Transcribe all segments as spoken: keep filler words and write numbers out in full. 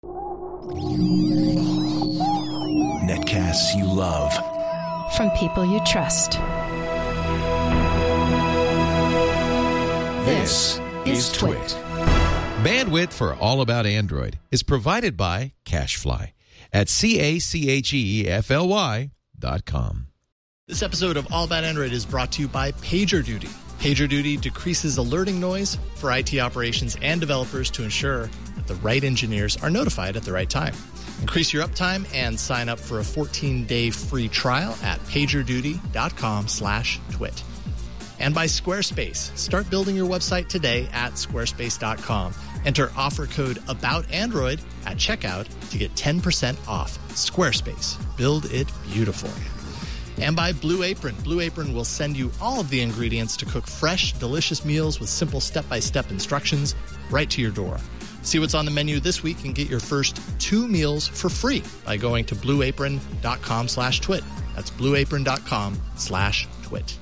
Netcasts you love. From people you trust. This is Twit. Bandwidth for All About Android is provided by CacheFly at C A C H E F L Y dot com. This episode of All About Android is brought to you by PagerDuty. PagerDuty decreases alerting noise for I T operations and developers to ensure that the right engineers are notified at the right time. Increase your uptime and sign up for a fourteen-day free trial at pagerduty.com slash twit. And by Squarespace. Start building your website today at squarespace dot com. Enter offer code AboutAndroid at checkout to get ten percent off. Squarespace. Build it beautiful. And by Blue Apron. Blue Apron will send you all of the ingredients to cook fresh, delicious meals with simple step-by-step instructions right to your door. See what's on the menu this week and get your first two meals for free by going to blueapron.com slash twit. That's blueapron.com slash twit.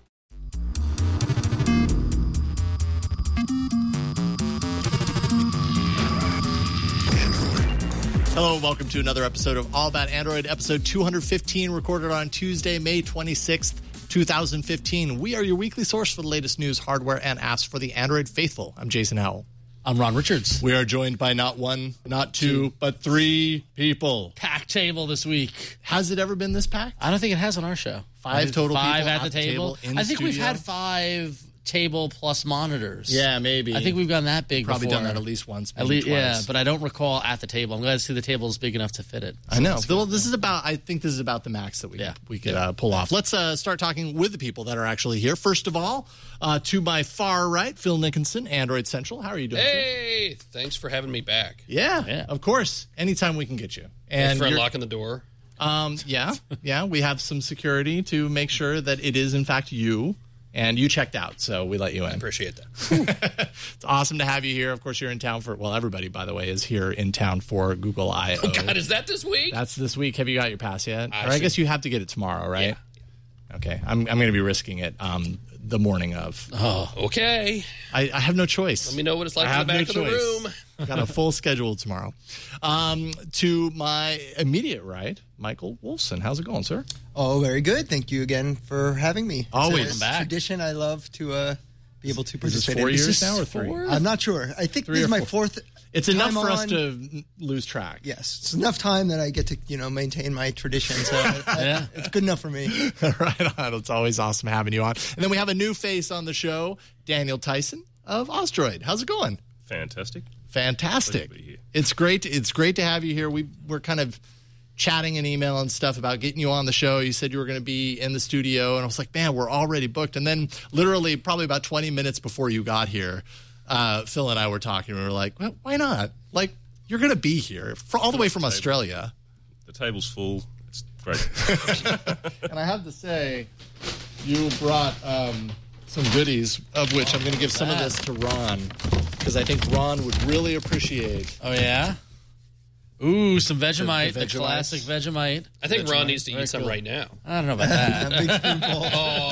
Hello, and welcome to another episode of All About Android, episode two hundred fifteen, recorded on Tuesday, May twenty-sixth, twenty fifteen. We are your weekly source for the latest news, hardware, and apps for the Android faithful. I'm Jason Howell. I'm Ron Richards. We are joined by not one, not two, two. but three people. Packed table this week. Has it ever been this packed? I don't think it has on our show. Five total five people at the at the table. table in I think studio? we've had five table plus monitors. Yeah, maybe. I think we've gone that big Probably before. done that at least once, At least, twice. yeah, but I don't recall at the table. I'm glad to see the table is big enough to fit it. I know. Well, this is about. I think this is about the max that we Yeah. we could uh, pull off. Let's uh, start talking with the people that are actually here. First of all, uh, to my far right, Phil Nickinson, Android Central. How are you doing? Hey, sir? Thanks for having me back. Yeah, Yeah. of course. Anytime we can get you. Thanks And for you're- unlocking the door. Um, yeah, yeah. We have some security to make sure that it is in fact you. And you checked out, so we let you in. I appreciate that. It's awesome to have you here. Of course, you're in town for, well, everybody, by the way, is here in town for Google I O. Oh, God, is that this week? That's this week. Have you got your pass yet? I or I should- guess you have to get it tomorrow, right? Yeah. Okay. I'm, I'm going to be risking it um, the morning of. Oh, okay. I, I have no choice. Let me know what it's like I in the have back no of the choice. room. Got a full schedule tomorrow. Um, to my immediate right, Michael Wolfson. How's it going, sir? Oh, very good. Thank you again for having me. Always. It's a Back. tradition I love to uh, be able to Is this participate four in. years This is now or three? four? I'm not sure. I think Three this or is my four? fourth. It's enough time for us on. to n- lose track. Yes, it's enough time that I get to you know maintain my tradition. So I, I, Yeah. it's good enough for me. Right on. It's always awesome having you on. And then we have a new face on the show, Daniel Tyson of Ostroid. How's it going? Fantastic. Fantastic. Pleasure to be here. It's great. It's great to have you here. We we're kind of chatting and email and stuff about getting you on the show. You said you were going to be in the studio, and I was like, man, we're already booked. And then literally probably about twenty minutes before you got here, uh, Phil and I were talking. We were like, well, why not? Like, you're going to be here for, all the way from Australia. The table's full. It's great. And I have to say, you brought um, some goodies, of which I'm going to give some of this to Ron, because I think Ron would really appreciate. Oh, yeah? Ooh, some Vegemite, The- the, the Vegemites. classic Vegemite. I think Ron Vegemite. needs to Very eat some cool. right now. I don't know about that. A big spoonful.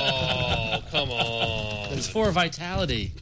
Oh, come on. It's for vitality.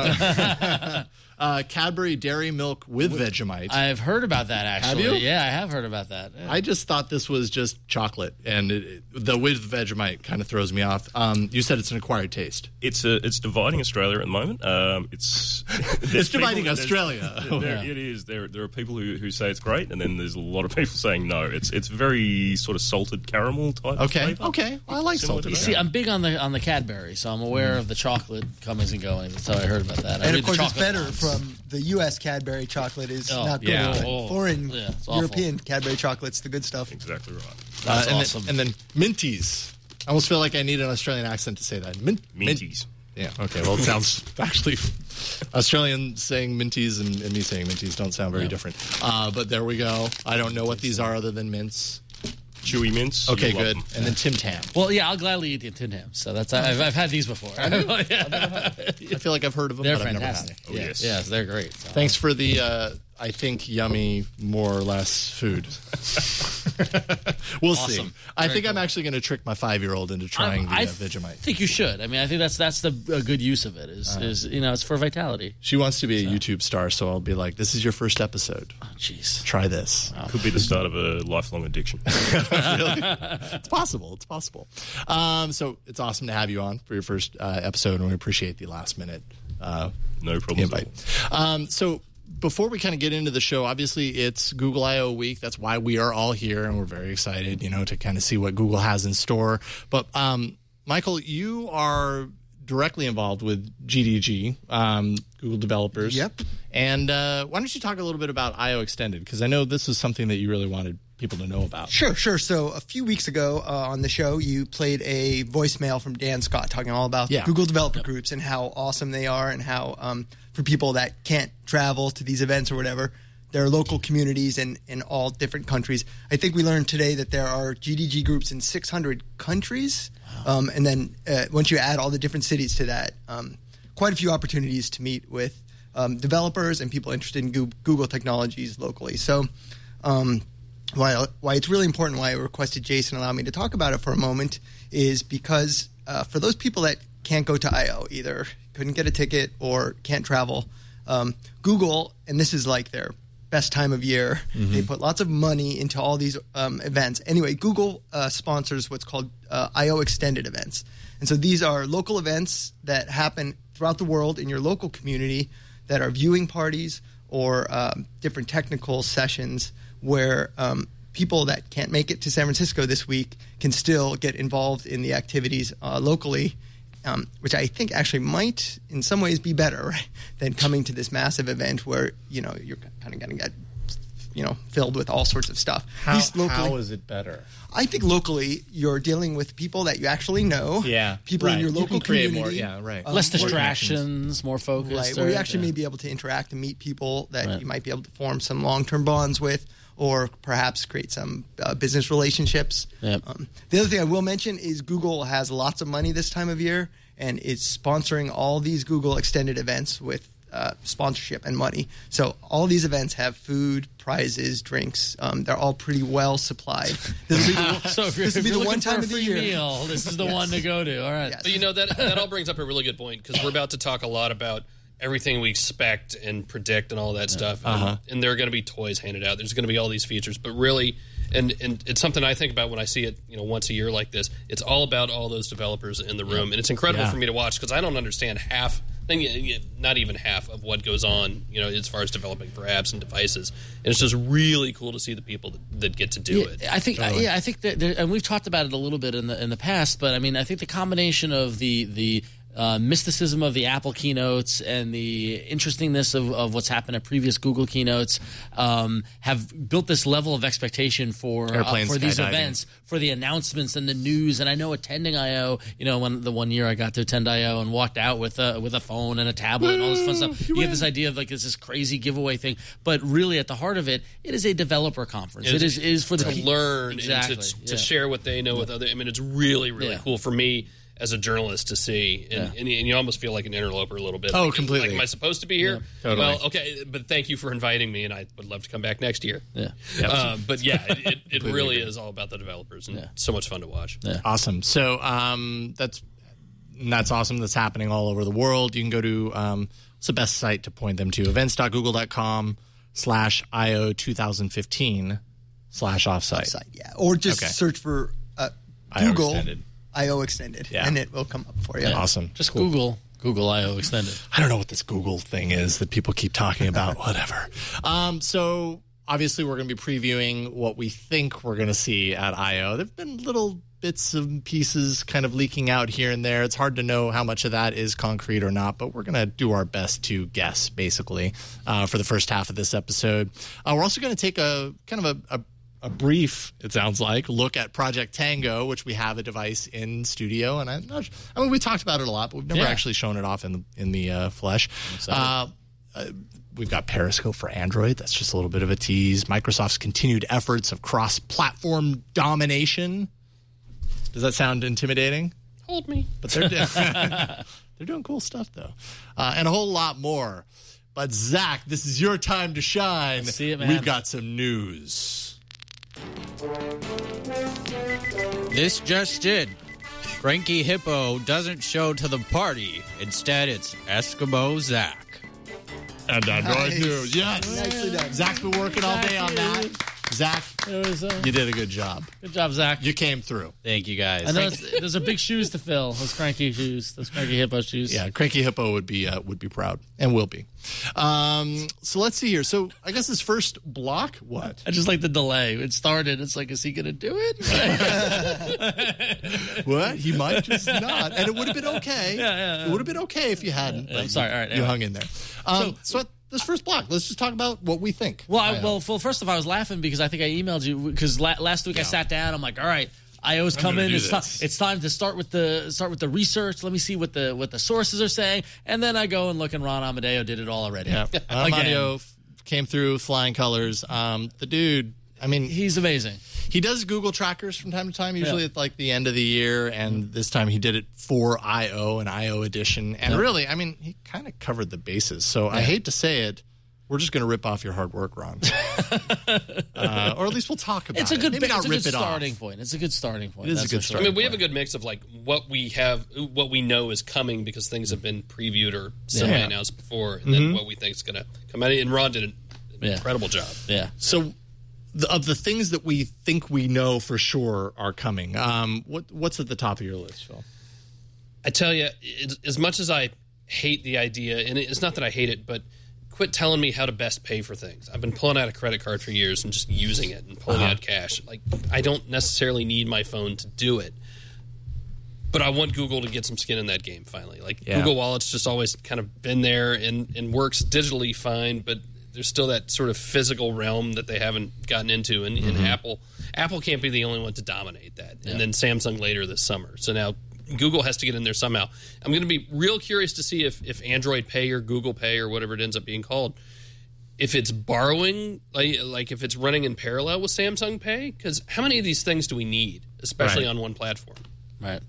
Uh, Cadbury Dairy Milk with Vegemite. I, I've heard about that, actually. you? Yeah, I have heard about that. Yeah. just thought this was just chocolate, and it, it, the with Vegemite kind of throws me off. Um, you said it's an acquired taste. it's a, it's dividing Australia at the moment. Um, it's It's dividing Australia. There, Yeah. It is. There there are people who, who say it's great, and then there's a lot of people saying no. It's it's very sort of salted caramel type. Okay, flavor. okay. Well, I like Similar salted. to You that. see, I'm big on the on the Cadbury, so I'm aware of the chocolate comings and goings. That's how I heard about that. I And read of course, the it's chocolate better lines. from the U S Cadbury chocolate is Oh, not good. yeah. but Oh, foreign yeah, it's awful. European Cadbury chocolate's the good stuff. Exactly right. That's and awesome. Then, and then Minties. I almost feel like I need an Australian accent to say that. Mint, mint- Minties. Yeah, okay. Well, it sounds actually Australian saying minties and, and me saying minties don't sound very Yeah. different. Uh, but there we go. I don't know what these are other than mints. Chewy mints. Okay, you love good. them. And then Tim Tam. Well, yeah, I'll gladly eat the Tin Hams. So that's I've, I've had these before. I feel like I've heard of them, They're but I've never had fantastic. them. Oh, yeah, yes. yes, they're great. So. Thanks for the, uh, I think, yummy, more or less food. We'll see. Awesome. I Very think I'm cool. actually going to trick my five-year-old into trying I, I the uh, Vegemite. I think you should. I mean, I think that's that's the a good use of it. Is Uh-huh. is you know, it's for vitality. She wants to be a YouTube star, so I'll be like, "This is your first episode. Oh, jeez. Try this." Could be the start of a lifelong addiction. Really? It's possible. It's possible. Um, so it's awesome to have you on for your first uh, episode, and we appreciate the last minute uh, No problem. invite. Um, so before we kind of get into the show, obviously it's Google I O week. That's why we are all here, and we're very excited, you know, to kind of see what Google has in store. But um, Michael, you are directly involved with G D G, um, Google Developers. Yep. And uh, why don't you talk a little bit about I O Extended? Because I know this is something that you really wanted people to know about. Sure, sure. So a few weeks ago uh, on the show, you played a voicemail from Dan Scott talking all about Yeah. Google developer groups and how awesome they are, and how um, for people that can't travel to these events or whatever, there are local communities in, in all different countries. I think we learned today that there are G D G groups in six hundred countries. Um, and then uh, once you add all the different cities to that, um, quite a few opportunities to meet with um, developers and people interested in Goo- Google technologies locally. So um, why, why it's really important, why I requested Jason allow me to talk about it for a moment, is because uh, for those people that can't go to I O, either couldn't get a ticket or can't travel, um, Google, and this is like their best time of year. Mm-hmm. They put lots of money into all these um, events. Anyway, Google uh, sponsors what's called uh, I O Extended events. And so these are local events that happen throughout the world in your local community that are viewing parties or um, different technical sessions where um, people that can't make it to San Francisco this week can still get involved in the activities uh, locally. Um, which I think actually might, in some ways, be better, right, than coming to this massive event where, you know, you're kind of going to get, you know, filled with all sorts of stuff. How, These locally, how is it better? I think locally you're dealing with people that you actually know. Yeah, People right. in your You local can create community. more, yeah, right. um, Less where- distractions, more focused. Right, where you or- actually yeah. may be able to interact and meet people that Right. you might be able to form some long-term bonds with, or perhaps create some uh, business relationships. Yep. Um, the other thing I will mention is Google has lots of money this time of year, and it's sponsoring all these Google extended events with uh, sponsorship and money. So all these events have food, prizes, drinks. Um, they're all pretty well supplied. This will be the, So if you're, this will if be you're the one looking time for a of the free year. meal, this is the Yes. one to go to. All right. Yes. But you know that that all brings up a really good point, because we're about to talk a lot about everything we expect and predict and all that stuff. And, Uh-huh. and there are going to be toys handed out. There's going to be all these features, but really, and and it's something I think about when I see it, you know, once a year like this. It's all about all those developers in the room, and it's incredible Yeah. for me to watch, because I don't understand half. Thing, not even half of what goes on, you know, as far as developing for apps and devices, and it's just really cool to see the people that, that get to do Yeah, it. I think, yeah, I think that, there, and we've talked about it a little bit in the in the past, but I mean, I think the combination of the the uh, mysticism of the Apple keynotes and the interestingness of, of what's happened at previous Google keynotes um, have built this level of expectation for uh, Airplane for these skydiving. events, for the announcements and the news. And I know attending I O, you know, when the one year I got to attend I O and walked out with a with a phone and a tablet and all this fun stuff, you get this idea of like it's this crazy giveaway thing. But really, at the heart of it, it is a developer conference. It is is for the to key- learn exactly, and to, yeah. to share what they know with other. I mean, it's really, really Yeah. cool for me as a journalist to see, and, Yeah. and, you- and you almost feel like an interloper a little bit. Oh, Like, completely. Like, am I supposed to be here? Yeah. Totally. Well, okay, but thank you for inviting me, and I would love to come back next year. Yeah. Uh, but yeah, it, it, it really is all about the developers, and Yeah. so much fun to watch. Yeah. Awesome. So um, that's that's awesome. That's happening all over the world. You can go to um, what's the best site to point them to? events.google.com slash IO twenty fifteen slash offsite. Site, yeah. Or just Okay. search for uh, I O Google Extended. I O Extended, Yeah. and it will come up for you. Awesome. Just Cool. Google Google I O Extended. I don't know what this Google thing is that people keep talking about. Whatever. Um, so obviously we're going to be previewing what we think we're going to see at I O. There've been little bits and pieces kind of leaking out here and there. It's hard to know how much of that is concrete or not, but we're going to do our best to guess, basically, uh, for the first half of this episode. Uh, we're also going to take a kind of a, a a brief, it sounds like, look at Project Tango, which we have a device in studio, and I'm not. I mean, we talked about it a lot, but we've never Yeah. actually shown it off in the in the uh, flesh. Uh, uh, we've got Periscope for Android. That's just a little bit of a tease. Microsoft's continued efforts of cross-platform domination. Does that sound intimidating? Hold me. But they're doing, they're doing cool stuff, though, uh, and a whole lot more. But Zach, this is your time to shine. See it, man. We've got some news. This just in. Cranky Hippo doesn't show to the party. Instead, it's Eskimo Zach. And Android Nice. News. Yes. Nicely done. Zach's been working all day on that. Zach, It was, uh, you did a good job. good job, Zach. You came through. Thank you, guys. I know it's- those are big shoes to fill. Those cranky shoes. Those cranky hippo shoes. Yeah, Cranky Hippo would be uh, would be proud and will be. Um, so let's see here. So I guess this first block, what? I just like the delay. It started. It's like, is he going to do it? What? He might just not, and it would have been okay. Yeah, yeah, yeah. It would have been okay if you hadn't. Yeah, but I'm sorry. you- All right, you anyway. hung in there. Um, so, at this first block, let's just talk about what we think. Well, I, I well, well, first off, I was laughing because I think I emailed you because la- last week I sat down. I'm like, all right, I O's gonna coming. do It's, this. ti- it's time to start with the start with the research. Let me see what the what the sources are saying, and then I go and look, and Ron Amadeo did it all already. Yeah, Again. Amadio f- came through flying colors. Um, the dude, I mean, He's amazing. he does Google trackers from time to time, usually Yeah. at like the end of the year, and this time he did it for I O and I O edition. And really, I mean, he kind of covered the bases. So I hate to say it, we're just going to rip off your hard work, Ron. uh, or at least we'll talk about It's a it. good, Maybe it's not a rip good it starting off. point. It's a good starting point. It is a that's good for sure. I starting mean, we have a good mix of like what we have, what we know is coming because things have been previewed or semi-announced before, and then what we think is going to come out. And Ron did an Yeah. incredible job. Yeah. So, the, of the things that we think we know for sure are coming, um, what what's at the top of your list, Phil? I tell you, it, as much as I hate the idea, and it's not that I hate it, but quit telling me how to best pay for things. I've been pulling out a credit card for years and just using it and pulling Uh-huh. out cash. Like, I don't necessarily need my phone to do it. But I want Google to get some skin in that game finally. Like, Yeah. Google Wallet's just always kind of been there and, and works digitally fine, but there's still that sort of physical realm that they haven't gotten into. And, and Apple Apple can't be the only one to dominate that. And then Samsung later this summer. So now Google has to get in there somehow. I'm going to be real curious to see if, if Android Pay or Google Pay or whatever it ends up being called, if it's borrowing, like, like if it's running in parallel with Samsung Pay. Because how many of these things do we need, especially Right. on one platform? Right.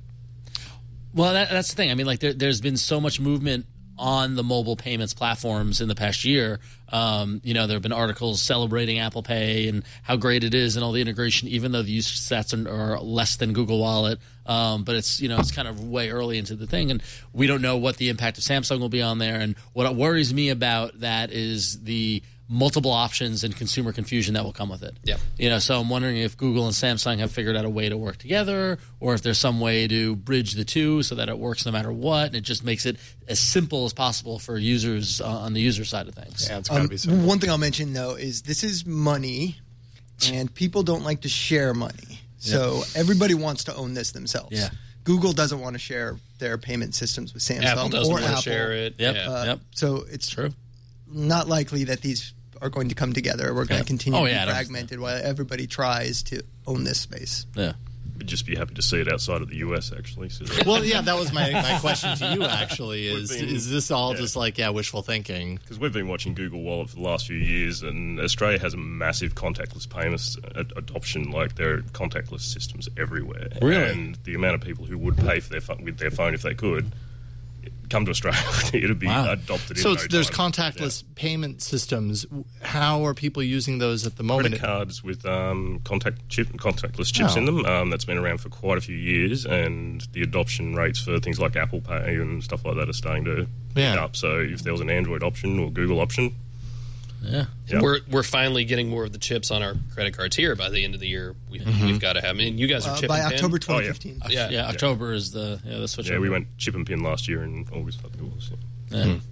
Well, that, that's the thing. I mean, like, there, there's been so much movement on the mobile payments platforms in the past year. Um, you know, there have been articles celebrating Apple Pay and how great it is and all the integration, even though the usage stats are, are less than Google Wallet. Um, but it's, you know, it's kind of way early into the thing, and we don't know what the impact of Samsung will be on there. And what worries me about that is the multiple options and consumer confusion that will come with it. Yeah. You know, so I'm wondering if Google and Samsung have figured out a way to work together, or if there's some way to bridge the two so that it works no matter what, and it just makes it as simple as possible for users uh, on the user side of things. Yeah, it's got to Um, be simple. one thing I'll mention though is this is money, and people don't like to share money. So everybody wants to own this themselves. Yeah. Google doesn't want to share their payment systems with Samsung Apple doesn't or want to Apple. share it. Yep. Yeah. Uh, Yep. So it's True. not likely that these are going to come together. We're going Yeah. to continue Oh, to yeah, I be don't- fragmented while everybody tries to own this space. Yeah. We'd just be happy to see it outside of the U S, actually. So Well, yeah, that was my, my question to you, actually, is We've been- is this all yeah. just like, yeah, wishful thinking? because we've been watching Google Wallet for the last few years, and Australia has a massive contactless payments ad- adoption. Like, there are contactless systems everywhere. Really? And the amount of people who would pay for their phone, with their phone if they could come to Australia, it'd be Wow. adopted in So no it's, there's time. contactless payment systems. How are people using those at the Yeah. moment? Credit cards with um, contact chip, contactless chips Oh. in them. Um, that's been around for quite a few years, and the adoption rates for things like Apple Pay and stuff like that are starting to Yeah. pick up. So if there was an Android option or Google option, Yeah. yeah. We're we're finally getting more of the chips on our credit cards here. By the end of the year, we, we've got to have. I mean, you guys are Uh, chip by and pin? October Oh, twenty yeah. fifteen. Yeah. Yeah. October is the yeah the switch. yeah, over. we went chip and pin last year in August, I think it was. Yeah. Yeah.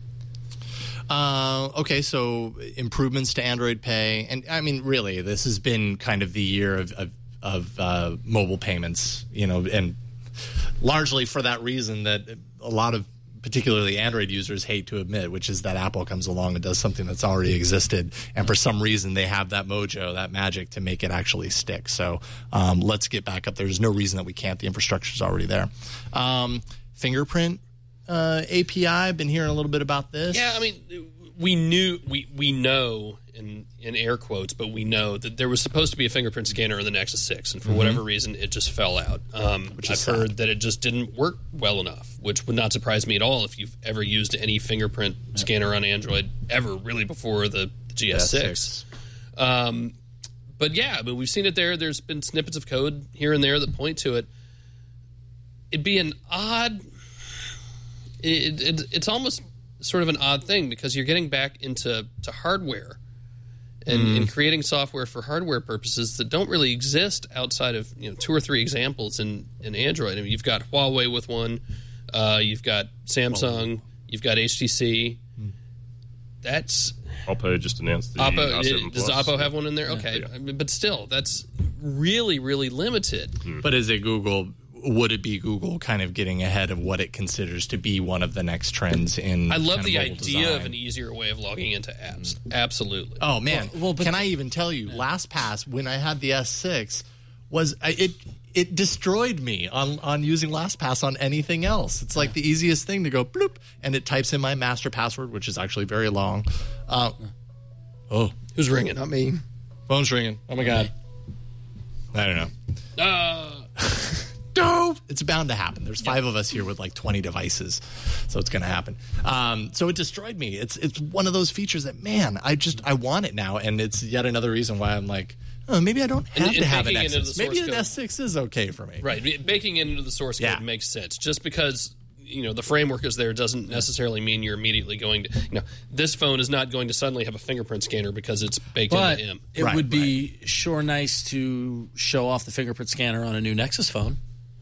Uh, okay, so improvements to Android Pay, and I mean, really, this has been kind of the year of of, of uh, mobile payments, you know, and largely for that reason that a lot of particularly Android users hate to admit, which is that Apple comes along and does something that's already existed, and for some reason they have that mojo, that magic to make it actually stick. So um, let's get back up there. There's no reason that we can't. The infrastructure's already there. Um, fingerprint uh, A P I. I've been hearing a little bit about this. Yeah, I mean, we knew we we know in in air quotes, but we know that there was supposed to be a fingerprint scanner in the Nexus six, and for whatever reason, it just fell out. Um, Which I've is heard sad. that it just didn't work well enough, which would not surprise me at all if you've ever used any fingerprint scanner on Android ever, really before the G S six. Um, but yeah, I mean, we've seen it there. There's been snippets of code here and there that point to it. It'd be an odd. It, it, it's almost sort of an odd thing because you're getting back into to hardware and, mm. and creating software for hardware purposes that don't really exist outside of you know two or three examples in, in Android. I mean, you've got Huawei with one, uh, you've got Samsung, you've got H T C. Mm. That's Oppo just announced the Oppo. R seven Does Plus. Oppo have one in there? Okay, yeah. I mean, but still, that's really really limited. Mm. But is it Google? Would it be Google kind of getting ahead of what it considers to be one of the next trends in? I love the idea design. Of an easier way of logging into apps. Absolutely. Oh man! Well, well but can I even tell you? Yeah. LastPass, when I had the S six, was it it destroyed me on on using LastPass on anything else. It's like yeah. the easiest thing to go bloop, and it types in my master password, which is actually very long. Uh, oh, who's ringing? Not me. Phone's ringing. Oh my god! I don't know. Uh. It's bound to happen. There's five of us here with like twenty devices, so it's going to happen. Um, so it destroyed me. It's it's one of those features that, man, I just I want it now, and it's yet another reason why I'm like, oh, maybe I don't have and, to and have an S S six. Maybe an code. S six is okay for me. Right, baking it into the source code yeah. makes sense. Just because you know the framework is there doesn't necessarily mean you're immediately going to. You know, this phone is not going to suddenly have a fingerprint scanner because it's baked but into M. It right, would be right. sure nice to show off the fingerprint scanner on a new Nexus phone.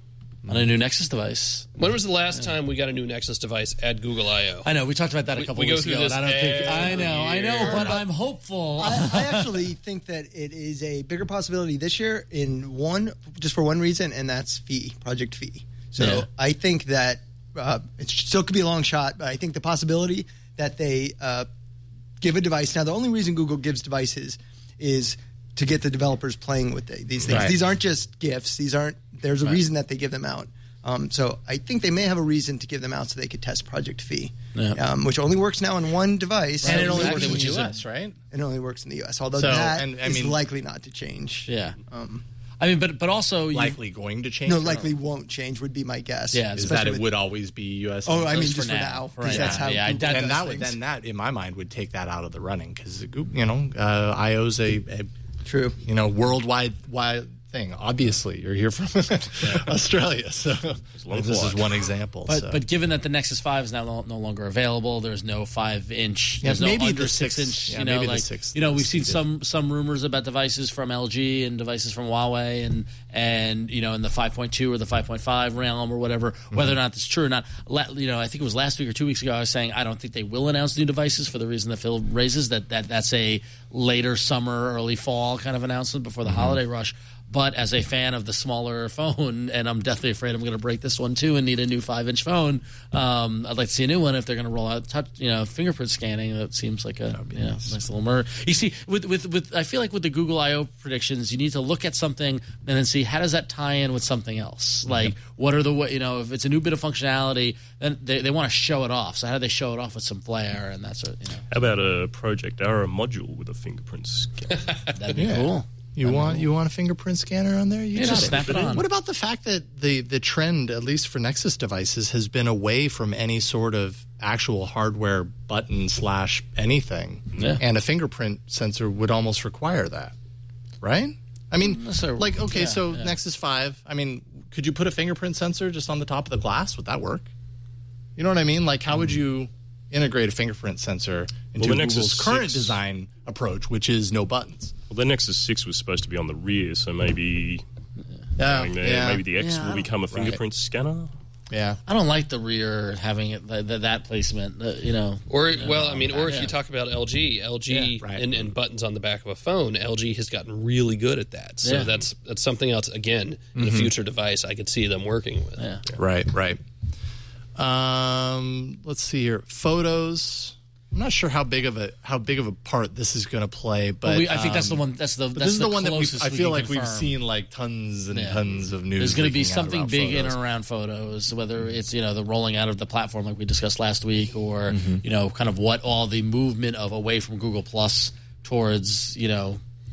On a new Nexus device. When was the last yeah. time we got a new Nexus device at Google I O? I know we talked about that a couple we, we weeks go through ago. This And I don't think I know, year. I know, but I'm hopeful. I, I actually think that it is a bigger possibility this year in one, just for one reason, and that's fee, project fee. So yeah. I think that uh, it still could be a long shot, but I think the possibility that they uh, give a device. Now, the only reason Google gives devices is to get the developers playing with the, these things. Right. These aren't just gifts. These aren't. There's a right. reason that they give them out. Um, so I think they may have a reason to give them out so they could test Project Fee, yeah. um, which only works now in one device. And so it only exactly, works in which the is U S, a, right? It only works in the U S, although So, that and, I is mean, likely not to change. Yeah. Um, I mean, but but also likely going to change. no, likely won't change would be my guess. Yeah, is that it with, would always be U S. Oh, I mean, Just just for for now. now, For because right that's now. how. Yeah, I- Google that- and does that would things. then that in my mind would take that out of the running because you know uh, I O's a, a True. you know worldwide wide thing. Obviously, you're here from Australia, so long this flight. is one example. But so. but given that the Nexus five is now no, no longer available, there's no five inch, Yeah, there's maybe no under the six, six- inch. yeah, You know, maybe the like six you know, we've seen is some some rumors about devices from L G and devices from Huawei and and you know in the five point two or the five point five realm or whatever. Mm-hmm. Whether or not that's true or not, la- you know, I think it was last week or two weeks ago I was saying I don't think they will announce new devices for the reason that Phil raises that that that's a later summer, early fall kind of announcement before the Mm-hmm. holiday rush. But as a fan of the smaller phone, and I'm definitely afraid I'm going to break this one too and need a new five-inch phone, um, I'd like to see a new one if they're going to roll out touch, you know, fingerprint scanning. That seems like a you know, nice. nice little mer. You see, with, with with I feel like with the Google I O predictions, you need to look at something and then see how does that tie in with something else. Like, what are the you know, if it's a new bit of functionality, then they, they want to show it off. So how do they show it off with some flair and that sort of, you know? How about a Project Arrow module with a fingerprint scanner? That'd be Yeah. cool. You want you want a fingerprint scanner on there? You Yeah, got just it. snap it on. What about the fact that the the trend, at least for Nexus devices, has been away from any sort of actual hardware button slash anything, Yeah. and a fingerprint sensor would almost require that, right? I mean, So, like okay, yeah, so yeah. Nexus five. I mean, could you put a fingerprint sensor just on the top of the glass? Would that work? You know what I mean? Like, how would you integrate a fingerprint sensor into Well, the Google's Nexus current six design approach, which is no buttons? Well, the Nexus six was supposed to be on the rear, so maybe Yeah, going there, yeah. maybe the X Yeah, I will don't- become a fingerprint scanner. Yeah. I don't like the rear having it, the, the, that placement. Uh, you know, Or you know, well, I mean, or if yeah. you talk about L G, L G Yeah, right. and, and buttons on the back of a phone, L G has gotten really good at that. So Yeah. that's that's something else. Again, in a future device, I could see them working with. Yeah. Right, right. Um, let's see here. Photos. I'm not sure how big of a how big of a part this is going to play, but Well, we, I think that's the um, one. That's the. but That's this is the, one that we closest I we feel can like we've confirm. seen like tons and Yeah. tons of news. There's going to be leaking out something about big in photos. and around photos, whether it's you know the rolling out of the platform like we discussed last week, or Mm-hmm. you know kind of what all the movement of away from Google Plus towards you know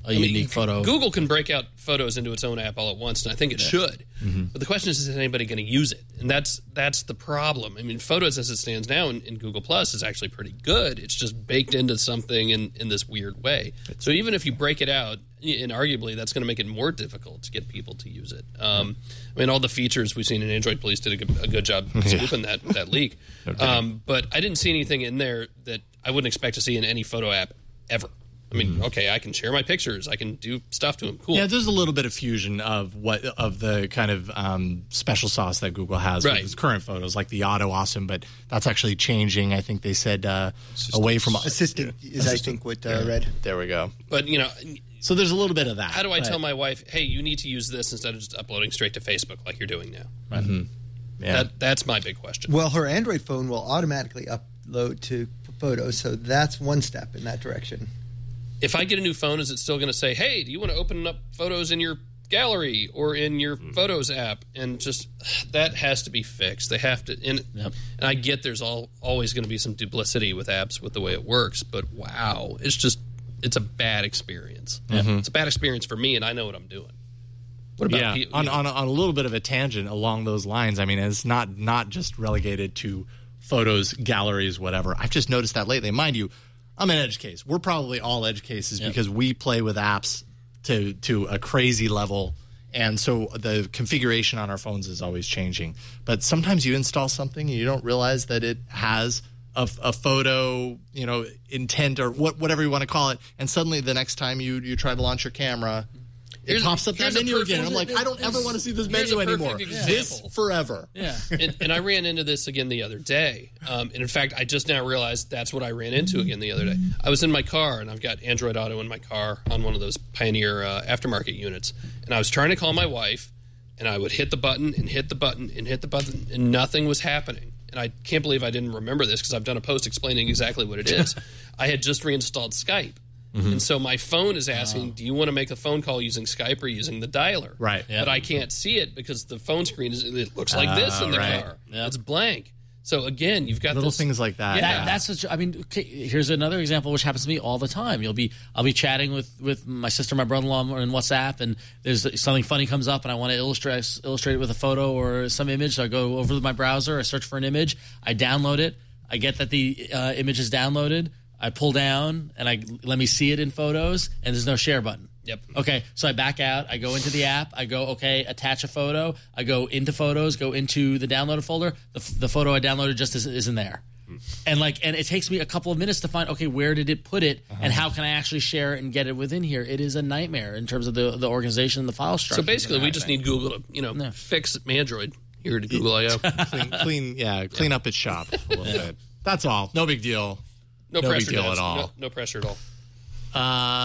a unique photo. Google can break out photos into its own app all at once, and I think it yeah. should. Mm-hmm. But the question is, is anybody going to use it? And that's that's the problem. I mean, Photos as it stands now in, in Google Plus is actually pretty good. It's just baked into something in, in this weird way. So even if you break it out, and arguably that's going to make it more difficult to get people to use it. Um, I mean, all the features we've seen in Android Police did a good, a good job scooping yeah. that, that leak. Okay. Um, but I didn't see anything in there that I wouldn't expect to see in any photo app ever. I mean, mm-hmm. okay, I can share my pictures. I can do stuff to them. Cool. Yeah, there's a little bit of fusion of what of the kind of um, special sauce that Google has right. with its current photos, like the Auto Awesome, but that's actually changing. I think they said uh, away from assistant yeah. is Assistant. I think what I uh, read. There we go. But you know, so there's a little bit of that. How do I but, tell my wife, hey, you need to use this instead of just uploading straight to Facebook like you're doing now? Right. Mm-hmm. Yeah, that, that's my big question. Well, her Android phone will automatically upload to Photos, so that's one step in that direction. If I get a new phone, is it still going to say, hey, do you want to open up photos in your gallery or in your mm. Photos app? And just that has to be fixed. They have to. And, yep. and I get there's all, always going to be some duplicity with apps with the way it works. But wow, it's just it's a bad experience. Mm-hmm. It's a bad experience for me, and I know what I'm doing. What about yeah, people, on, on, a, on a little bit of a tangent along those lines, I mean, it's not, not just relegated to photos, galleries, whatever. I've just noticed that lately. Mind you, I'm an edge case. We're probably all edge cases yep. because we play with apps to to a crazy level, and so the configuration on our phones is always changing. But sometimes you install something and you don't realize that it has a, a photo, you know, intent or what, whatever you want to call it, and suddenly the next time you you try to launch your camera, it here's, pops up that menu again. I'm like, I don't ever want to see this menu anymore. Example. This forever. Yeah. and, and I ran into this again the other day. Um, and in fact, I just now realized that's what I ran into again the other day. I was in my car, and I've got Android Auto in my car on one of those Pioneer uh, aftermarket units. And I was trying to call my wife, and I would hit the button and hit the button and hit the button, and nothing was happening. And I can't believe I didn't remember this because I've done a post explaining exactly what it is. I had just reinstalled Skype. Mm-hmm. And so my phone is asking, oh. do you want to make a phone call using Skype or using the dialer? Right. Yep. But I can't see it because the phone screen is it looks like uh, this in the right. car. Yep. It's blank. So again, you've got little this, things like that. Yeah, yeah. that's such, I mean, okay, here's another example which happens to me all the time. You'll be I'll be chatting with, with my sister, my brother-in-law in WhatsApp, and there's something funny comes up, and I want to illustrate illustrate it with a photo or some image. So I go over to my browser, I search for an image, I download it, I get that the uh, image is downloaded. I pull down and I let me see it in Photos, and there's no share button. Yep. Okay, so I back out. I go into the app. I go, okay, attach a photo. I go into Photos, go into the downloaded folder. The, the photo I downloaded just isn't, isn't there. Mm. And like, and it takes me a couple of minutes to find, okay, where did it put it, uh-huh. and how can I actually share it and get it within here? It is a nightmare in terms of the the organization and the file structure. So basically, we just need Google to, you know, yeah. fix Android here to Google I O. clean, clean, yeah, clean yeah. up its shop a little yeah. bit. That's all. No big deal. No, no pressure big deal no, at all. No, no pressure at all.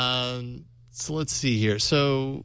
Um, so let's see here. So,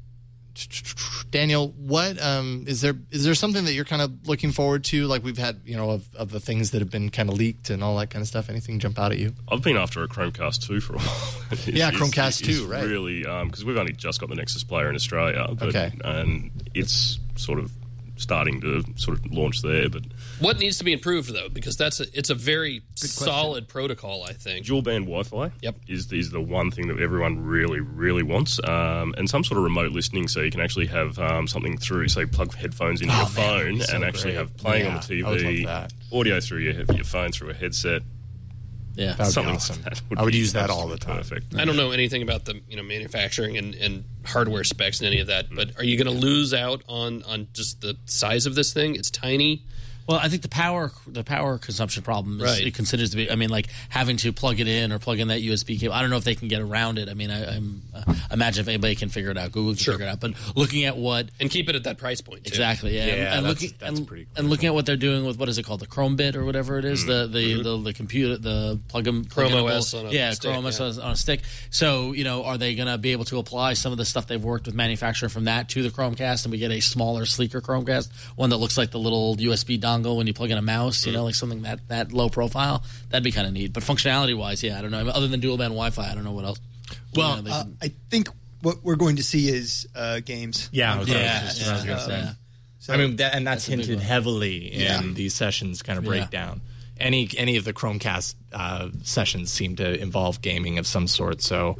Daniel, what um, is there? Is there something that you're kind of looking forward to? Like we've had, you know, of, of the things that have been kind of leaked and all that kind of stuff. Anything jump out at you? I've been after a Chromecast two for a while. it's, yeah, Chromecast two, right? Really, because um, we've only just got the Nexus player in Australia, but, okay, and it's sort of starting to sort of launch there. But what needs to be improved though, because that's a, it's a very solid protocol, I think. Dual band Wi-Fi yep. is is the one thing that everyone really really wants, um, and some sort of remote listening, so you can actually have um, something through, say, plug headphones into oh, your man, phone so and actually great. have playing yeah, on the T V, I would love that. audio through your your phone through a headset. Yeah, that would something be awesome. Like that would I would be use that all the time. Perfect. I don't know anything about the you know manufacturing and, and hardware specs and any of that, but are you going to lose out on, on just the size of this thing? It's tiny. Well, I think the power the power consumption problem is right. it considers to be. I mean, like having to plug it in or plug in that U S B cable. I don't know if they can get around it. I mean, I I'm, uh, imagine if anybody can figure it out. Google can sure. figure it out. But looking at what and keep it at that price point. Too. Exactly. Yeah. yeah and, and that's, looking that's and, pretty cool. and looking at what they're doing with what is it called, the Chrome bit or whatever it is, mm-hmm. the the, mm-hmm. the the computer the plug in Chrome O S on a yeah stick, Chrome O S yeah. on a stick. So you know, are they going to be able to apply some of the stuff they've worked with manufacturing from that to the Chromecast, and we get a smaller, sleeker Chromecast, one that looks like the little U S B dongle when you plug in a mouse, you know, like something that, that low profile? That'd be kind of neat. But functionality wise, yeah, I don't know. I mean, other than dual band Wi-Fi, I don't know what else. Well, you know, uh, can... I think what we're going to see is uh, games. Yeah, I was yeah, just, yeah, I was gonna yeah, say. yeah. So, I mean, that, and that's, that's hinted heavily in yeah. these sessions kind of breakdown. Yeah. Any any of the Chromecast uh, sessions seem to involve gaming of some sort, so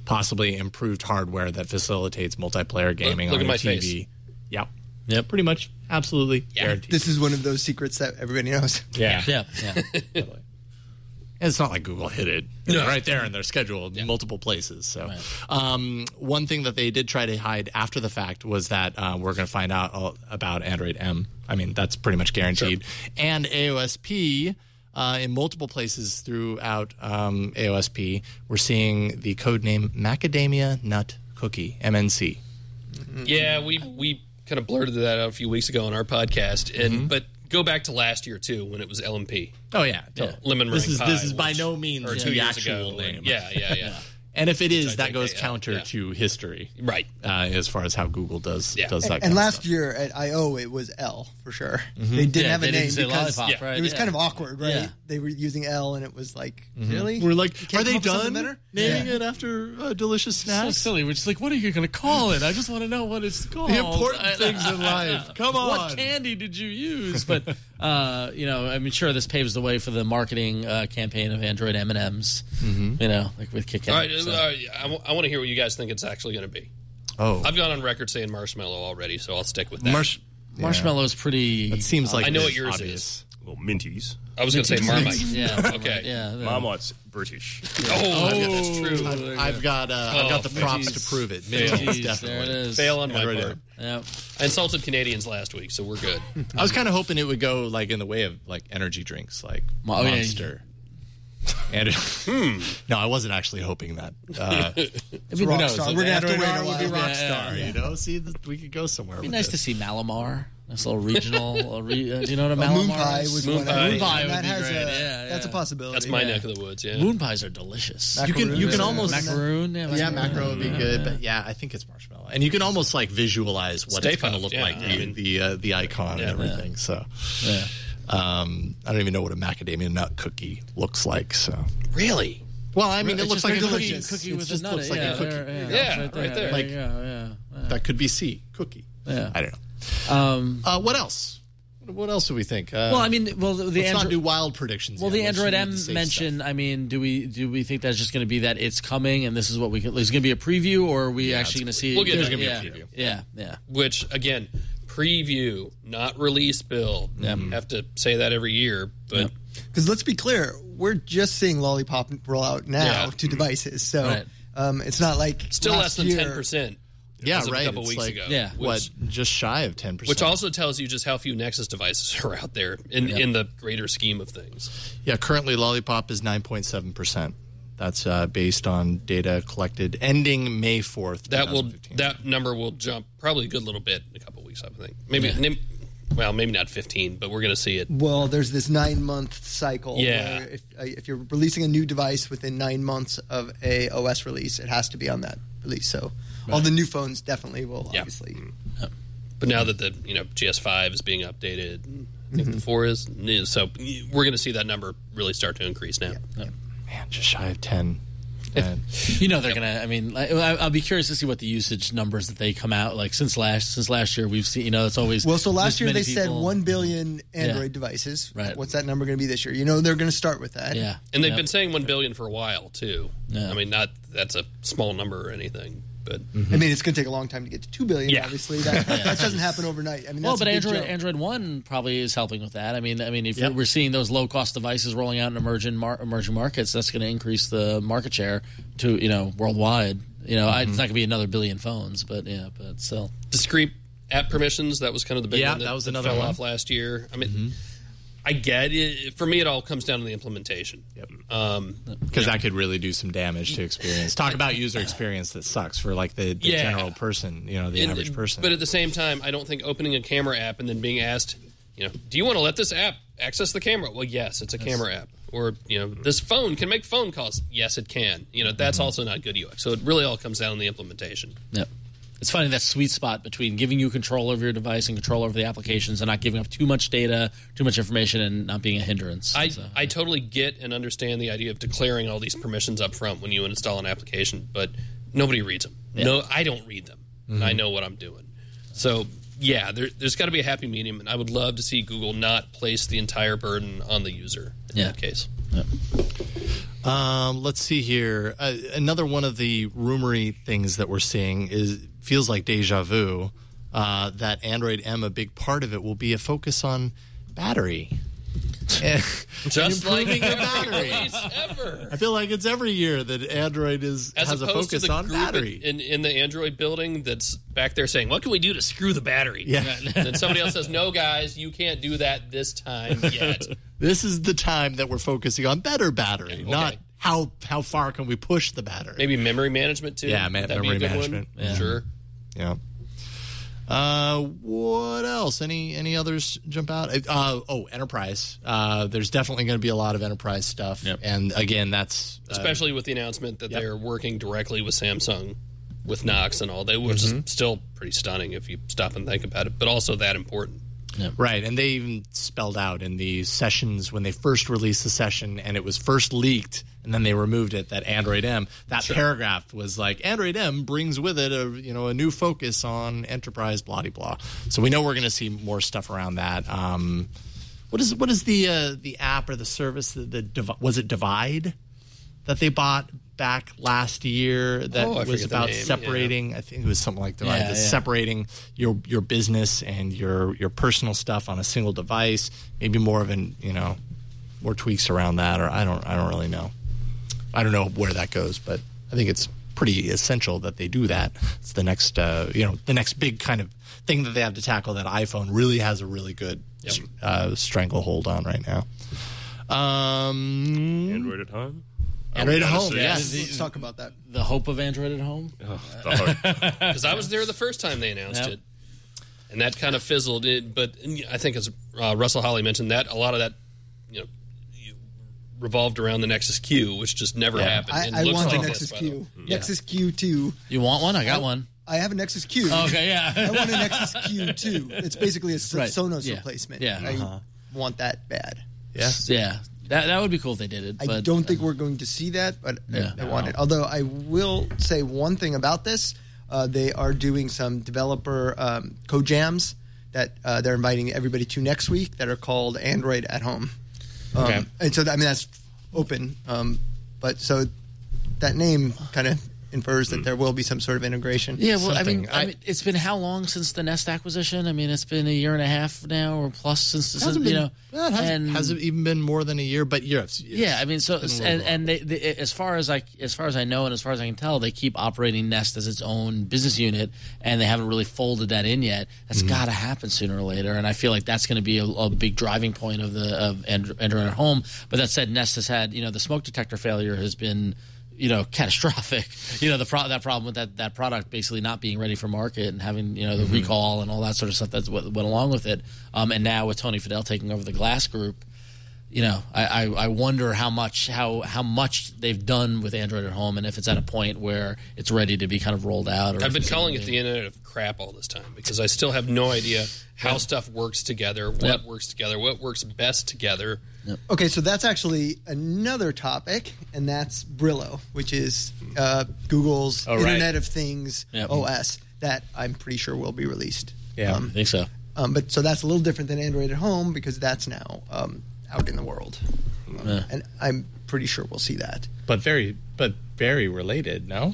possibly improved hardware that facilitates multiplayer gaming look on at my your T V. face. Yep. Yep. Pretty much. Absolutely. Yeah. Guaranteed. This is one of those secrets that everybody knows. yeah. Yeah, yeah. Totally. And it's not like Google hid it. It's No. right there in their schedule in multiple places. So, Right. um, one thing that they did try to hide after the fact was that uh, we're going to find out all about Android M. I mean, that's pretty much guaranteed. And A O S P, uh, in multiple places throughout um, A O S P, we're seeing the code name Macadamia Nut Cookie, M N C. Yeah, we we kind of blurted that out a few weeks ago on our podcast, and Mm-hmm. but go back to last year too when it was L M P. Oh, yeah. Totally. Lemon This meringue is, pie, this is by which- no means or two the years actual ago. name. Yeah, yeah, yeah. And if it is, I that think goes they- counter yeah. to history. Right. Uh, as far as how Google does Yeah. does that. And kind of last stuff. year at I O, it was L for sure. They didn't Yeah, have a they name didn't say because Lollipop, yeah, right? it was Yeah. kind of awkward, right? Yeah. They were using L, and it was like, really? We're like, You can't are they come up with something done better? naming Yeah. it after uh, delicious So snacks? silly. We're just like, what are you going to call it? I just want to know what it's called. The important I- things in life. Come on. What candy did you use? But uh, you know, I mean, sure, this paves the way for the marketing uh, campaign of Android M and M's. You know, like with Kit Kat. All right, so. all right, I, w- I want to hear what you guys think it's actually going to be. Oh, I've gone on record saying marshmallow already, so I'll stick with that. Marsh- Marshmallow is pretty. It seems like I know the what yours obvious. Well, Minties. I was going to say Marmite. Yeah. Okay. Yeah. the- Marmite's British. Oh, that's true. I've, I've got uh, I've got the Oh, props Minties. to prove it. Minties, Minties, there definitely. it is. Fail on my Android part. M. Yeah. I insulted Canadians last week, so we're good. I was kind of hoping it would go like in the way of like energy drinks, like Oh, yeah. Monster. And no, I wasn't actually hoping that. Uh, It's Rockstar. We're gonna have to Android wait a R would be while. Rockstar, Yeah, yeah. you know. See, th- we could go somewhere. It'd be with nice this. to see Malamar. Nice little regional. a re, uh, do you know what a A Malamar moon pie is? was Moon one. pie. I Moon think. pie would that be has great. a, Yeah, that's yeah. a possibility. That's my Yeah. neck of the woods, yeah. Moon pies are delicious. Mac- You can you can Macaroons. almost Macaroon. Yeah, yeah, macaroon. macro would be good, but yeah, I think it's marshmallow, and you can almost like visualize what Stay it's going to Puft, look yeah. like, I the mean- the, uh, the icon Yeah. and everything. So, Yeah. um, I don't even know what a macadamia nut cookie looks like. So, Really? well, I mean, it It's looks just like a cookie, cookie. cookie It with just a nut. looks like yeah, a cookie. there, yeah, Yeah, it's right, right there. there. Like, Like- yeah, yeah. That could be C cookie. Yeah. I don't know. Um, Uh, what else? What else do we think? Uh, well, I mean, well, the, the let's not Android. do wild predictions. Well, yet. the Let's Android do M the safe mention. stuff. I mean, do we do we think that's just going to be that it's coming and this is what we can? Is it going to be a preview, or are we Yeah, actually going it's- to see? We'll get There's that. gonna There's be gonna be a preview. Yeah, yeah. Which, again, preview, not release build. Have to say that every year, but Because let's be clear, we're just seeing Lollipop roll out now Yeah. to devices, so Right. um, it's not like still last less than year- ten percent. Yeah, as of right. A couple It's weeks like, ago. Yeah. Which, What? Just shy of ten percent. which also tells you just how few Nexus devices are out there in, in the greater scheme of things. Yeah, currently Lollipop is nine point seven percent. That's uh, based on data collected ending May fourth. That will that number will jump probably a good little bit in a couple weeks, I think. Maybe, nim- well, maybe not fifteen, but we're going to see it. Well, there's this nine month cycle. Yeah. Where if, uh, if you're releasing a new device within nine months of a O S release, it has to be on that release. So all the new phones definitely will, Yeah. obviously. But now that the you know G S five is being updated, and I think the four is, so we're going to see that number really start to increase now. Man, just shy of ten. And You know they're gonna. I mean, like, I- I'll be curious to see what the usage numbers that they come out like since last since last year. We've seen. You know, it's always Well, so last this year many they said people- one billion Android Yeah. devices. Right. What's that number going to be this year? You know, they're going to start with that. Yeah, And they've Yep. been saying one billion for a while too. Yeah. I mean, not that's a small number or anything, but I mean, it's going to take a long time to get to two billion. Yeah. Obviously, that, that doesn't happen overnight. I mean, Well, that's but a big Android jump. Android One probably is helping with that. I mean, I mean, if Yep. we're seeing those low cost devices rolling out in emerging mar- emerging markets, that's going to increase the market share to you know worldwide. You know, I it's not going to be another billion phones, but yeah, but still. discrete app permissions, that was kind of the big Yeah, one that, that was that another fell one. off last year. I mean, I get it. For me, it all comes down to the implementation. Yep. Um, because that could really do some damage to experience. Talk about user experience that sucks for like the, the Yeah. general person, you know, the and- average person. But at the same time, I don't think opening a camera app and then being asked, you know, do you want to let this app access the camera? Well, yes, it's a camera app. Or, you know, this phone can make phone calls. Yes, it can. You know, that's also not good U X. So it really all comes down to the implementation. Yep. It's finding that sweet spot between giving you control over your device and control over the applications, and not giving up too much data, too much information, and not being a hindrance. I, So, I totally get and understand the idea of declaring all these permissions up front when you install an application, but nobody reads them. No, I don't read them. And I know what I'm doing. So, yeah, there, there's got to be a happy medium, and I would love to see Google not place the entire burden on the user in Yeah. that case. Um, let's see here. Uh, another one of the rumory things that we're seeing is feels like deja vu. Uh, that Android M, a big part of it will be a focus on battery. And, Just and like improving your every battery. release ever. I feel like it's every year that Android is As has a opposed focus to the on group battery. in, in the Android building that's back there saying, what can we do to screw the battery? Yeah. And then somebody else says, no, guys, you can't do that this time yet. This is the time that we're focusing on better battery, Yeah, okay. not how how far can we push the battery. Maybe memory management, too? Yeah, ma- Would that memory be a good management. One? Yeah. Sure. Yeah. Uh, what else? Any any others jump out? Uh, oh, enterprise. Uh, there's definitely going to be a lot of enterprise stuff, Yep. and again, that's uh, Especially with the announcement that Yep. they're working directly with Samsung, with Knox and all that, which Mm-hmm. is still pretty stunning if you stop and think about it, but also that important. right. And they even spelled out in the sessions when they first released the session, and it was first leaked, and then they removed it. That Android M, that paragraph was like Android M brings with it a you know a new focus on enterprise, blah de blah. So we know we're going to see more stuff around that. Um, what is what is the uh, the app or the service? The, the Div- was it Divide that they bought back last year that Oh, I was forget the about name, separating? I think it was something like Divide. Yeah, that's yeah. separating your your business and your your personal stuff on a single device. Maybe more of an you know more tweaks around that, or I don't I don't really know. I don't know where that goes, but I think it's pretty essential that they do that. It's the next uh, you know the next big kind of thing that they have to tackle that iPhone really has a really good Yep. uh, stranglehold on right now. Um, Android at home. Android at Are we home, gonna yes. see- Let's talk about that. The hope of Android at home. Oh, the hope. Because I was there the first time they announced Yep. it, and that kind of fizzled. It, but I think, as uh, Russell Holly mentioned, that a lot of that, you know, revolved around the Nexus Q, which just never happened. I, It I looks want like the this, Nexus by the Q. way. Nexus Q two. You want one? I got one. I have a Nexus Q. Oh, okay, yeah. I want a Nexus Q two. It's basically a S- Right. Sonos Yeah. replacement. Yeah. I Uh-huh. want that bad. Yeah. Yeah. That that would be cool if they did it. I but, don't think we're going to see that, but Yeah. I, I want it. Although I will say one thing about this: uh, they are doing some developer um, code jams that uh, they're inviting everybody to next week that are called Android at Home. Um, Okay. And so, that, I mean, that's open. Um, but so that name kind of infers that there will be some sort of integration. Yeah, well, I mean, something. I I- mean, it's been how long since the Nest acquisition? I mean, it's been a year and a half now, or plus since this, Hasn't you been- know, well, it hasn't, and hasn't even been more than a year, but yes, yes. yeah, I mean, so Been a little and, while. and they, they, as far as I as far as I know, and as far as I can tell, they keep operating Nest as its own business unit, and they haven't really folded that in yet. That's Mm-hmm. got to happen sooner or later, and I feel like that's going to be a, a big driving point of the of Android at Home. But that said, Nest has had you know the smoke detector failure has been. You know, catastrophic. You know, the pro- that problem with that, that product basically not being ready for market and having you know the Mm-hmm. recall and all that sort of stuff that's what went along with it. Um, and now with Tony Fadell taking over the Glass Group, you know, I, I, I wonder how much how how much they've done with Android at Home and if it's at a point where it's ready to be kind of rolled out. Or I've if been it's calling it something- the Internet of Crap all this time because I still have no idea how stuff works together, what Yep. works together, what works best together. Okay, so that's actually another topic, and that's Brillo, which is uh, Google's Oh, right. Internet of Things Yep. O S that I'm pretty sure will be released. Yeah. I think so. Um, but so that's a little different than Android at Home because that's now um, out in the world, Um, Yeah. and I'm pretty sure we'll see that. but very, but very related. No,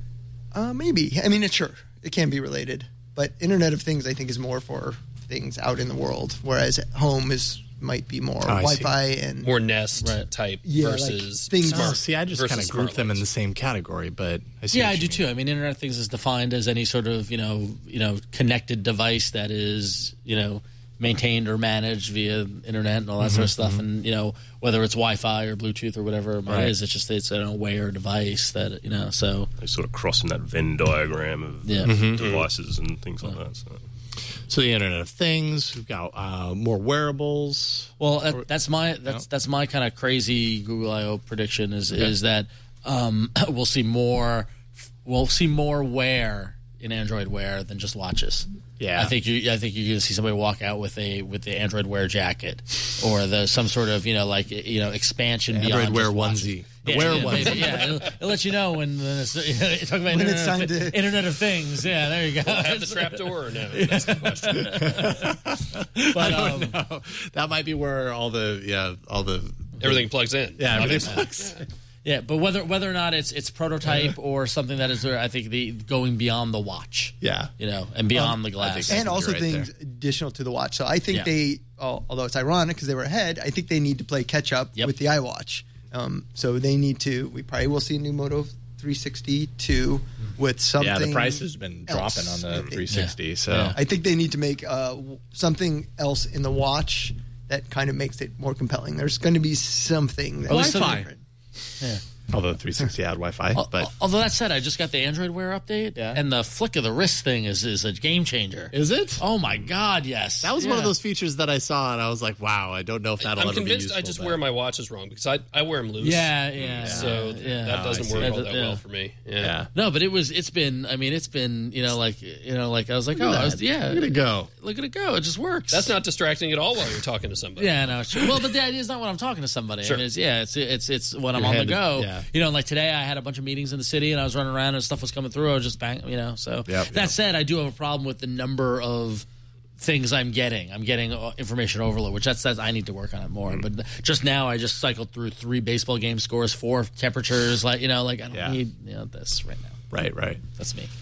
Uh, maybe. I mean, it's sure it can be related, but Internet of Things I think is more for things out in the world, whereas at home is might be more Oh, I see. Wi-Fi and More Nest Right. type Yeah, like versus things- smart. oh, see, I just versus kind of group smart them in lights. the same category, but I see Yeah, what I you do mean. too. I mean, Internet of Things is defined as any sort of you know you know connected device that is you know maintained or managed via internet and all that sort of stuff. And you know whether it's Wi-Fi or Bluetooth or whatever it Right. is, it's just it's an aware device that you know. So They sort of cross in that Venn diagram of Yeah. devices and things like that. So. So the Internet of Things, we've got uh, more wearables. well, that, that's my that's that's my kind of crazy Google I O prediction is is that um, we'll see more we'll see more wear in Android Wear than just watches. Yeah. I think you I think you're going to see somebody walk out with a with the Android Wear jacket or the some sort of you know like you know expansion Android beyond Wear just watches. onesie. The Yeah, Wear yeah, onesie. maybe, yeah, it'll, it'll let you know when, when it's you talk about When Internet, it's time of, to- Internet of Things. Yeah, there you go. Have the trap door or no? That's the question. But, um, No, that might be where all the yeah all the everything plugs in. Yeah, everything Obviously. plugs. Yeah, but whether whether or not it's it's prototype or something that is, I think, the going beyond the watch. Yeah, you know, and beyond Um, the glass, and also right things there. additional to the watch. So I think Yeah. they, al- although it's ironic because they were ahead, I think they need to play catch up Yep. with the iWatch. Um, so they need to. We probably will see a new Moto three sixty-two with something. Yeah, the price has been else. dropping on the three sixty. Yeah. So Yeah. I think they need to make uh, w- something else in the watch that kind of makes it more compelling. There's going to be something that's Wi-Fi. different. yeah. although the three sixty had Wi-Fi, Al- but Although that said, I just got the Android Wear update, Yeah. and the flick of the wrist thing is is a game changer. is it? Oh my God, yes. That was one of Yeah. those features that I saw, and I was like, "Wow, I don't know if that'll I'm ever be convinced useful." I just but- wear my watches wrong because I, I wear them loose. Yeah, yeah. So yeah. that Oh, I doesn't see. work all Yeah, that yeah. well for me. Yeah. Yeah, No, but it was. It's been. I mean, it's been. You know, like you know, like I was like, oh, I was, yeah. look at it go. Look at it go. It just works. That's not distracting at all while you're talking to somebody. Yeah, no, sure. Well, but the idea is not when I'm talking to somebody. Sure. I mean, it's, yeah, it's it's it's when I'm Your on the head is- go. yeah. You know, like today I had a bunch of meetings in the city and I was running around and stuff was coming through. I was just bang, you know. So Yep. that Yep. said, I do have a problem with the number of things I'm getting. I'm getting uh, information overload, which that says I need to work on it more. Mm-hmm. But just now, I just cycled through three baseball game scores, four temperatures. Like you know, like I don't Yeah. need you know this right now. Right, right. That's me.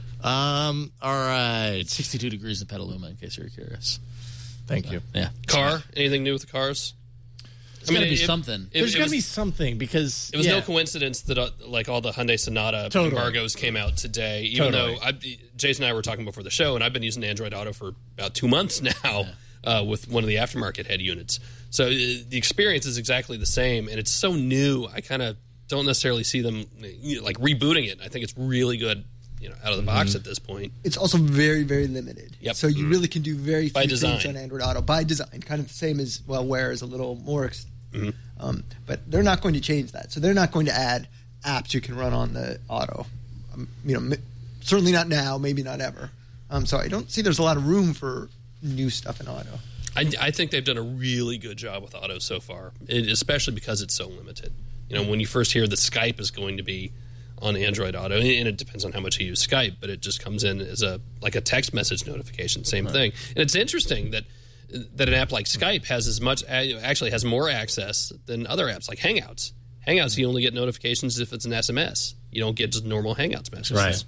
Um. All right. sixty-two degrees in Petaluma, in case you're curious. Thank you. Yeah, Car? Anything new with the cars? it's got to be it- something. It, There's it got to was, be something because It was yeah. no coincidence that uh, like all the Hyundai Sonata Totally. embargoes came out today. Even Totally. though I, Jason and I were talking before the show, and I've been using Android Auto for about two months now uh, with one of the aftermarket head units. So uh, the experience is exactly the same, and it's so new. I kind of don't necessarily see them you know, like rebooting it. I think it's really good, you know, out of the box at this point. It's also very, very limited. Yep. So you really can do very few By things design. on Android Auto by design. Kind of the same as well, Wear is a little more. Ex- Mm-hmm. um, but they're not going to change that. So they're not going to add apps you can run on the Auto. Um, you know, m- certainly not now. Maybe not ever. Um, so I don't see there's a lot of room for new stuff in Auto. I, I think they've done a really good job with Auto so far, it, especially because it's so limited. You know, when you first hear that Skype is going to be on Android Auto, and it depends on how much you use Skype, but it just comes in as a like a text message notification, same thing. And it's interesting that that an app like Skype has as much actually has more access than other apps like Hangouts. Hangouts, you only get notifications if it's an S M S. You don't get just normal Hangouts messages. Right.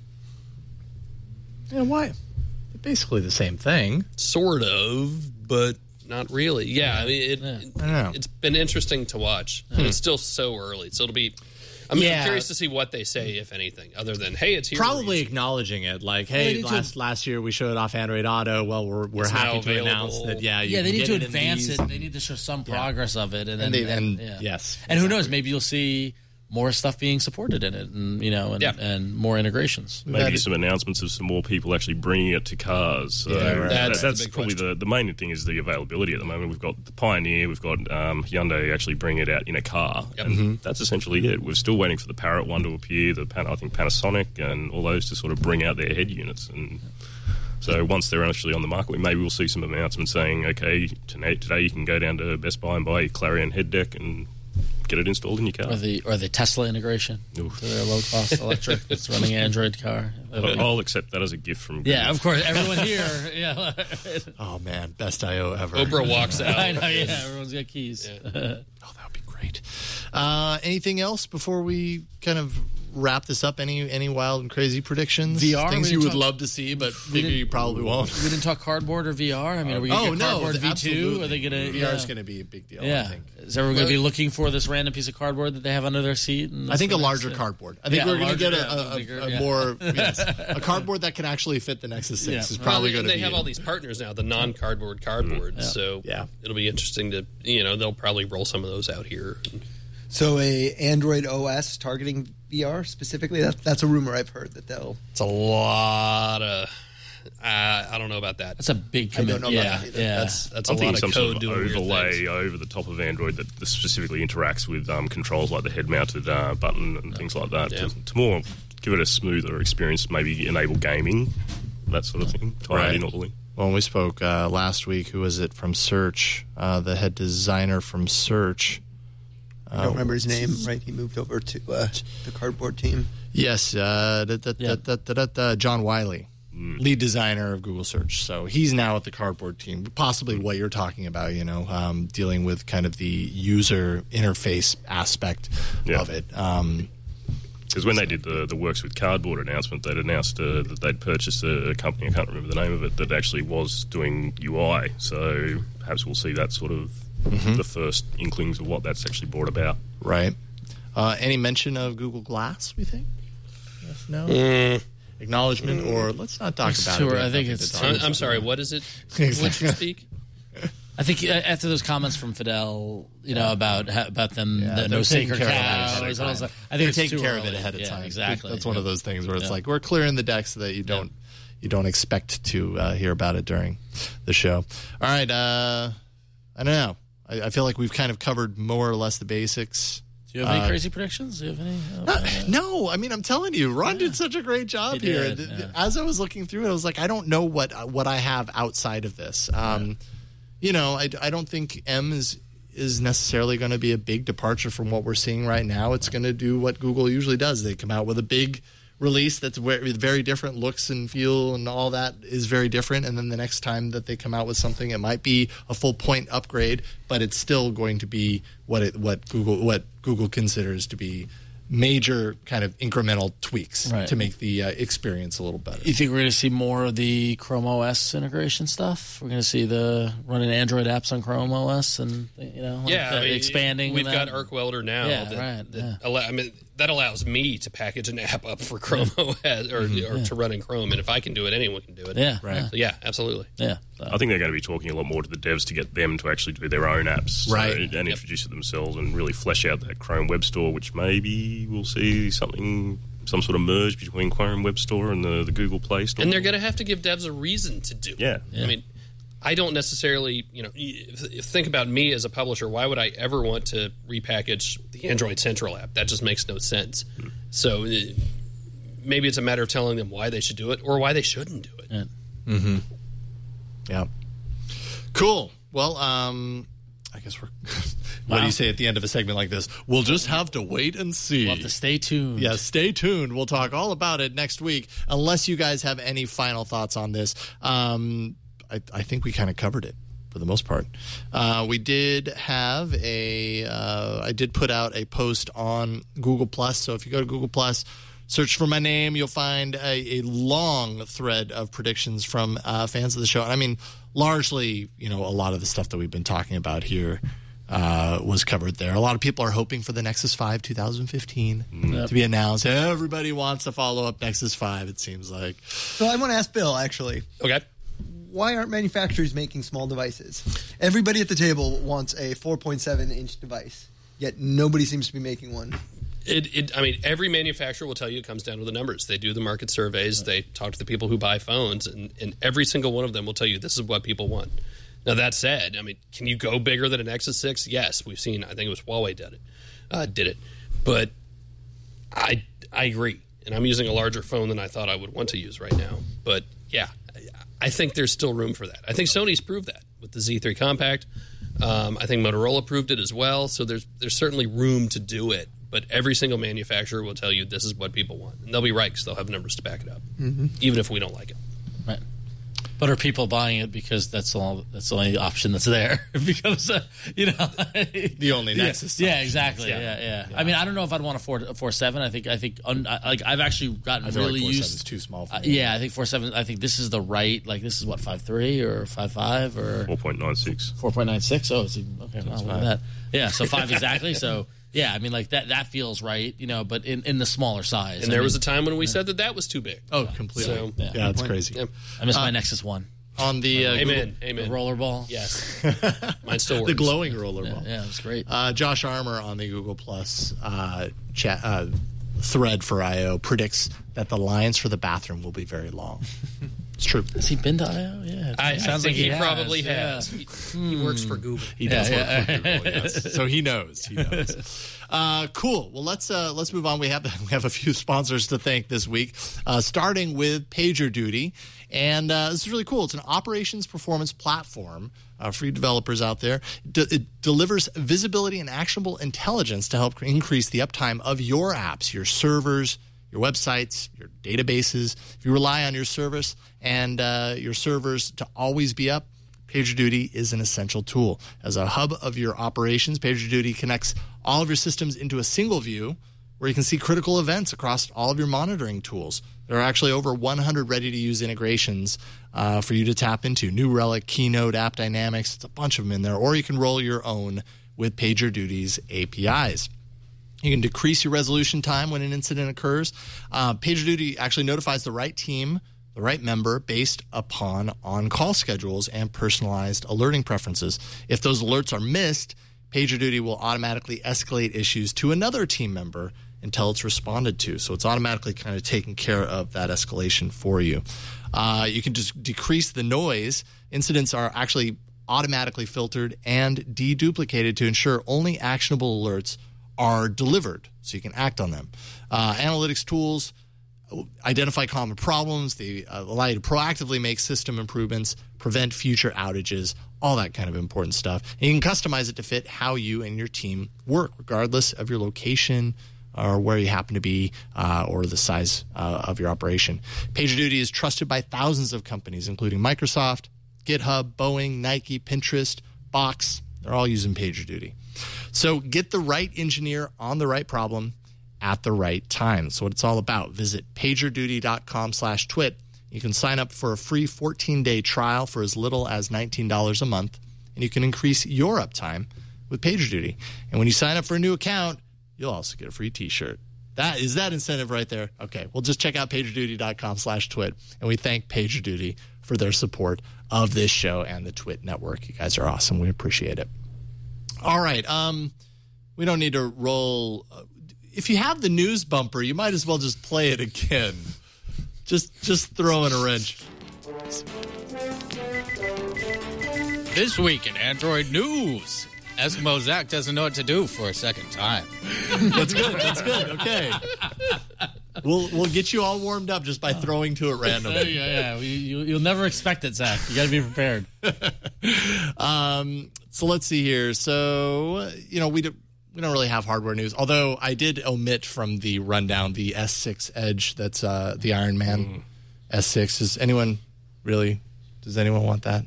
Yeah, why? They're basically the same thing. Sort of, but not really. Yeah, I mean, it, Yeah. it, I don't know. it's been interesting to watch. And it's still so early, so it'll be. I'm, I'm Yeah. curious to see what they say, if anything, other than hey, it's here. Probably Easy. acknowledging it, like, they hey, need to- last last year we showed off Android Auto. Well, we're we're It's happy now to announce available. that. Yeah, you yeah, they can need get to it in advance these. it. They need to show some progress of it, and then And they- and- yeah. yes, and who knows? Maybe you'll see more stuff being supported in it, and you know, and, Yeah. and more integrations. Maybe some announcements of some more people actually bringing it to cars. So Yeah, right. that- That's that's the big probably the, the main thing is the availability at the moment. We've got the Pioneer, we've got um, Hyundai actually bringing it out in a car, Yep. and that's essentially it. We're still waiting for the Parrot one to appear, the Pan- I think Panasonic and all those to sort of bring out their head units. And so once they're actually on the market, maybe we'll see some announcements saying, okay, tonight, today you can go down to Best Buy and buy a Clarion head deck and get it installed in your car. Or the or the Tesla integration Oof. to their low cost electric that's running Android car. I'll I'll accept that as a gift from Yeah, Google. of course. Everyone here. Yeah, Oh man, best I O ever. Oprah walks out. I know. Yeah, everyone's got keys. Oh, that would be great. Uh, anything else before we kind of wrap this up? Any any wild and crazy predictions? V R, things we you didn't would talk- love to see, but figure didn't- you probably won't. We didn't talk cardboard or V R. I mean, are we going to Oh get no, cardboard V two? absolutely. Are they going to? V R is going to be a big deal. Yeah. I think. Is everyone going to be looking for this random piece of cardboard that they have under their seat? And I think a that's- larger yeah. cardboard. I think Yeah, we're a going to get larger- a, yeah, a, bigger, a yeah. more yes, a cardboard that can actually fit the Nexus six Yeah. is Well, probably they, going to they be. have it. all these partners now, the non-cardboard cardboard. So Yeah. it'll be interesting to you know they'll probably roll some of those out here. So a Android O S targeting V R specifically. That, that's a rumor I've heard that they'll. It's a lot of. Uh, I don't know about that. That's a big I don't commitment. know about Yeah, that either. yeah. That's that's I'm a thinking lot some of sort code of doing weird overlay things. over the top of Android that specifically interacts with um, controls like the head-mounted uh, button and things like that Yeah. to, to more give it a smoother experience. Maybe enable gaming, that sort of thing. Tie Right. it in all the way. Well, when we spoke uh, last week, who was it from Search? Uh, the head designer from Search. I don't remember his name. Right, he moved over to uh, the cardboard team. Yes, uh, da, da, Yeah. da, da, da, da, John Wiley. lead designer of Google Search. So he's now at the Cardboard team, possibly what you're talking about, you know, um, dealing with kind of the user interface aspect Yeah. of it. Um, Because when they did the, the Works with Cardboard announcement, they'd announced uh, that they'd purchased a, a company, I can't remember the name of it, that actually was doing U I. So perhaps we'll see that sort of Mhm. the first inklings of what that's actually brought about. Right. Uh, any mention of Google Glass, we think? Yes, no? Mm. Acknowledgement, or let's not talk It's about too it. We early. have I think nothing it's to too talk I'm, about. I'm sorry, what is it? Exactly. Would you speak? I think uh, after those comments from Fidel, you know, about ha- about them, Yeah, the, they're no taking sacred care of it cows. ahead of I was time. like, I They're think it's taking too care of early. it ahead of Yeah, time. Exactly. That's one of Yeah. those things where it's Yeah. like we're clearing the deck so that you don't you don't expect to uh, hear about it during the show. All right. Uh, I don't know. I, I feel like we've kind of covered more or less the basics. Do you have any Uh, crazy predictions? Do you have any? Uh, no, I mean, I'm telling you, Ron did such a great job He here. did, Th- th- yeah. As I was looking through it, I was like, I don't know what uh, what I have outside of this. Um, You know, I, I don't think M is is necessarily going to be a big departure from what we're seeing right now. It's going to do what Google usually does. They come out with a big release that's very, very different, looks and feel and all that is very different. And then the next time that they come out with something, it might be a full point upgrade, but it's still going to be what it what Google what Google considers to be major kind of incremental tweaks Right. to make the uh, experience a little better. You think we're going to see more of the Chrome O S integration stuff? We're going to see the running Android apps on Chrome O S and you know, like Yeah, the I mean, expanding. We've that. got Arc Welder now. Yeah, that, right, that yeah. allow- I mean, that allows me to package an app up for Chrome O S or, Mm-hmm. or to run in Chrome, and if I can do it, anyone can do it. Yeah, Right. So, yeah, absolutely. Yeah. I think they're going to be talking a lot more to the devs to get them to actually do their own apps, so- Right. and introduce it themselves and really flesh out that Chrome Web Store, which maybe we'll see something, some sort of merge between Chrome Web Store and the, the Google Play Store. And they're going to have to give devs a reason to do it. Yeah. I mean, I don't necessarily, you know, if- think about me as a publisher. Why would I ever want to repackage the Android Central app? That just makes no sense. Hmm. So uh, maybe it's a matter of telling them why they should do it or why they shouldn't do it. Yeah. Mm-hmm. Yeah. Cool. Well, um, I guess we're. What do Wow. you say at the end of a segment like this? We'll just have to wait and see. We'll have to stay tuned. Yeah, stay tuned. We'll talk all about it next week. Unless you guys have any final thoughts on this, um, I, I think we kind of covered it for the most part. Uh, we did have a. Uh, I did put out a post on Google Plus. So if you go to Google Plus, search for my name, you'll find a, a long thread of predictions from uh, fans of the show. And I mean, largely, you know, a lot of the stuff that we've been talking about here uh, was covered there. A lot of people are hoping for the Nexus five twenty fifteen Yep. to be announced. Everybody wants to follow up Nexus five, it seems like. So I want to ask Bill, actually, Okay. why aren't manufacturers making small devices? Everybody at the table wants a four point seven inch device, yet nobody seems to be making one. It, it, I mean, every manufacturer will tell you it comes down to the numbers. They do the market surveys. They talk to the people who buy phones, and, and every single one of them will tell you this is what people want. Now, that said, I mean, can you go bigger than a Nexus six? Yes, we've seen. I think it was Huawei did it. Uh, did it, but I I agree, and I'm using a larger phone than I thought I would want to use right now. But yeah, I, I think there's still room for that. I think Sony's proved that with the Z three Compact. Um, I think Motorola proved it as well. So there's there's certainly room to do it. But every single manufacturer will tell you this is what people want. And they'll be right because they'll have numbers to back it up, Mm-hmm. even if we don't like it. Right. But are people buying it because that's all? That's the only option that's there? It becomes, a, you know, The only Nexus. Yeah, exactly. Yeah. Yeah. Yeah, Yeah. I mean, I don't know if I'd want a four a four seven. I think I think un, I, like I've actually gotten I feel really like four used. seven's too small for Uh, me. yeah, I think four seven. I think this is the right. Like this is what five three or five five or four point nine six. four point nine six. Oh, it's even, okay. Wow, look at that. Yeah, so five exactly. So yeah, I mean, like that. That feels right. You know, but in, in the smaller size. And I there mean, was a time when we said that that was too big. Oh, completely. So- yeah, Yeah. it's crazy. Yeah. I miss my Uh, Nexus one. On the uh, Amen. The Amen. rollerball. Yes. Mine still works. the glowing roller Yeah, ball. yeah, it was great. Uh, Josh Armour on the Google Plus uh, chat uh, thread for I O predicts that the lines for the bathroom will be very long. It's true. Has he been to I O? Yeah, it I, I sounds think like he, has, probably yeah. has. He, he works for Google. He does Yeah, work yeah. for Google, yes. So he knows. He knows. Uh, cool. Well, let's uh, let's move on. We have we have a few sponsors to thank this week, uh, starting with PagerDuty, and uh, this is really cool. It's an operations performance platform uh, for you developers out there. D- it delivers visibility and actionable intelligence to help increase the uptime of your apps, your servers, your websites, your databases. If you rely on your service and uh, your servers to always be up, PagerDuty is an essential tool. As a hub of your operations, PagerDuty connects all of your systems into a single view where you can see critical events across all of your monitoring tools. There are actually over one hundred ready-to-use integrations uh, for you to tap into. New Relic, Keynote, AppDynamics, it's a bunch of them in there. Or you can roll your own with PagerDuty's A P Is. You can decrease your resolution time when an incident occurs. Uh, PagerDuty actually notifies the right team, the right member, based upon on-call schedules and personalized alerting preferences. If those alerts are missed, PagerDuty will automatically escalate issues to another team member until it's responded to. So it's automatically kind of taking care of that escalation for you. Uh, you can just decrease the noise. Incidents are actually automatically filtered and deduplicated to ensure only actionable alerts are delivered so you can act on them. Uh, analytics tools identify common problems. They uh, allow you to proactively make system improvements, prevent future outages, all that kind of important stuff. And you can customize it to fit how you and your team work, regardless of your location or where you happen to be uh, or the size uh, of your operation. PagerDuty is trusted by thousands of companies, including Microsoft, GitHub, Boeing, Nike, Pinterest, Box. They're all using PagerDuty. So get the right engineer on the right problem at the right time. That's what it's all about. Visit pagerduty.com slash twit. You can sign up for a free fourteen-day trial for as little as nineteen dollars a month, and you can increase your uptime with PagerDuty. And when you sign up for a new account, you'll also get a free T-shirt. That is that incentive right there. Okay, well, just check out pagerduty.com slash twit, and we thank PagerDuty for their support of this show and the Twit Network. You guys are awesome. We appreciate it. All right. Um, we don't need to roll. Uh, if you have the news bumper, you might as well just play it again. Just, just throw in a wrench. This week in Android news, Eskimo Zach doesn't know what to do for a second time. That's good. That's good. Okay. We'll we'll get you all warmed up just by throwing to it randomly. yeah, yeah. You, you'll never expect it, Zach. You got to be prepared. um, so let's see here. So you know we do, we don't really have hardware news, although I did omit from the rundown the S six Edge. That's uh, the Iron Man mm. S six. Does anyone really? Does anyone want that?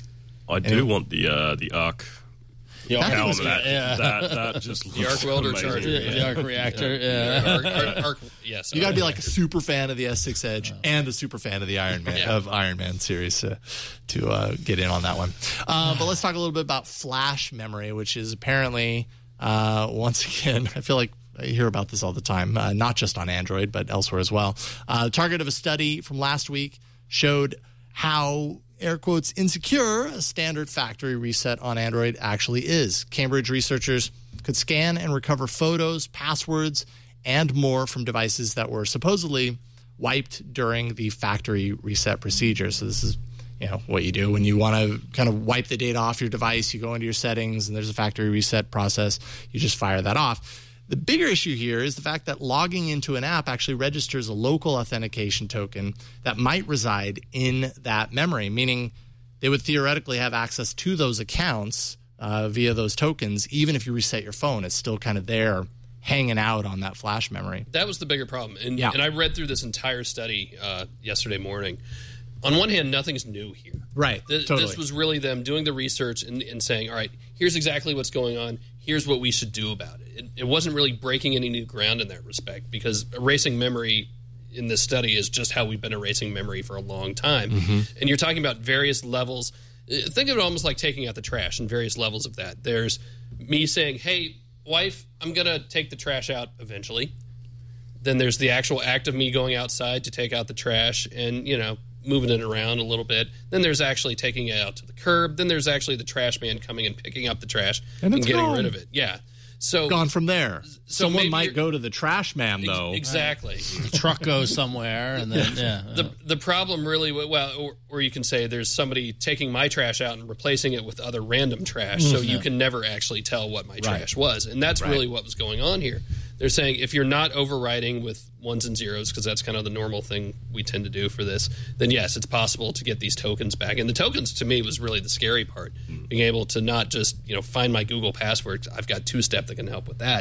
I do anyone? want the uh, the Arc. The arc, that, that, yeah. that, that just the arc welder amazing. charger, yeah. the arc reactor. Yeah, yeah. Arc, arc, arc, yes. You got to be like a super fan of the S six Edge oh. and a super fan of the Iron Man yeah. of Iron Man series uh, to uh, get in on that one. Uh, but let's talk a little bit about flash memory, which is apparently uh, once again, I feel like I hear about this all the time, uh, not just on Android but elsewhere as well. Uh, the target of a study from last week showed how, air quotes, insecure a standard factory reset on Android actually is. Cambridge researchers could scan and recover photos, passwords, and more from devices that were supposedly wiped during the factory reset procedure. So this is, you know, what you do when you want to kind of wipe the data off your device. You go into your settings, and there's a factory reset process. You just fire that off. The bigger issue here is the fact that logging into an app actually registers a local authentication token that might reside in that memory, meaning they would theoretically have access to those accounts uh, via those tokens. Even if you reset your phone, it's still kind of there hanging out on that flash memory. That was the bigger problem. And, yeah. and I read through this entire study uh, yesterday morning. On one hand, nothing's new here. Right, Th- totally. This was really them doing the research and, and saying, all right, here's exactly what's going on. Here's what we should do about it. it. It wasn't really breaking any new ground in that respect, because erasing memory in this study is just how we've been erasing memory for a long time. Mm-hmm. And you're talking about various levels. Think of it almost like taking out the trash and various levels of that. There's me saying, hey, wife, I'm going to take the trash out eventually. Then there's the actual act of me going outside to take out the trash and, you know, moving it around a little bit. Then there's actually taking it out to the curb. Then there's actually the trash man coming and picking up the trash and, and getting gone. rid of it. Yeah. So gone from there. So Someone might go to the trash man, though. Exactly. The truck goes somewhere, and then yeah. The the problem really, well, or, or you can say there's somebody taking my trash out and replacing it with other random trash, so you can never actually tell what my right. trash was, and that's right. really what was going on here. They're saying if you're not overriding with ones and zeros, because that's kind of the normal thing we tend to do for this, then yes, it's possible to get these tokens back. And the tokens, to me, was really the scary part. Mm. Being able to not just, you know, find my Google password. I've got two-step that can help with that.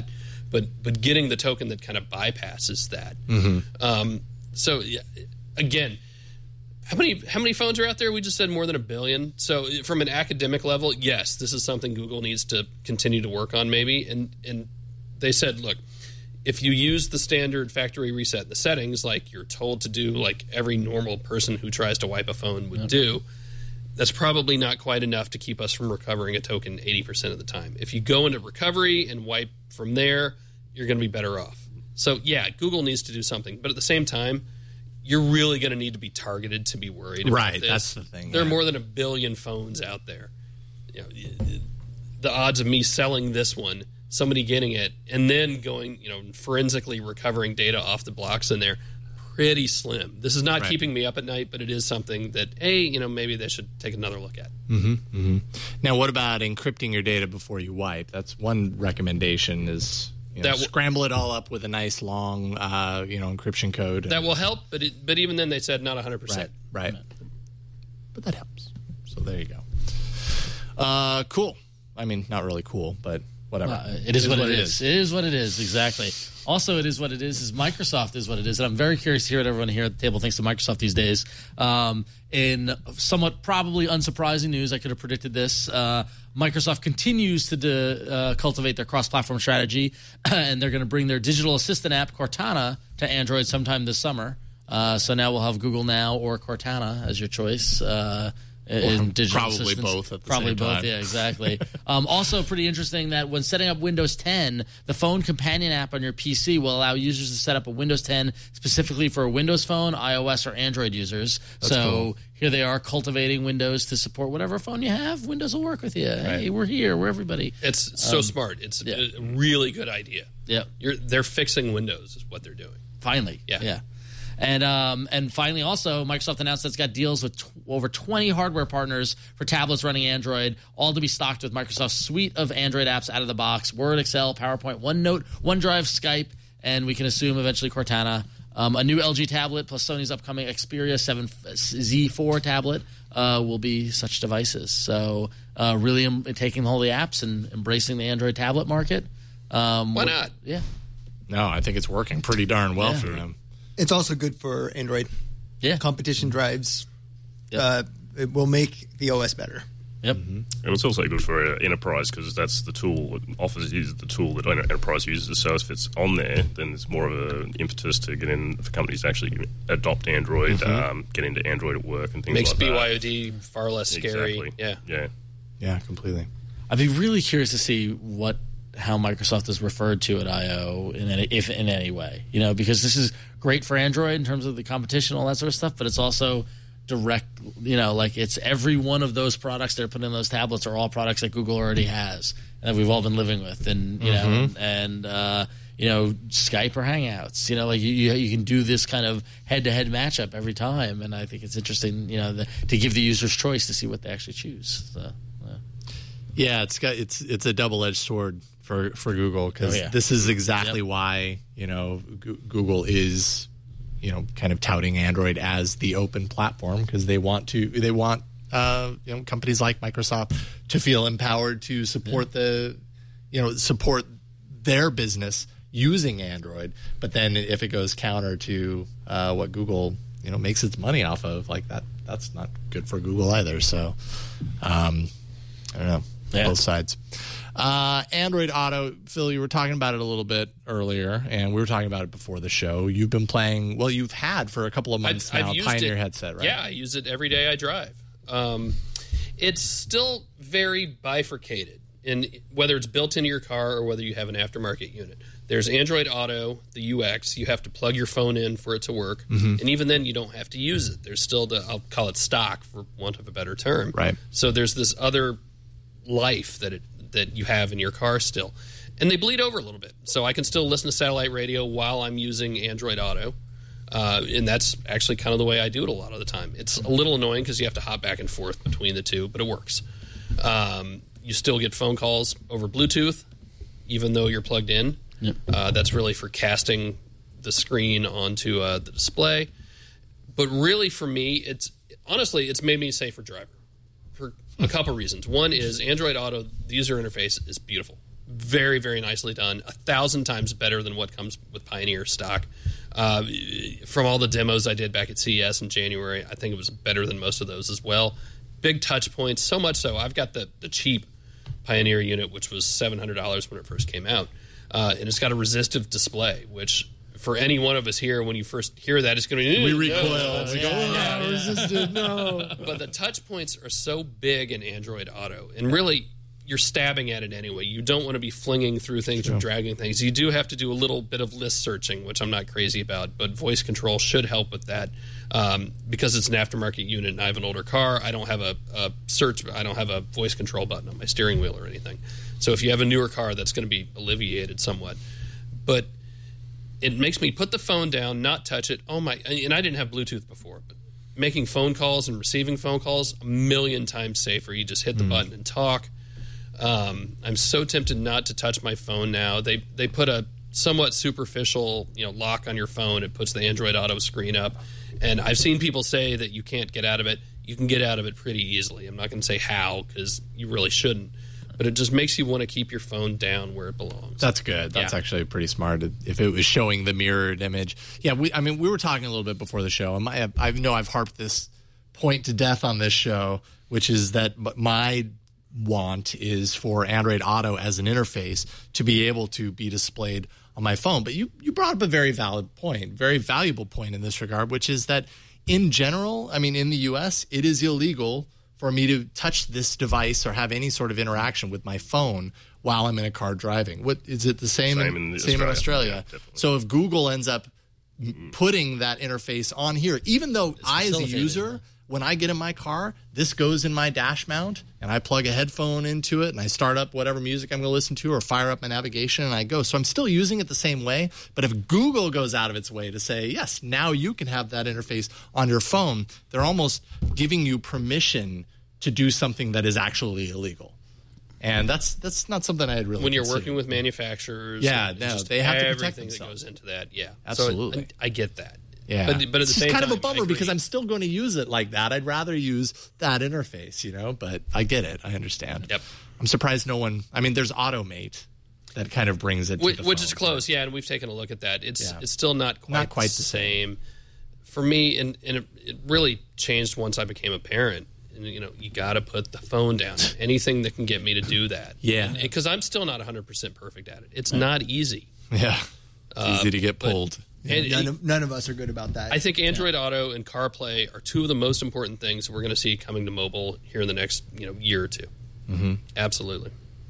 but but getting the token that kind of bypasses that. Mm-hmm. Um, so yeah, again, how many how many phones are out there? We just said more than a billion. So from an academic level, yes, this is something Google needs to continue to work on, maybe. And and they said, look, if you use the standard factory reset in the settings, like you're told to do, like every normal person who tries to wipe a phone would yep. do, that's probably not quite enough to keep us from recovering a token eighty percent of the time. If you go into recovery and wipe from there, you're going to be better off. So, yeah, Google needs to do something. But at the same time, you're really going to need to be targeted to be worried about right, this. That's the thing. There yeah. are more than a billion phones out there. You know, the odds of me selling this one, somebody getting it, and then going, you know, forensically recovering data off the blocks in there, pretty slim. This is not right. keeping me up at night, but it is something that, A, you know, maybe they should take another look at. Mm-hmm, mm-hmm. Now, what about encrypting your data before you wipe? That's one recommendation is, you know, that w- scramble it all up with a nice long, uh, you know, encryption code. That will help, but it, but even then they said not one hundred percent. Right, right. But that helps. So there you go. Uh, cool. I mean, not really cool, but whatever. Uh, it, it is, is what, what it is. is. It is what it is, exactly. Also, it is what it is, is Microsoft is what it is. And I'm very curious to hear what everyone here at the table thinks of Microsoft these days. Um, in somewhat probably unsurprising news, I could have predicted this. Uh, Microsoft continues to de, uh, cultivate their cross-platform strategy, and they're going to bring their digital assistant app, Cortana, to Android sometime this summer. Uh, so now we'll have Google Now or Cortana as your choice. Uh In digital probably assistance. both at the probably same both, time. Yeah, exactly. um, also, pretty interesting that when setting up Windows ten, the phone companion app on your P C will allow users to set up a Windows ten specifically for a Windows phone, iOS, or Android users. That's so cool. Here they are cultivating Windows to support whatever phone you have. Windows will work with you. Right. Hey, we're here. We're everybody. It's so um, smart. It's yeah. a really good idea. Yeah, You're, they're fixing Windows is what they're doing. Finally. Yeah. Yeah. And um, and finally, also, Microsoft announced that it's got deals with t- over twenty hardware partners for tablets running Android, all to be stocked with Microsoft's suite of Android apps out of the box: Word, Excel, PowerPoint, OneNote, OneDrive, Skype, and we can assume eventually Cortana. Um, a new L G tablet plus Sony's upcoming Xperia seven Z four tablet uh, will be such devices. So uh, really em- taking all the apps and embracing the Android tablet market. Um, Why not? Yeah. No, I think it's working pretty darn well Yeah. for them. It's also good for Android. Yeah. Competition drives. Yep. Uh, it will make the O S better. Yep. And it's also good for uh, enterprise because that's the tool. Office is the tool that enterprise uses. So if it's on there, then there's more of an impetus to get in for companies to actually adopt Android, Mm-hmm. um, get into Android at work and things Makes like B that. Y O D far less scary. Exactly. Yeah. Yeah. Yeah, completely. I'd be really curious to see what how Microsoft is referred to at I O in any, if in any way, you know, because this is great for Android in terms of the competition, all that sort of stuff, but it's also direct, you know, like it's every one of those products they're putting in those tablets are all products that Google already has and that we've all been living with, and you Mm-hmm. know, and uh, you know, Skype or Hangouts, you know, like you you, you can do this kind of head-to-head matchup every time, and I think it's interesting, you know, the, to give the users choice to see what they actually choose. So, yeah. Yeah, it's got it's it's a double-edged sword for, for Google because Oh, yeah. this is exactly Yep. why, you know, G- Google is, you know, kind of touting Android as the open platform because they want to they want uh, you know, companies like Microsoft to feel empowered to support yeah. the you know support their business using Android. But then if it goes counter to uh, what Google, you know, makes its money off of, like that, that's not good for Google either. So um, I don't know. Yeah. Both sides. Uh, Android Auto, Phil, you were talking about it a little bit earlier, and we were talking about it before the show. You've been playing, well, you've had for a couple of months I've, now, I've used Pioneer it, headset, right? Yeah, I use it every day I drive. Um, it's still very bifurcated in whether it's built into your car or whether you have an aftermarket unit. There's Android Auto, the U X. You have to plug your phone in for it to work, Mm-hmm. and even then, you don't have to use it. There's still the, I'll call it stock for want of a better term. Right. So there's this other life that it that you have in your car still, and they bleed over a little bit. So I can still listen to satellite radio while I'm using Android Auto, uh, and that's actually kind of the way I do it a lot of the time. It's a little annoying because you have to hop back and forth between the two, but it works. Um, you still get phone calls over Bluetooth, even though you're plugged in. Yep. Uh, that's really for casting the screen onto uh, the display. But really, for me, it's honestly, it's made me a safer driver for a couple reasons. One is Android Auto, the user interface is beautiful. very, very nicely done. A thousand times better than what comes with Pioneer stock. Uh, from all the demos I did back at C E S in January, I think it was better than most of those as well. Big touch points, so much so I've got the, the cheap Pioneer unit, which was seven hundred dollars when it first came out. Uh, and it's got a resistive display, which for any one of us here, when you first hear that, it's going to be... We recoil. Uh, we go, oh, yeah, no, resistive, no. But the touch points are so big in Android Auto, and really, you're stabbing at it anyway. You don't want to be flinging through things sure. or dragging things. You do have to do a little bit of list searching, which I'm not crazy about, but voice control should help with that. Um, because it's an aftermarket unit and I have an older car, I don't have a, a search, I don't have a voice control button on my steering wheel or anything. So if you have a newer car, that's going to be alleviated somewhat. But it makes me put the phone down, not touch it. Oh my! And I didn't have Bluetooth before, but making phone calls and receiving phone calls a million times safer. You just hit the mm. button and talk. Um, I'm so tempted not to touch my phone now. They they put a somewhat superficial, you know, lock on your phone. It puts the Android Auto screen up, and I've seen people say that you can't get out of it. You can get out of it pretty easily. I'm not going to say how because you really shouldn't. But it just makes you want to keep your phone down where it belongs. That's good. That's yeah. actually pretty smart. If it was showing the mirrored image, yeah. We, I mean, we were talking a little bit before the show, and my, I know I've harped this point to death on this show, which is that my want is for Android Auto as an interface to be able to be displayed on my phone. But you, you brought up a very valid point, very valuable point in this regard, which is that in general, I mean, in the U S, it is illegal for me to touch this device or have any sort of interaction with my phone while I'm in a car driving. What is it the same, same in, in, same Australia. in Australia? Yeah, so if Google ends up mm-hmm. putting that interface on here, even though it's I as a user, when I get in my car, this goes in my dash mount and I plug a headphone into it and I start up whatever music I'm going to listen to or fire up my navigation and I go. So I'm still using it the same way. But if Google goes out of its way to say, yes, now you can have that interface on your phone, they're almost giving you permission to do something that is actually illegal. And that's that's not something I had really when you're considered. working with manufacturers. Yeah, no, they have to protect everything themselves. that goes into that. Yeah, absolutely. So I, I get that. Yeah, but, but at the it's same kind time, of a bummer because I'm still going to use it like that. I'd rather use that interface, you know. But I get it. I understand. Yep. I'm surprised no one. I mean, there's Automate that kind of brings it, to which, the which phone, is close. Yeah, and we've taken a look at that. It's Yeah. it's still not quite, Not quite the the same. For me, and, and it, it really changed once I became a parent. And, you know, you got to put the phone down. Anything that can get me to do that. Yeah. Because I'm still not one hundred percent perfect at it. It's not easy. Yeah. It's Uh, easy to get but- pulled. And none, it- of, none of us are good about that. I think Android Auto and CarPlay are two of the most important things we're going to see coming to mobile here in the next you know year or two. Mm-hmm. Absolutely.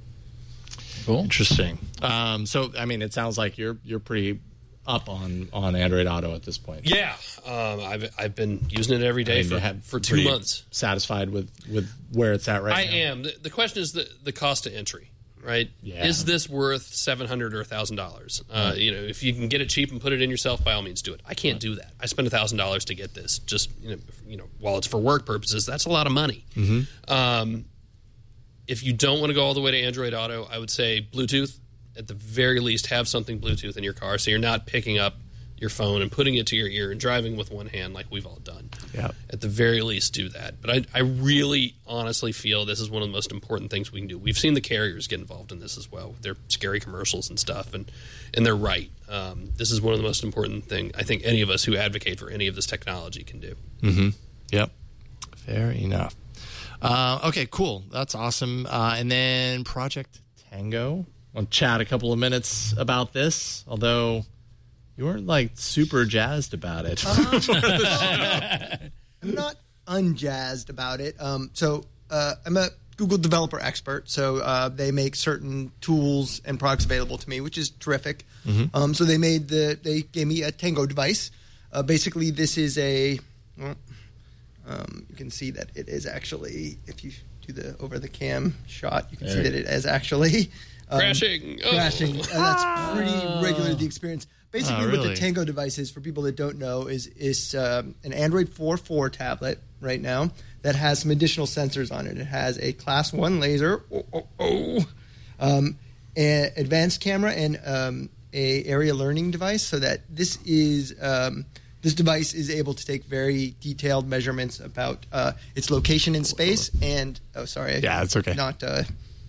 Cool. Interesting. Um, so, I mean, it sounds like you're you're pretty up on, on Android Auto at this point. Yeah, um, I've I've been using it every day I mean, for, have for two pretty months. Satisfied with, with where it's at right I now? am. The, the question is the the cost of entry, right? Yeah. Is this worth seven hundred or a thousand dollars? Uh, you know, if you can get it cheap and put it in yourself, by all means, do it. I can't do that. I spent a thousand dollars to get this. Just you know, you know, while it's for work purposes, that's a lot of money. Mm-hmm. Um, if you don't want to go all the way to Android Auto, I would say Bluetooth. At the very least, have something Bluetooth in your car so you're not picking up your phone and putting it to your ear and driving with one hand like we've all done. Yeah. At the very least, do that. But I, I really honestly feel this is one of the most important things we can do. We've seen the carriers get involved in this as well with their scary commercials and stuff, and, and they're right. Um, this is one of the most important things I think any of us who advocate for any of this technology can do. Mm-hmm. Yep. Fair enough. Uh, okay, cool. That's awesome. Uh, and then Project Tango. I'll chat a couple of minutes about this, although you weren't like super jazzed about it. Uh, I'm not unjazzed about it. Um, so uh, I'm a Google developer expert, so uh, they make certain tools and products available to me, which is terrific. Mm-hmm. Um, so they made the they gave me a Tango device. Uh, basically, this is a. Well, um, you can see that it is actually, if you do the over the cam shot, you can There. see that it is actually. Um, Crashing. Oh. Crashing. Uh, that's pretty regular, the experience. Basically, Oh, what really? the Tango device is, for people that don't know, is is um, an Android four point four tablet right now that has some additional sensors on it. It has a Class one laser, oh, oh, oh, um, an advanced camera, and um, a area learning device, so that this is um, this device is able to take very detailed measurements about uh, its location in space and oh, sorry, Yeah, it's okay. Not. Uh,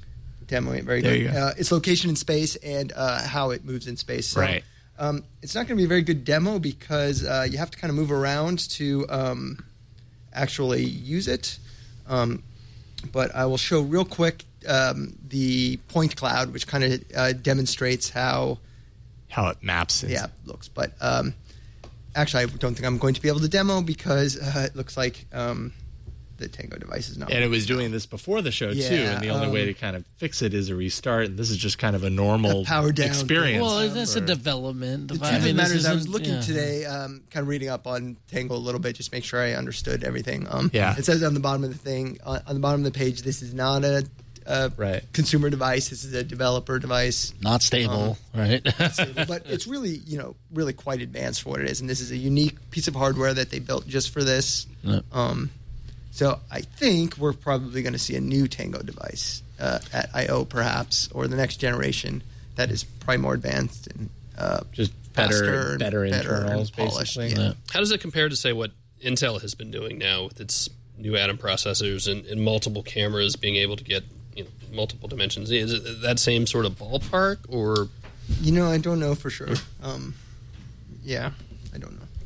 demo it. Very There good. you go. Uh, its location in space and uh, how it moves in space. So, Right. Um, it's not going to be a very good demo because uh, you have to kind of move around to um, actually use it. Um, but I will show real quick um, the point cloud, which kind of uh, demonstrates how how it maps. Yeah, it looks. But um, actually, I don't think I'm going to be able to demo because uh, it looks like um, the Tango device is not. And it was doing this before the show, Yeah, too. And the only um, way to kind of fix it is a restart. And this is just kind of a normal A power down experience. Well, is this a for- development? The device? truth of the matter is, I was isn't- looking yeah. today, um, kind of reading up on Tango a little bit, just make sure I understood everything. Um, Yeah. It says on the bottom of the thing, on, on the bottom of the page, this is not a, a Right. consumer device. This is a developer device. Not stable, right? Stable, but it's really, you know, really quite advanced for what it is. And this is a unique piece of hardware that they built just for this. Yep. Um, so I think we're probably going to see a new Tango device uh, at I O, perhaps, or the next generation that is probably more advanced and uh, Just better, faster and better internals, and polished. basically. Yeah. How does it compare to, say, what Intel has been doing now with its new Atom processors and, and multiple cameras being able to get, you know, multiple dimensions? Is it that same sort of ballpark, or? You know, I don't know for sure. Um, yeah, I don't know.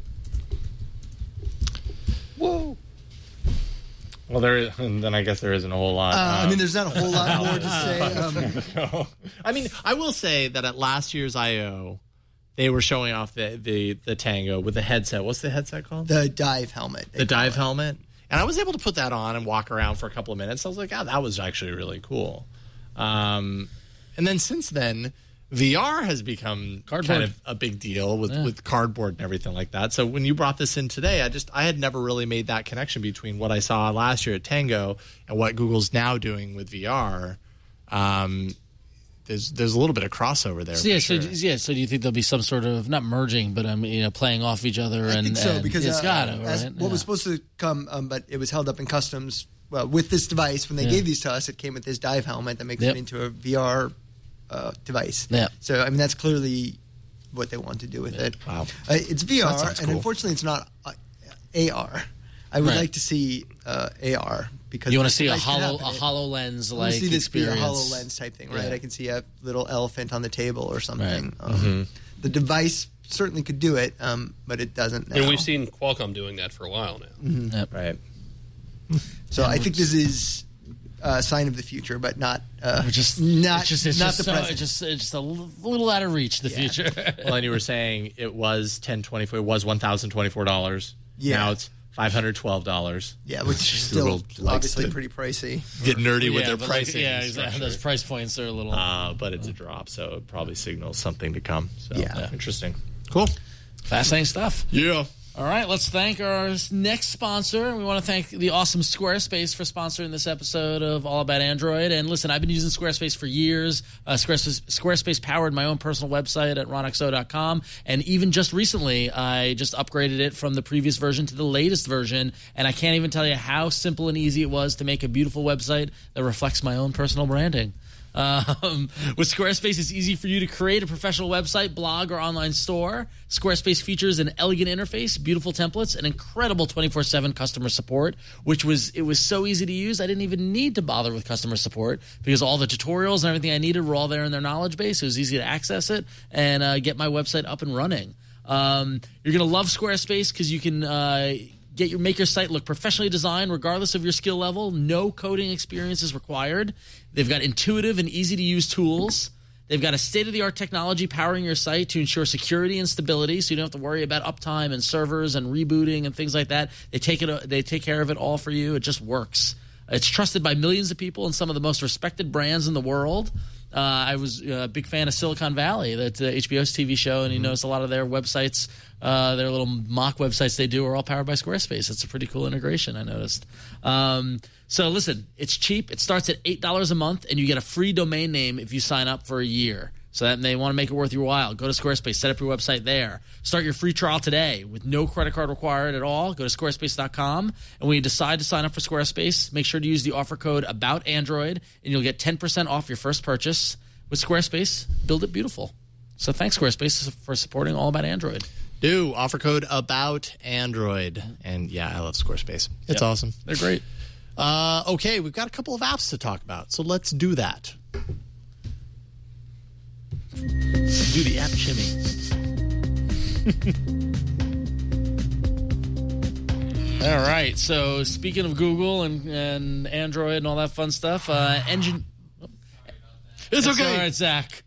Whoa. Well, there is, and then I guess there isn't a whole lot. Uh, um, I mean, there's not a whole lot more to say. Um, no. I mean, I will say that at last year's I O, they were showing off the, the, the Tango with the headset. What's the headset called? the dive helmet. they The call dive it. helmet. And I was able to put that on and walk around for a couple of minutes. I was like, oh, that was actually really cool. Um, and then since then, V R has become Cardboard. kind of a big deal with, Yeah. with cardboard and everything like that. So when you brought this in today, I just I had never really made that connection between what I saw last year at Tango and what Google's now doing with V R. Um, there's there's a little bit of crossover there. So, yeah, for so, sure. yeah. So do you think there'll be some sort of not merging, but um, you know, playing off each other? I and think so and because it's uh, got to, as right? what Yeah. was supposed to come, um, but it was held up in customs. Well, with this device, when they Yeah. gave these to us, it came with this dive helmet that makes Yep. it into a V R uh, device. Yeah. So I mean, that's clearly what they want to do with it. Wow. Uh, it's V R, That sounds and cool. unfortunately, it's not uh, A R. I would Right. like to see uh, A R because You want the to see a device can hollow happen. a HoloLens I want like to see this experience. be a HoloLens type thing, right? Yeah. I can see a little elephant on the table or something. Right. Um, Mm-hmm. The device certainly could do it, um, but it doesn't now. And we've seen Qualcomm doing that for a while now. Yep. Right. So I think this is a sign of the future, but not uh, We're just not it's just, it's not just the so, present. it's just it's just a l- little out of reach. The future. Well, and you were saying it was ten twenty four. It was one thousand twenty four dollars. Yeah. Now it's five hundred twelve dollars. yeah, which is still Google likes obviously to pretty pricey. Get nerdy with yeah, their but like, pricing. yeah, exactly. structure. Those price points are a little. Uh, but it's a drop, so it probably signals something to come. So Yeah. interesting. Cool. Fascinating stuff. Yeah. All right, let's thank our next sponsor. We want to thank the awesome Squarespace for sponsoring this episode of All About Android. And listen, I've been using Squarespace for years. Uh, Squarespace, Squarespace powered my own personal website at ron x o dot com. And even just recently, I just upgraded it from the previous version to the latest version. And I can't even tell you how simple and easy it was to make a beautiful website that reflects my own personal branding. Um, with Squarespace, it's easy for you to create a professional website, blog, or online store. Squarespace features an elegant interface, beautiful templates, and incredible twenty-four seven customer support, which was it was so easy to use. I didn't even need to bother with customer support because all the tutorials and everything I needed were all there in their knowledge base. It was easy to access it and uh, get my website up and running. Um, you're going to love Squarespace because you can uh, get your make your site look professionally designed regardless of your skill level. No coding experience is required. They've got intuitive and easy to use tools. They've got a state-of-the-art technology powering your site to ensure security and stability, so you don't have to worry about uptime and servers and rebooting and things like that. They take it they take care of it all for you. It just works. It's trusted by millions of people and some of the most respected brands in the world. Uh, I was a big fan of Silicon Valley, that's uh, H B O's T V show, and you notice a lot of their websites, uh, their little mock websites they do are all powered by Squarespace. It's a pretty cool integration, I noticed. Um, so listen, it's cheap. It starts at eight dollars a month, and you get a free domain name if you sign up for a year. So that they want to make it worth your while. Go to Squarespace, set up your website there. Start your free trial today with no credit card required at all. Go to squarespace dot com, and when you decide to sign up for Squarespace, make sure to use the offer code AboutAndroid, and you'll get ten percent off your first purchase. With Squarespace, build it beautiful. So thanks, Squarespace, for supporting All About Android. Do offer code about Android. And yeah, I love Squarespace. It's Yep. awesome. They're great. Uh, okay, we've got a couple of apps to talk about, so let's do that. Do the app shimmy. All right. So speaking of Google and, and Android and all that fun stuff, uh, engine. It's okay. All right, Zach.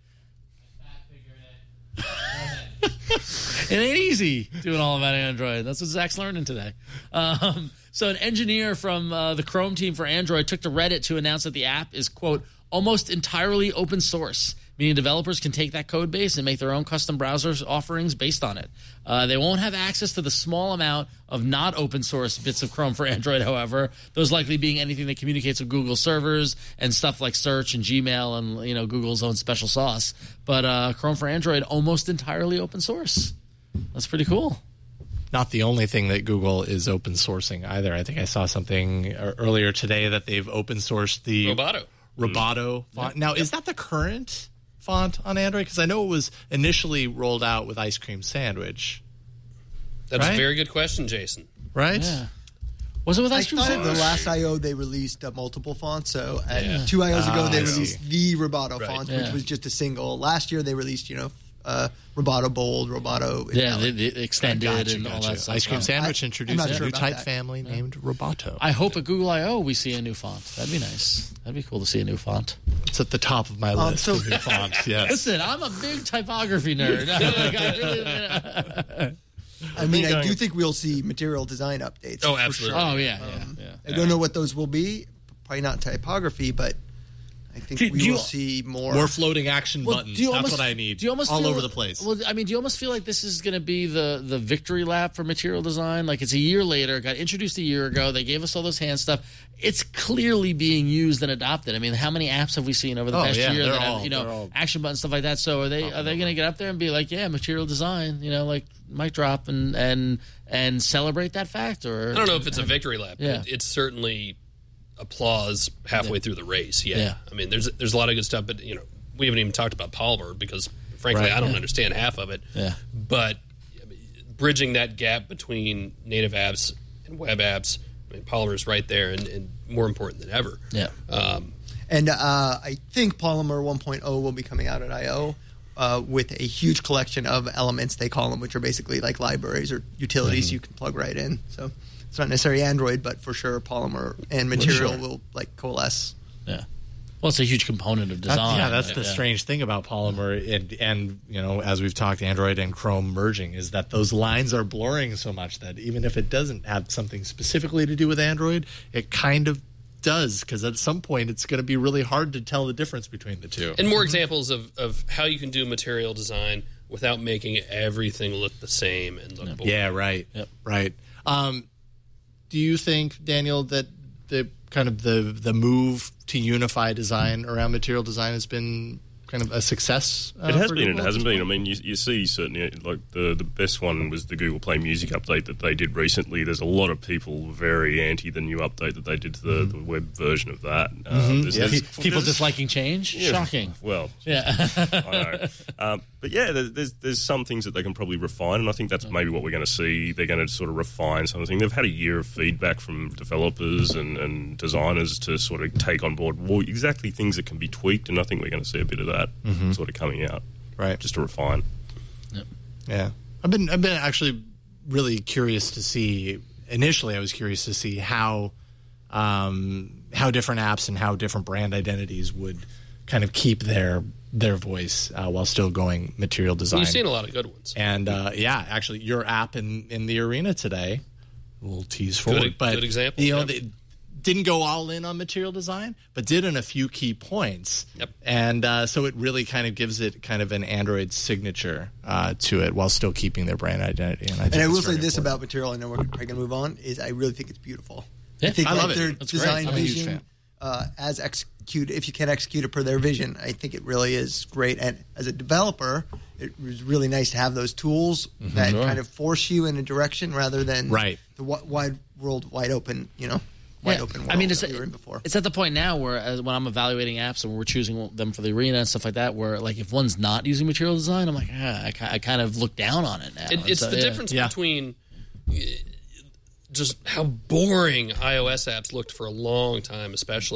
It ain't easy doing all about Android. That's what Zach's learning today. Um, so an engineer from uh, the Chrome team for Android took to Reddit to announce that the app is, quote, almost entirely open source, meaning developers can take that code base and make their own custom browser offerings based on it. Uh, they won't have access to the small amount of not open source bits of Chrome for Android, however, those likely being anything that communicates with Google servers and stuff like search and Gmail and, you know, Google's own special sauce. But uh, Chrome for Android, almost entirely open source. That's pretty cool. Not the only thing that Google is open sourcing either. I think I saw something earlier today that they've open sourced the Roboto. Roboto font. Now, is that the current font on Android? Because I know it was initially rolled out with Ice Cream Sandwich. That's right? a very good question, Jason. Right? Yeah. Was it with I Ice Cream thought Sandwich? the last I O they released uh, multiple fonts. So at Yeah. two I Os ago Ah, they I see. released the Roboto Right. font, Yeah. which was just a single. Last year they released, you know, uh, Roboto Bold, Roboto. Yeah, they, Italic. they extended Gotcha, and all gotcha. that stuff. Ice Cream Uh, Sandwich I- introduced I'm a not sure new about type that. family named Roboto. I hope at Google I O we see a new font. That'd be nice. That'd be cool to see a new font. It's at the top of my Um, list so- of new fonts. Yes. Listen, I'm a big typography nerd. Like, I really, I mean, I going- do think we'll see material design updates. Oh, for absolutely. sure. oh yeah, yeah, yeah. I don't know what those will be. Probably not typography, but I think Do- we do you- will see more. More floating action Well, buttons. do you That's almost- what I need. Do you almost all feel- over the place. Well, I mean, do you almost feel like this is going to be the the victory lap for material design? Like it's a year later, got introduced a year ago. They gave us all those hand stuff. It's clearly being used and adopted. I mean, how many apps have we seen over the Oh, past yeah, year they're that have, all- you they're know, all- action buttons, stuff like that? So are they are they going to get up there and be like, yeah, material design, you know, like mic drop and and and celebrate that fact? Or I don't know if it's a victory lap. Yeah. It, it's certainly applause halfway through the race. Yeah. Yeah. I mean, there's there's a lot of good stuff, but you know, we haven't even talked about Polymer because, frankly, Right. I don't Yeah. understand half of it. Yeah. But I mean, bridging that gap between native apps and web apps, I mean, Polymer is right there, and, and more important than ever. Yeah. Um, And uh, I think Polymer one point oh will be coming out at I O uh, with a huge collection of elements, they call them, which are basically like libraries or utilities you can plug right in. So it's not necessarily Android, but for sure Polymer and Material sure. will like coalesce. Yeah. Well, it's a huge component of That- design. yeah, that's the Yeah. strange thing about Polymer, and, and you know, as we've talked, Android and Chrome merging is that those lines are blurring so much that even if it doesn't have something specifically to do with Android, it kind of does, because at some point it's going to be really hard to tell the difference between the two. and more examples of, of how you can do material design without making everything look the same and look boring. Yeah, right, Yep. right. Um, do you think, Daniel, that the kind of the the move to unify design around material design has been kind of a success? Uh, It has for been. Google It at hasn't this been. I point? mean, you, you see certainly like the the best one was the Google Play Music update that they did recently. There's a lot of people very anti the new update that they did to the, Mm-hmm. the web version of that. Um, there's- Yeah. there's- People there's- disliking change? yeah, Shocking. Well, Yeah. I know. Um, but yeah, there's, there's there's some things that they can probably refine, and I think that's maybe what we're going to see. They're going to sort of refine something. They've had a year of feedback from developers and, and designers to sort of take on board well, exactly things that can be tweaked, and I think we're going to see a bit of that sort of coming out, Right. just to refine. Yeah, I've been I've been actually really curious to see. Initially, I was curious to see how um, how different apps and how different brand identities would kind of keep their their voice uh, while still going material design. You've seen a lot of good ones. And uh, yeah, actually, your app in, in the arena today, a little tease forward, Good- but good example, You know, yep. they didn't go all in on material design, but did in a few key points. Yep. And uh, so it really kind of gives it kind of an Android signature uh, to it while still keeping their brand identity. And I, think And I it's will say very this important. about Material, I know we're probably going to move on, is I really think it's beautiful. Yeah, I think I like love it. their That's great. design I'm a huge vision, fan. uh, as execute, if you can execute it per their vision, I think it really is great. And as a developer, it was really nice to have those tools that Sure. kind of force you in a direction rather than Right. the wi- wide world, wide open, you know, wide Yeah. open world I mean, it's, that we were in before. it's at the point now where as, when I'm evaluating apps and we're choosing them for the arena and stuff like that, where like if one's not using material design, I'm like, ah, I, ki- I kind of look down on it now. It, And it's so, the yeah. difference Yeah. between uh, just how boring iOS apps looked for a long time, especially because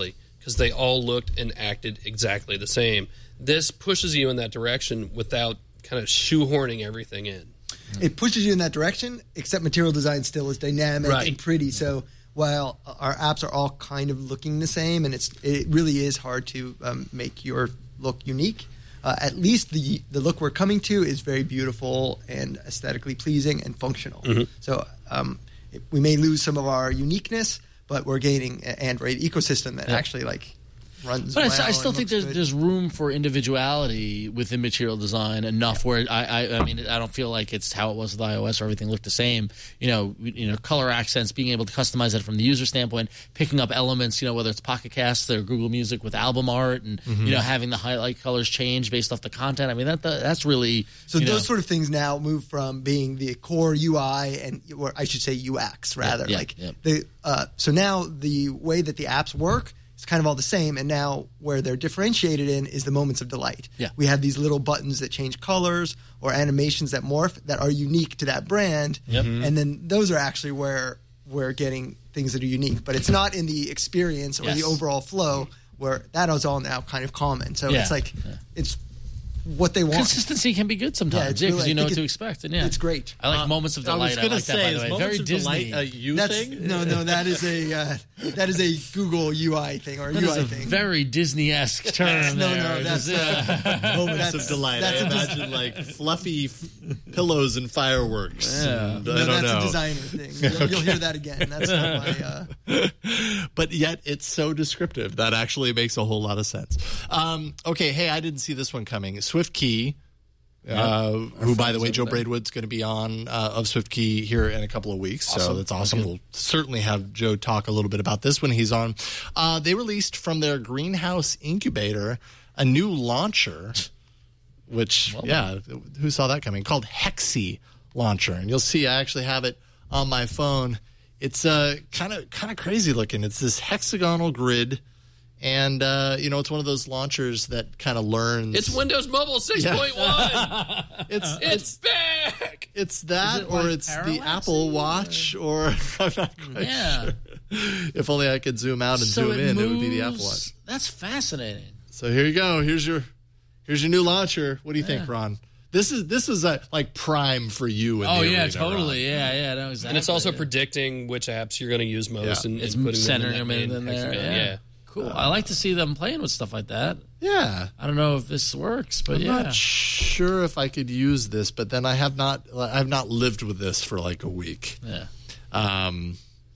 because they all looked and acted exactly the same. This pushes you in that direction without kind of shoehorning everything in. It pushes you in that direction, except material design still is dynamic Right. and pretty. So while our apps are all kind of looking the same, and it's it really is hard to um, make your look unique, uh, at least the the look we're coming to is very beautiful and aesthetically pleasing and functional. Mm-hmm. So um, it, we may lose some of our uniqueness, but we're gaining an Android ecosystem that Yeah. actually like runs But I, well s- I still and think looks there's good. there's room for individuality within material design enough where I, I I mean I don't feel like it's how it was with iOS or everything looked the same. You know, you know, color accents, being able to customize it from the user standpoint, picking up elements. You know, whether it's Pocket Casts or Google Music with album art, and Mm-hmm. you know, having the highlight colors change based off the content. I mean, that that's really So you those know, sort of things now move from being the core U I and, or I should say U X rather. yeah, like yeah. the uh, so now the way that the apps work is kind of all the same, and now where they're differentiated in is the moments of delight. Yeah. We have these little buttons that change colors or animations that morph that are unique to that brand, Yep. and then those are actually where we're getting things that are unique. But it's not in the experience or Yes. the overall flow where that is all now kind of common. So Yeah. it's like it's what they want. consistency can be good Yeah, sometimes. it's Yeah, really- because I you know think what to it- expect. And yeah, it's great. I like Uh, moments of I delight. was I, gonna like that, say, by is the way. moments Very of Disney. delight a you That's thing? no, no. That is a uh, that is a Google U I thing or a That U is I a thing. very Disney-esque term. No, there. no, that's, Just, yeah. Moments That's- of delight. that's I a des- imagine like fluffy f- pillows and fireworks. Yeah. And, no, I don't that's know. a designer thing. You'll, you'll hear that again. That's not my. Uh, But yet it's so descriptive. That actually makes a whole lot of sense. Um, okay, hey, I didn't see this one coming. SwiftKey, uh, who, by the way, Joe Braidwood's going to be on uh, of SwiftKey here in a couple of weeks. So that's awesome. We'll certainly have Joe talk a little bit about this when he's on. Uh, they released from their greenhouse incubator a new launcher, which, yeah, who saw that coming? Called Hexy Launcher. And you'll see I actually have it on my phone. It's uh, kind of kind of crazy looking. It's this hexagonal grid, and uh, you know, it's one of those launchers that kind of learns. It's Windows Mobile six point one. It's It's back. it's that, Is it or like it's the parallaxing, Apple Watch, or I'm not quite Yeah. sure. If only I could zoom out and So zoom in, it would be the moves- Apple Watch. That's fascinating. So here you go. Here's your here's your new launcher. What do you think, Ron? This is this is a, like prime for you. In Oh the yeah, arena, totally. Ron. Yeah, yeah. No, exactly. And it's also yeah. predicting which apps you're going to use most Yeah. and, It's and putting centering them them in, in, that in main there. hexagon. Yeah. Yeah. Cool. I like to see them playing with stuff like that. Yeah. I don't know if this works, but I'm yeah. not sure if I could use this, but then I have not I've not lived with this for like a week. Yeah. Um,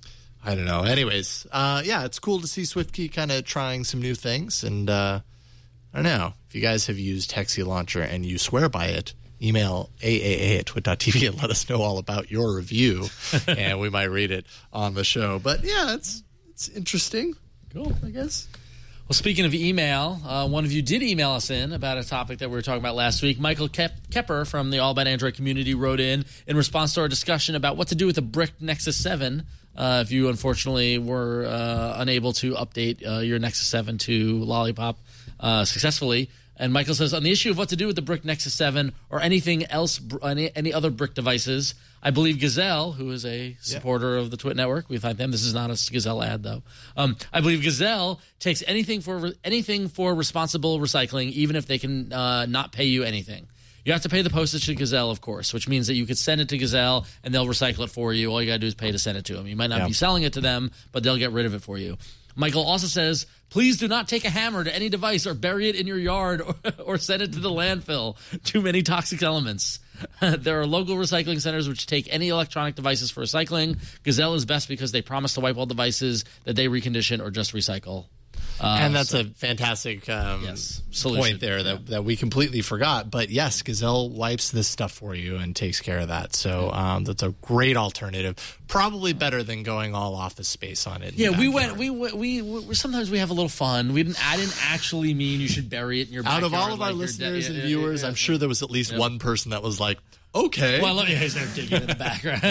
I don't know. Anyways, uh, yeah, it's cool to see SwiftKey kind of trying some new things. And uh, I don't know if you guys have used Hexy Launcher and you swear by it. Email A A A at twit dot T V and let us know all about your review, and we might read it on the show. But yeah, it's it's interesting. Cool. I guess. Well, speaking of email, uh, one of you did email us in about a topic that we were talking about last week. Michael Kep- Kepper from the All About Android community wrote in in response to our discussion about what to do with the brick Nexus seven uh, if you unfortunately were uh, unable to update uh, your Nexus seven to Lollipop uh, successfully. And Michael says, on the issue of what to do with the brick Nexus seven or anything else, any, any other brick devices, I believe Gazelle, who is a supporter of the Twit Network, we find them. This is not a Gazelle ad, though. Um, I believe Gazelle takes anything for anything for responsible recycling, even if they can uh, not pay you anything. You have to pay the postage to Gazelle, of course, which means that you could send it to Gazelle and they'll recycle it for you. All you got to do is pay to send it to them. You might not Yeah. be selling it to them, but they'll get rid of it for you. Michael also says, please do not take a hammer to any device or bury it in your yard or, or send it to the landfill. Too many toxic elements. There are local recycling centers which take any electronic devices for recycling. Gazelle is best because they promise to wipe all devices that they recondition or just recycle. Uh, and that's so- a fantastic um, Yes, solution. point there that, that we completely forgot. But yes, Gazelle wipes this stuff for you and takes care of that. So um, that's a great alternative. Probably better than going all Office Space on it. Yeah, we Backyard. went. We, we we we sometimes we have a little fun. We didn't. I didn't actually mean you should bury it in your. Out of backyard all of our like your listeners de- and yeah, viewers, yeah, yeah. I'm sure there was at least one person that was like, okay. Well, let me. He's there digging in the background.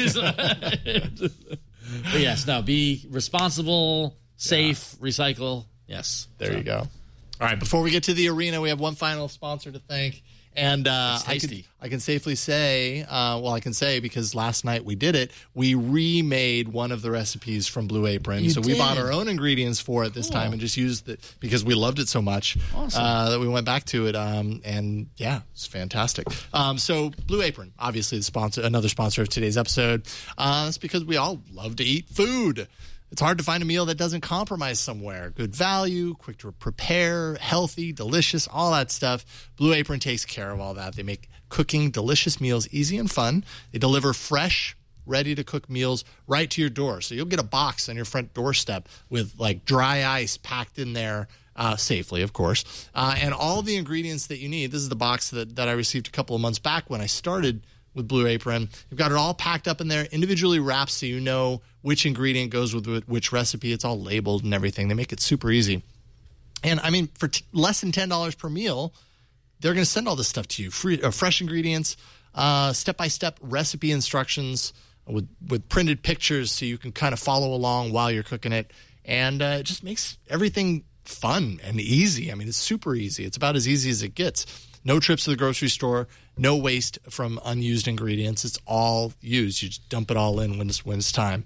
But yes, no. Be responsible, safe, recycle. Yes, There So. you go. All right, before we get to the arena, we have one final sponsor to thank, And uh, It's I can tasty. I can safely say, uh, well, I can say because last night we did it, we remade one of the recipes from Blue Apron. You so we did? bought our own ingredients for it this Cool. time and just used it because we loved it so much Awesome. uh, that we went back to it. Um, and yeah, it's fantastic. Um, so Blue Apron, obviously the sponsor, another sponsor of today's episode. Uh, that's because we all love to eat food. It's hard to find a meal that doesn't compromise somewhere. Good value, quick to prepare, healthy, delicious, all that stuff. Blue Apron takes care of all that. They make cooking delicious meals easy and fun. They deliver fresh, ready-to-cook meals right to your door. So you'll get a box on your front doorstep with like dry ice packed in there uh, safely, of course, uh, and all the ingredients that you need. This is the box that, that I received a couple of months back when I started with Blue Apron. You've got it all packed up in there, individually wrapped so you know which ingredient goes with which recipe. It's all labeled and everything. They make it super easy. And, I mean, for t- less than ten dollars per meal, they're going to send all this stuff to you. Free, uh, fresh ingredients, uh, step-by-step recipe instructions with, with printed pictures so you can kind of follow along while you're cooking it. And uh, it just makes everything fun and easy. I mean, it's super easy. It's about as easy as it gets. No trips to the grocery store, no waste from unused ingredients. It's all used. You just dump it all in when it's, when it's time.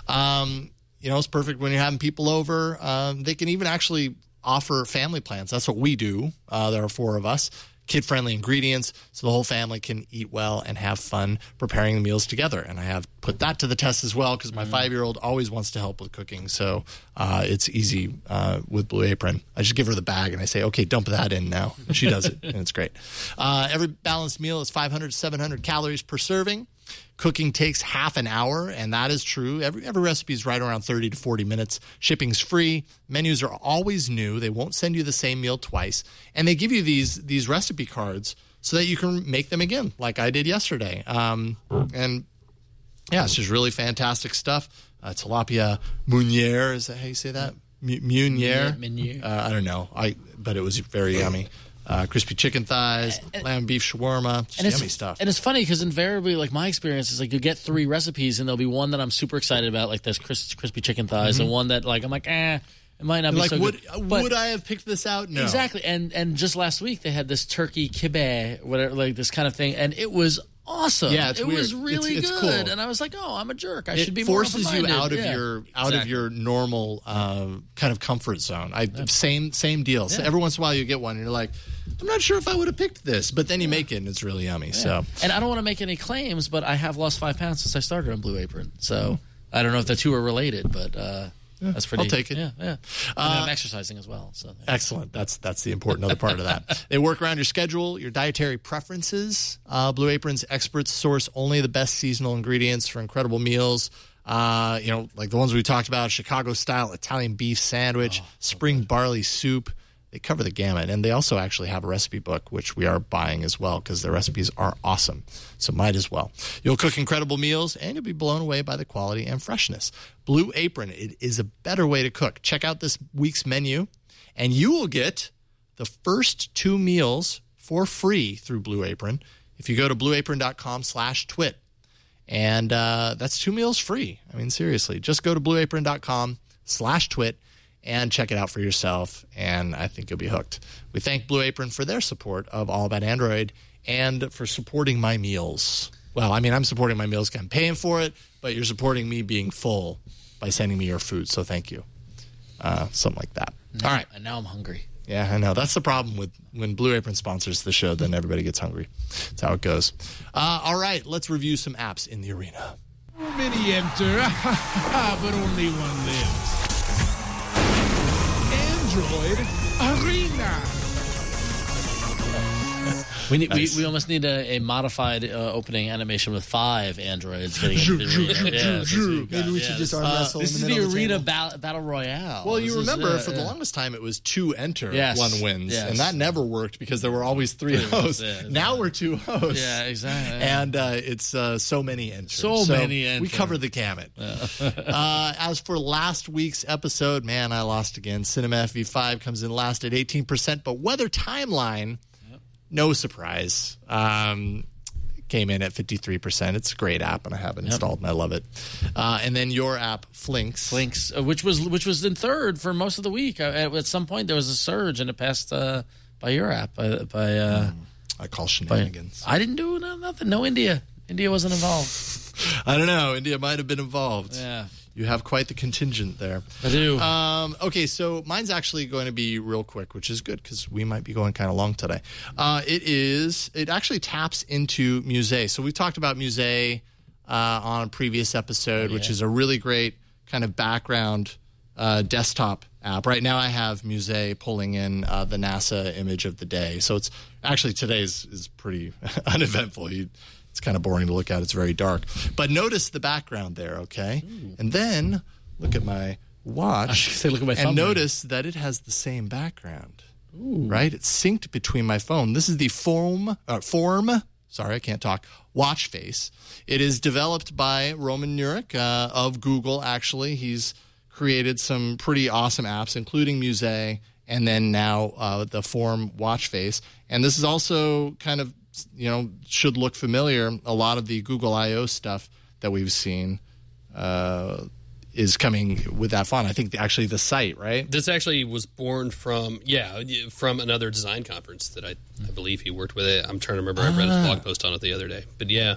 Um, you know, it's perfect when you're having people over. Um, they can even actually offer family plans. That's what we do. Uh, there are four of us. Kid-friendly ingredients so the whole family can eat well and have fun preparing the meals together. And I have put that to the test as well because my mm-hmm. five-year-old always wants to help with cooking. So uh, it's easy uh, with Blue Apron. I just give her the bag and I say, okay, dump that in now. And she does it, and it's great. Uh, every balanced meal is five hundred to seven hundred calories per serving. Cooking takes half an hour, and that is true. Every every recipe is right around thirty to forty minutes. Shipping's free. Menus are always new. They won't send you the same meal twice. And they give you these these recipe cards so that you can make them again, like I did yesterday. Um, and, yeah, it's just really fantastic stuff. Uh, tilapia meuniere, is that how you say that? M- meuniere? Meuniere. Uh, I don't know, I but it was very yummy. Uh, crispy chicken thighs, and, lamb beef shawarma, just and yummy stuff. And it's funny because invariably, like my experience is like you get three recipes and there'll be one that I'm super excited about, like this cris- crispy chicken thighs, Mm-hmm. and one that like I'm like, eh, it might not be like, so would, good. Would But- I have picked this out? No. Exactly. And and just last week they had this turkey kibbeh, whatever, like this kind of thing, and it was awesome. Yeah, it's it weird. was really It's- it's good. cool. And I was like, oh, I'm a jerk. I It should be more forces you open-minded. out of Yeah. your out Exactly. of your normal uh, kind of comfort zone. I same same deal. So Yeah. every once in a while you get one and you're like, I'm not sure if I would have picked this, but then you make it and it's really yummy. So And I don't want to make any claims, but I have lost five pounds since I started on Blue Apron. So I don't know if the two are related, but uh, that's pretty. I'll take it. Yeah, yeah. Uh, and I'm exercising as well. So excellent. That's that's the important other part of that. They work around your schedule, your dietary preferences. Uh, Blue Apron's experts source only the best seasonal ingredients for incredible meals. Uh, you know, like the ones we talked about: Chicago-style Italian beef sandwich, Oh, spring barley soup. They cover the gamut, and they also actually have a recipe book, which we are buying as well because their recipes are awesome. So might as well. You'll cook incredible meals, and you'll be blown away by the quality and freshness. Blue Apron, it is a better way to cook. Check out this week's menu, and you will get the first two meals for free through Blue Apron if you go to blueapron.com slash twit. And uh, that's two meals free. I mean, seriously, just go to blueapron.com slash twit. And check it out for yourself, and I think you'll be hooked. We thank Blue Apron for their support of All About Android and for supporting my meals. Well, I mean, I'm supporting my meals because I'm paying for it, but you're supporting me being full by sending me your food, so thank you. Uh, something like that. now, All right. And now I'm hungry. Yeah, I know. That's the problem with when Blue Apron sponsors the show, then everybody gets hungry. That's how it goes. Uh, all right, let's review some apps in the arena. Many enter, but only one lives. Android Arena. We, need, Nice. we we almost need a, a modified uh, opening animation with five androids getting into the arena. Yeah, that's what we got. Maybe we Yeah, should this- just arm Uh, wrestle This in is the the middle of the arena table. battle, battle royale. Well, This you is, remember uh, for the yeah. longest time it was two enter, Yes. one wins. Yes. And that never worked because there were always three hosts. Yeah, now we're two hosts. Yeah, exactly. And uh, it's uh, so many enter. So many enter. We cover the gamut. uh, as for last week's episode, man, I lost again. Cinema F V five comes in last at eighteen percent, but Weather Timeline, no surprise, um, came in at fifty-three percent. It's a great app, and I have it installed, and I love it. Uh, and then your app, Flinks. Flinks, uh, which was which was in third for most of the week. Uh, at, at some point, there was a surge, and it passed uh, by your app by, by uh, I call shenanigans. I didn't do no, nothing. No India. India wasn't involved. I don't know. India might have been involved. Yeah. You have quite the contingent there. I do. Um, okay, so mine's actually going to be real quick, which is good because we might be going kind of long today. Uh, it is. It actually taps into Musée. So we talked about Musée uh, on a previous episode, oh, yeah. which is a really great kind of background uh, desktop app. Right now I have Musée pulling in uh, the NASA image of the day. So it's actually today's is pretty uneventful. You, It's kind of boring to look at. It's very dark. But notice the background there, okay? Ooh. And then look at my watch. I should say look at my and thumbnail. notice that it has the same background. Ooh. Right? It's synced between my phone. This is the Form, uh, Form, sorry, I can't talk, watch face. It is developed by Roman Nurek uh, of Google, actually. He's created some pretty awesome apps, including Musée, and then now uh, the Form watch face. And this is also kind of, you know, should look familiar. A lot of the Google I O stuff that we've seen uh, is coming with that font. I think actually the site, right? This actually was born from, yeah, from another design conference that I, I believe he worked with it. I'm trying to remember. I read his blog post on it the other day. But yeah.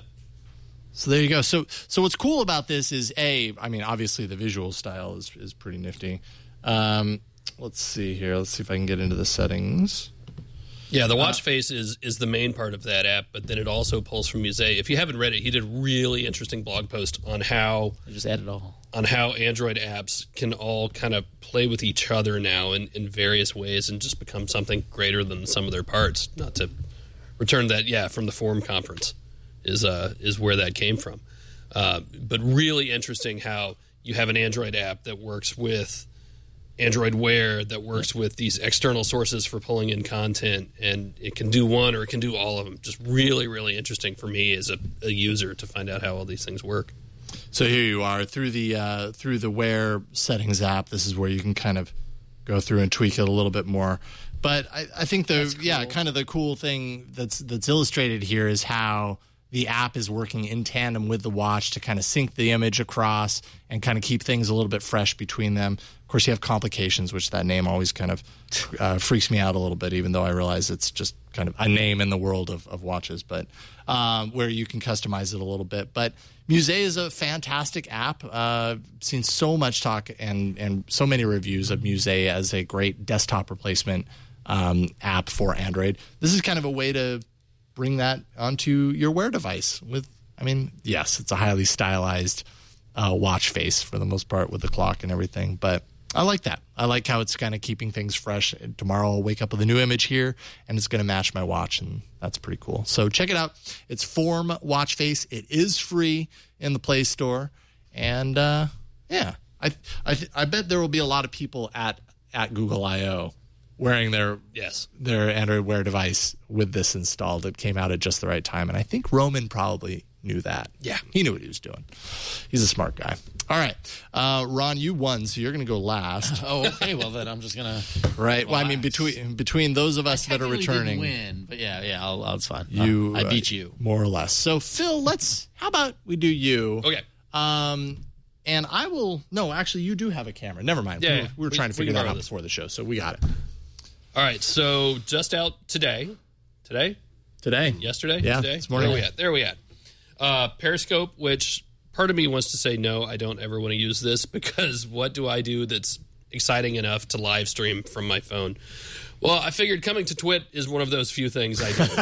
So there you go. So so what's cool about this is, A, I mean, obviously the visual style is, is pretty nifty. Um, let's see here. Let's see if I can get into the settings. Yeah, the watch face is is the main part of that app, but then it also pulls from Musée. If you haven't read it, he did a really interesting blog post on how I just added all on how Android apps can all kind of play with each other now in, in various ways and just become something greater than the sum of their parts. Not to return that, yeah, from the Forum conference is uh is where that came from. Uh, but really interesting how you have an Android app that works with Android Wear, that works with these external sources for pulling in content, and it can do one or it can do all of them. Just really, really interesting for me as a, a user to find out how all these things work. So here you are through the uh, through the Wear settings app. This is where you can kind of go through and tweak it a little bit more. But I, I think the cool. yeah, kind of the cool thing that's that's illustrated here is how the app is working in tandem with the watch to kind of sync the image across and kind of keep things a little bit fresh between them. Of course, you have complications, which that name always kind of uh, freaks me out a little bit, even though I realize it's just kind of a name in the world of, of watches, but um, where you can customize it a little bit. But Musée is a fantastic app. Uh, seen so much talk and, and so many reviews of Musée as a great desktop replacement um, app for Android. This is kind of a way to bring that onto your Wear device with, I mean, yes, it's a highly stylized uh, watch face for the most part with the clock and everything, but I like that. I like how it's kind of keeping things fresh. Tomorrow I'll wake up with a new image here, and it's going to match my watch, and that's pretty cool. So check it out. It's Form Watch Face. It is free in the Play Store, and uh, yeah, I I, I bet there will be a lot of people at, at Google I O wearing their yes their Android Wear device with this installed. It came out at just the right time, and I think Roman probably knew that. Yeah. He knew what he was doing. He's a smart guy. All right. Uh, Ron, you won, so you're going to go last. Oh, okay. Well, then I'm just going to... Right. Well, I mean, between between those of us that are returning... I didn't win, but yeah, yeah, I'll, I'll, it's fine. You, uh, I beat you. Uh, more or less. So, Phil, let's... How about we do you? Okay. Um, and I will... No, actually, you do have a camera. Never mind. Yeah, we were, we were we, trying to figure that out this. before the show, so we got it. All right. So, just out today. Today? Today. Yesterday? Yeah, Today? this morning. There we at. There we at. Uh, Periscope, which part of me wants to say no, I don't ever want to use this because what do I do that's exciting enough to live stream from my phone? Well, I figured coming to Twit is one of those few things I do.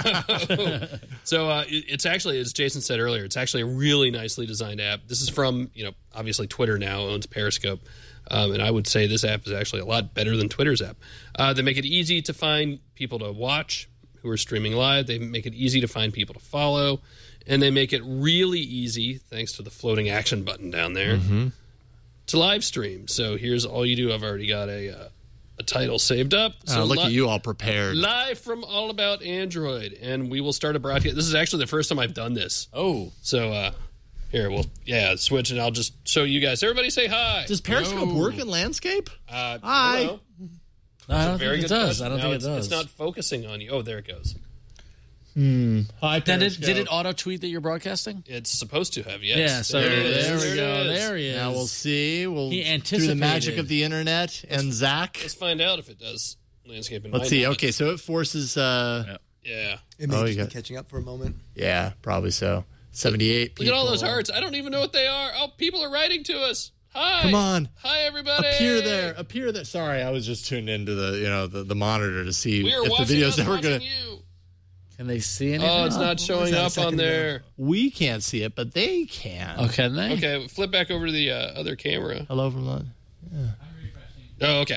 so so uh, it's actually, as Jason said earlier, it's actually a really nicely designed app. This is from, you know, obviously Twitter now owns Periscope. Um, and I would say this app is actually a lot better than Twitter's app. Uh, they make it easy to find people to watch who are streaming live. They make it easy to find people to follow. And they make it really easy, thanks to the floating action button down there, mm-hmm. to live stream. So here's all you do. I've already got a uh, a title saved up. So uh, look li- at you all prepared. Live from All About Android. And we will start a broadcast. This is actually the first time I've done this. Oh. So uh, here, we'll, yeah, switch, and I'll just show you guys. Everybody say hi. Does Periscope no. work in landscape? Uh, hi. I don't know. No, I don't very think it good does. question. I don't no, think it it's, does. It's not focusing on you. Oh, there it goes. Hmm. Hi, did it, did it auto tweet that you're broadcasting? It's supposed to have, yes. Yeah, so there, there, it is. there we there go. It is. There he is. Now we'll see. We'll he anticipated. through the magic of the internet and Zach. Let's find out if it does landscape. And Let's see. Okay, so it forces. Uh, yeah. Yeah. It may Oh, just you be got- catching up for a moment. Yeah, probably so. seventy-eight Look at all those people. hearts. I don't even know what they are. Oh, people are writing to us. Hi. Come on. Hi, everybody. Appear there. Appear there. Sorry, I was just tuned into the you know the, the monitor to see We are if watching the video's us ever watching going to. you. Can they see anything? Oh, it's not showing that, a up second on there. We can't see it, but they can. Oh, can they? Okay, flip back over to the uh, other camera. Hello from the. Oh, okay.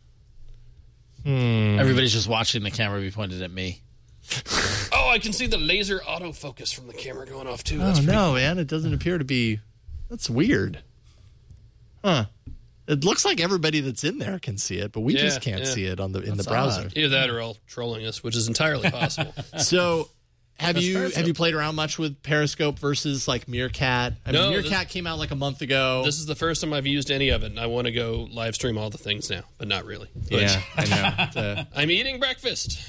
Hmm. Everybody's just watching the camera be pointed at me. Oh, I can see the laser autofocus from the camera going off, too. Oh That's pretty no, cool. man! It doesn't appear to be. That's weird. Huh? It looks like everybody that's in there can see it, but we Yeah, just can't yeah. see it on the in That's the browser. odd. Either that or all trolling us, which is entirely possible. So, have That's you Periscope. have you played around much with Periscope versus like Meerkat? I No, mean, this- Meerkat came out like a month ago. This is the first time I've used any of it, and I want to go live stream all the things now, but not really. But yeah, I know. It's, uh, I'm eating breakfast.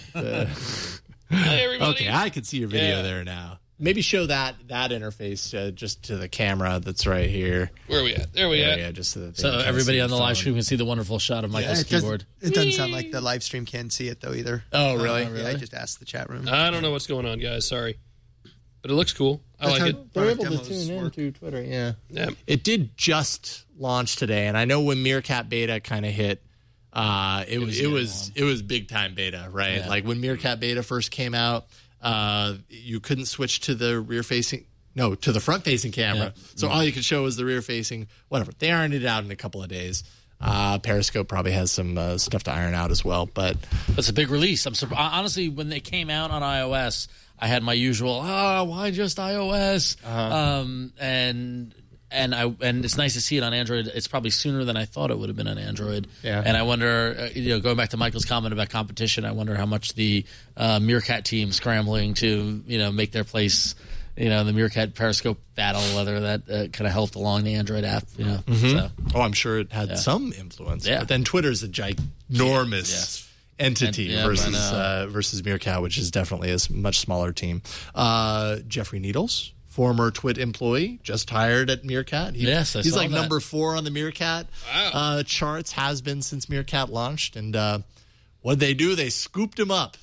Hi, everybody. okay, I can see your video Yeah. there now. Maybe show that that interface uh, just to the camera that's right here. Where are we at? There we Yeah, at. yeah, just so that they So can kinda everybody see on the phone. live stream can see the wonderful shot of Michael's it, doesn't, keyboard. it doesn't sound like the live stream can see it, though, either. Oh, really? Uh, Yeah, I just asked the chat room. I don't know what's going on, guys. Sorry. But it looks cool. I That's like how it. They're product able to demos tune in work. to Twitter. Yeah. Yeah. It did just launch today, and I know when Meerkat beta kind of hit, uh, it, was it was it was big time beta, right? Yeah. Like when Meerkat beta first came out, uh, you couldn't switch to the rear facing, no, to the front facing camera. Yeah. So all you could show was the rear facing. Whatever, they ironed it out in a couple of days. Uh, Periscope probably has some uh, stuff to iron out as well, but It's a big release. I'm sur- honestly, when they came out on iOS, I had my usual, ah, why just iOS? Uh-huh. Um, and and I and it's nice to see it on Android. It's probably sooner than I thought it would have been on Android. Yeah. And I wonder, uh, you know, going back to Michael's comment about competition, I wonder how much the uh, Meerkat team scrambling to, you know, make their place, you know, in the Meerkat Periscope battle, whether that uh, kind of helped along the Android app, you know. So. oh, I'm sure it had some influence. Yeah. But then Twitter's a ginormous entity And- yeah, versus I know. uh, versus Meerkat, which is definitely a s- much smaller team. Uh, Jeffrey Needles, former Twit employee, just hired at Meerkat. He- Yes, I he's saw like that. number four on the Meerkat Wow. uh, charts. Has been since Meerkat launched, and uh, what they do, they scooped him up.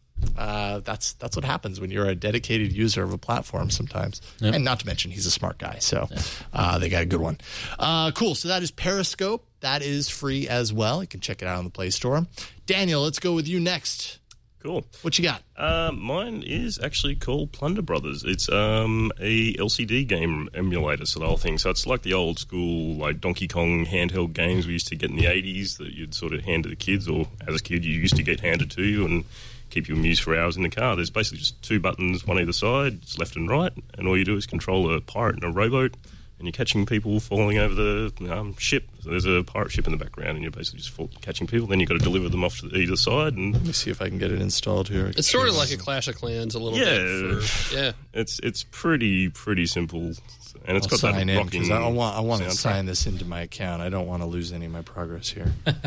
Uh, that's that's what happens when you're a dedicated user of a platform sometimes. Yep. And not to mention he's a smart guy, so uh, they got a good one. Uh, cool. So that is Periscope. That is free as well. You can check it out on the Play Store. Daniel, let's go with you next. Cool. What you got? Uh, mine is actually called Plunder Brothers. It's um, a L C D game emulator style thing. So it's like the old school, like Donkey Kong handheld games we used to get in the eighties that you'd sort of hand to the kids, or as a kid you used to get handed to you and keep you amused for hours in the car. There's basically just two buttons, one either side, it's left and right, and all you do is control a pirate and a rowboat, and you're catching people falling over the um, ship. So there's a pirate ship in the background, and you're basically just fall- catching people. Then you've got to deliver them off to either side. And Let me see if I can get it installed here. It's sort of like a Clash of Clans a little Yeah. bit. For, yeah. it's it's pretty pretty simple, and it's I'll got that sign in rocking. because I, I want I want to soundtrack. sign this into my account. I don't want to lose any of my progress here.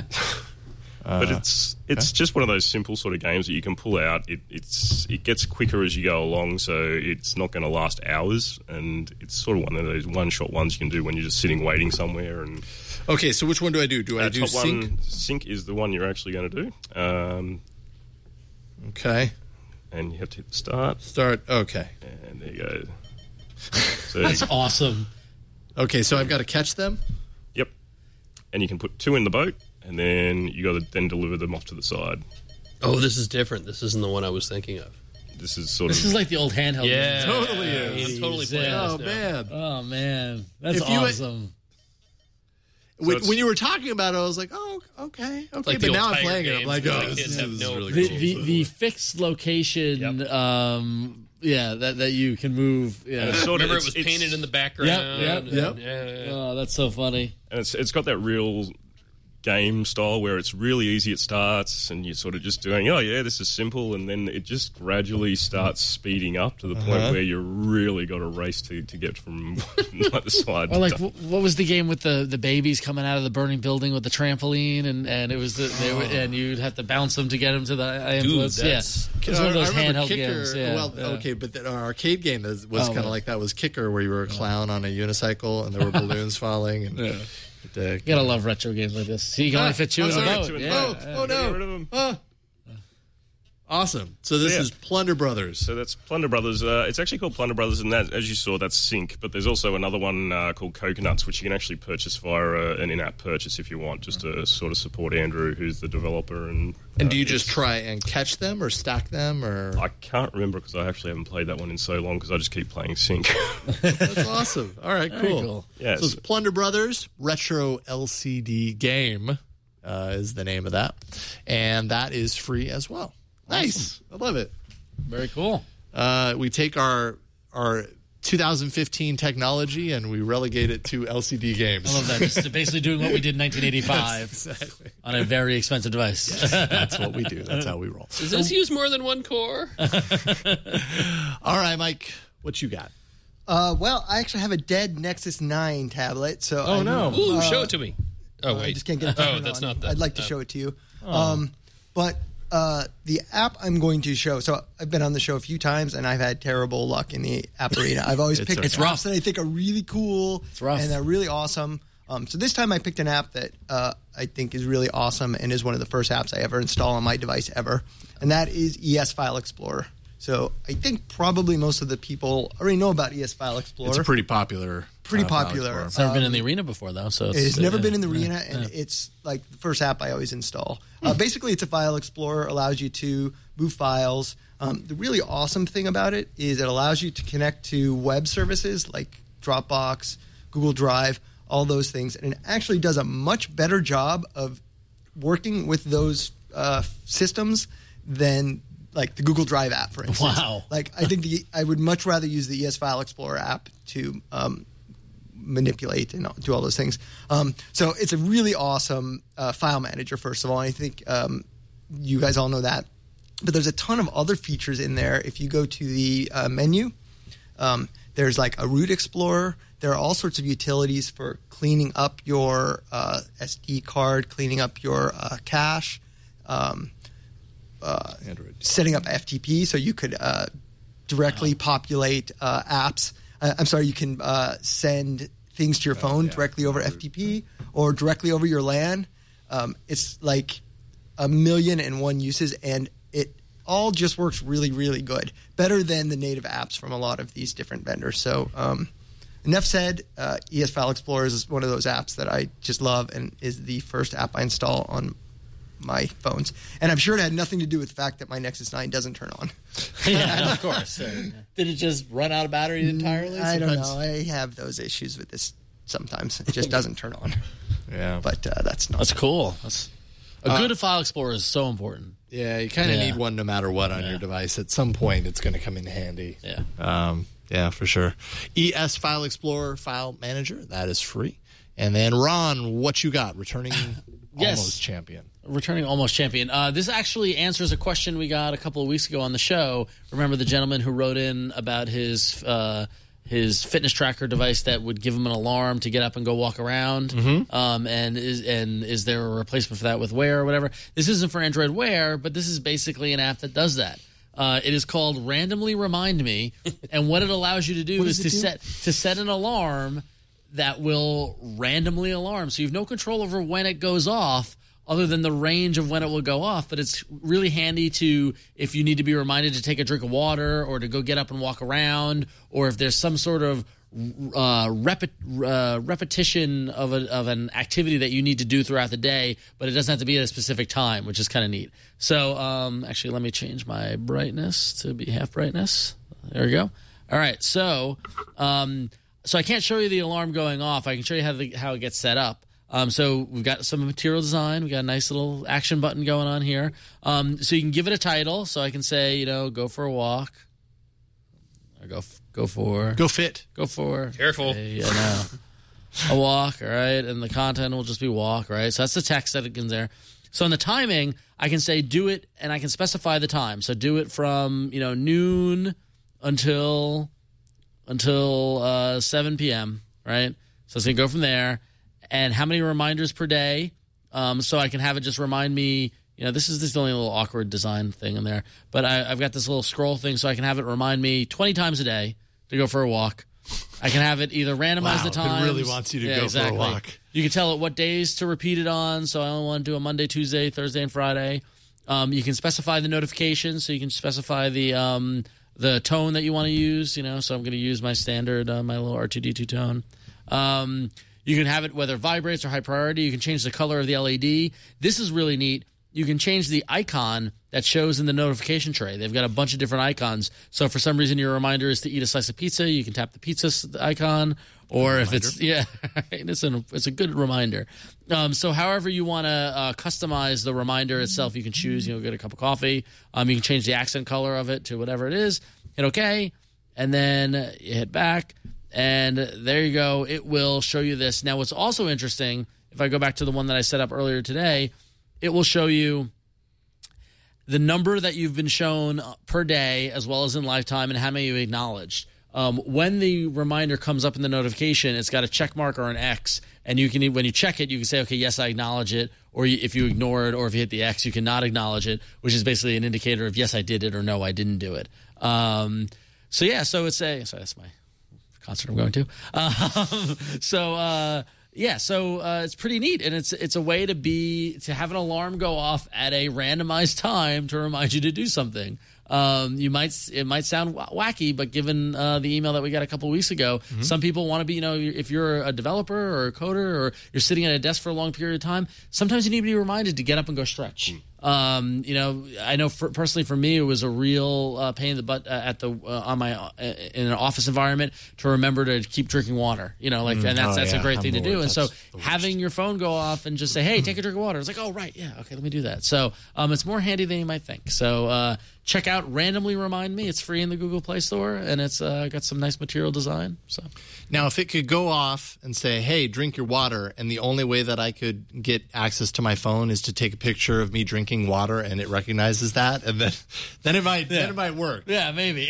But it's it's just one of those simple sort of games that you can pull out. It it's it gets quicker as you go along, so it's not going to last hours. And it's sort of one of those one shot ones you can do when you're just sitting waiting somewhere. And Okay, so which one do I do? Do I uh, do top sync? one, sync is the one you're actually going to do. Um, Okay, and you have to hit start, start. Okay, and there you go. So That's awesome. okay. So I've got to catch them. yep, and you can put two in the boat, and then you got to then deliver them off to the side. Oh, this is different. This isn't the one I was thinking of. This is sort This of is like the old handheld. Yeah. game. Totally is. I'm totally playing Yeah. this Oh now. man. Oh man, that's If you- awesome. When, it's- when you were talking about it, I was like, "Oh, okay, okay." Like the but now old I'm Tiger playing it. I'm games like, that "Oh, the this kids is have no really the, cool." the, the fixed location, Yep. um, yeah, that, that you can move. Yeah. it's sort of- Remember, it it's- was it's- painted in the background. Yep, and- yep. Yeah, yeah, yeah. Oh, that's so funny. And it's it's got that real game style where it's really easy at starts, and you're sort of just doing, oh yeah, this is simple, and then it just gradually starts speeding up to the point Uh-huh. where you really got to race to, to get from like the side. Or like, to- wh- what was the game with the, the babies coming out of the burning building with the trampoline, and, and it was the, they were, and you'd have to bounce them to get them to the ambulance. Yeah, that's- it was one of those I remember handheld Kicker. games. Yeah, well, yeah. okay, but the, our arcade game was, was Oh, kind of yeah. like that. Was Kicker, where you were a clown on a unicycle and there were balloons falling. And Yeah. it, uh, You gotta love retro games like this. So you can only fit two I'm in a sorry, boat. two in a Yeah, boat. yeah. oh, oh Get rid of no! 'em. Ah. Awesome. So this Yeah. is Plunder Brothers. So that's Plunder Brothers. Uh, it's actually called Plunder Brothers, and that, as you saw, that's Sync. But there's also another one uh, called Coconuts, which you can actually purchase via uh, an in-app purchase if you want, just to sort of support Andrew, who's the developer. And And uh, do you just try and catch them or stack them? Or I can't remember because I actually haven't played that one in so long because I just keep playing Sync. That's awesome. All right, Very cool. cool. Yes. So it's Plunder Brothers Retro L C D Game uh, is the name of that, and that is free as well. Nice. I love it. Very cool. Uh, we take our our two thousand fifteen technology and we relegate it to L C D games. I love that. Just basically doing what we did in nineteen eighty-five exactly. on a very expensive device. Yes, that's what we do. That's how we roll. Does this use more than one core? All right, Mike, what you got? Uh, well, I actually have a dead Nexus nine tablet. So Oh, I, no. Ooh, uh, show it to me. Oh, I wait. just can't get it. Oh, turned that's on. not the. I'd like to oh. show it to you. Um, but uh, the app I'm going to show. So I've been on the show a few times, and I've had terrible luck in the app arena. I've always It's picked okay. It's apps rough. that I think are really cool It's rough. and they're really awesome. Um, so this time I picked an app that uh, I think is really awesome and is one of the first apps I ever install on my device ever, and that is E S File Explorer. So I think probably most of the people already know about E S File Explorer. It's a pretty popular. Pretty uh, file popular. explorer. It's never been in the arena before, though. So it's, It's never uh, been in the yeah, arena, and yeah. it's like the first app I always install. Uh, basically, it's a file explorer, allows you to move files. Um, the really awesome thing about it is it allows you to connect to web services like Dropbox, Google Drive, all those things, and it actually does a much better job of working with those uh, systems than like the Google Drive app, for instance. Wow. Like I think the I would much rather use the E S File Explorer app to um, manipulate and do all those things. Um, so it's a really awesome uh, file manager, first of all. I think um, you guys all know that. But there's a ton of other features in there. If you go to the uh, menu, um, there's like a root explorer. There are all sorts of utilities for cleaning up your uh, S D card, cleaning up your uh, cache, um, uh, setting up F T P so you could uh, directly wow. populate uh, apps. Uh, I'm sorry, you can uh, send things to your phone oh, yeah. directly over F T P or directly over your LAN. Um, it's like a million and one uses, and it all just works really, really good. Better than the native apps from a lot of these different vendors. So um, enough said, uh, E S File Explorer is one of those apps that I just love and is the first app I install on my phones. And I'm sure it had nothing to do with the fact that my Nexus nine doesn't turn on. Yeah, of course. Did it just run out of battery entirely? I don't Sometimes- know. I have those issues with this sometimes. It just doesn't turn on. Yeah. But uh, that's not. That's cool. That's a Uh, good file explorer is so important. Yeah, you kind of Yeah. need one no matter what on Yeah. your device. At some point, it's going to come in handy. Yeah. Um, yeah, for sure. E S File Explorer File Manager, that is free. And then, Ron, what you got? Returning Yes. almost champion. Returning almost champion. Uh, this actually answers a question we got a couple of weeks ago on the show. Remember the gentleman who wrote in about his uh, his fitness tracker device that would give him an alarm to get up and go walk around? Mm-hmm. Um, and is and is there a replacement for that with Wear or whatever? This isn't for Android Wear, but this is basically an app that does that. Uh, it is called Randomly Remind Me, and what it allows you to do What is does to it do? set to set an alarm that will randomly alarm. So you have no control over when it goes off other than the range of when it will go off. But it's really handy to, if you need to be reminded to take a drink of water or to go get up and walk around, or if there's some sort of uh, repet, uh, repetition of, a, of an activity that you need to do throughout the day, but it doesn't have to be at a specific time, which is kind of neat. So um, actually, let me change my brightness to be half brightness. There we go. All right, so... Um, So I can't show you the alarm going off. I can show you how the, how it gets set up. Um, so we've got some material design. We've got a nice little action button going on here. Um, so you can give it a title. So I can say, you know, go for a walk. Or go f- go for... Go fit. Go for... Careful. Okay, yeah, no. A walk, all right? And the content will just be walk, right? So that's the text that it in there. So in the timing, I can say do it, and I can specify the time. So do it from, you know, noon until... until uh, seven p.m., right? So it's going to go from there. And how many reminders per day? Um, so I can have it just remind me, you know, this is this is the only little awkward design thing in there. But I, I've got this little scroll thing so I can have it remind me twenty times a day to go for a walk. I can have it either randomize Wow, the it times. really wants you to Yeah, go exactly. for a walk. You can tell it what days to repeat it on. So I only want to do a Monday, Tuesday, Thursday, and Friday. Um, you can specify the notifications, so you can specify the um, the tone that you want to use. You know, so I'm going to use my standard, uh, my little R two D two tone. Um, you can have it whether it vibrates or high priority. You can change the color of the L E D. This is really neat. You can change the icon that shows in the notification tray. They've got a bunch of different icons. So if for some reason your reminder is to eat a slice of pizza, you can tap the pizza icon. Or if it's, yeah, it's, an, it's a good reminder. Um, so however you want to uh, customize the reminder itself, you can choose, you know, get a cup of coffee. Um, you can change the accent color of it to whatever it is. Hit OK. And then you hit back. And there you go. It will show you this. Now, what's also interesting, if I go back to the one that I set up earlier today, it will show you the number that you've been shown per day as well as in lifetime and how many you acknowledged. Um, when the reminder comes up in the notification, it's got a check mark or an X, and you can, when you check it, you can say, okay, yes, I acknowledge it, or you, if you ignore it, or if you hit the X, you cannot acknowledge it, which is basically an indicator of yes, I did it, or no, I didn't do it. Um, so yeah, so it's a, sorry, that's my concert I'm going to. Um, so, uh, Yeah, so uh, it's pretty neat, and it's it's a way to be to have an alarm go off at a randomized time to remind you to do something. Um, you might it might sound wacky, but given uh, the email that we got a couple of weeks ago, mm-hmm. some people want to be, you know, if you're a developer or a coder or you're sitting at a desk for a long period of time, sometimes you need to be reminded to get up and go stretch. Mm. Um, you know, I know for, personally for me, it was a real uh, pain in the butt uh, at the uh, on my uh, in an office environment to remember to keep drinking water. You know, like, mm. and that's oh, that's yeah. a great I'm thing to do. And so having your phone go off and just say, "Hey, take a drink of water," it's like, "Oh, right, yeah, okay, let me do that." So um, it's more handy than you might think. So uh, check out Randomly Remind Me. It's free in the Google Play Store, and it's uh, got some nice material design. So now, if it could go off and say, "Hey, drink your water," and the only way that I could get access to my phone is to take a picture of me drinking water, and it recognizes that, and then then it might yeah. then it might work. Yeah, maybe.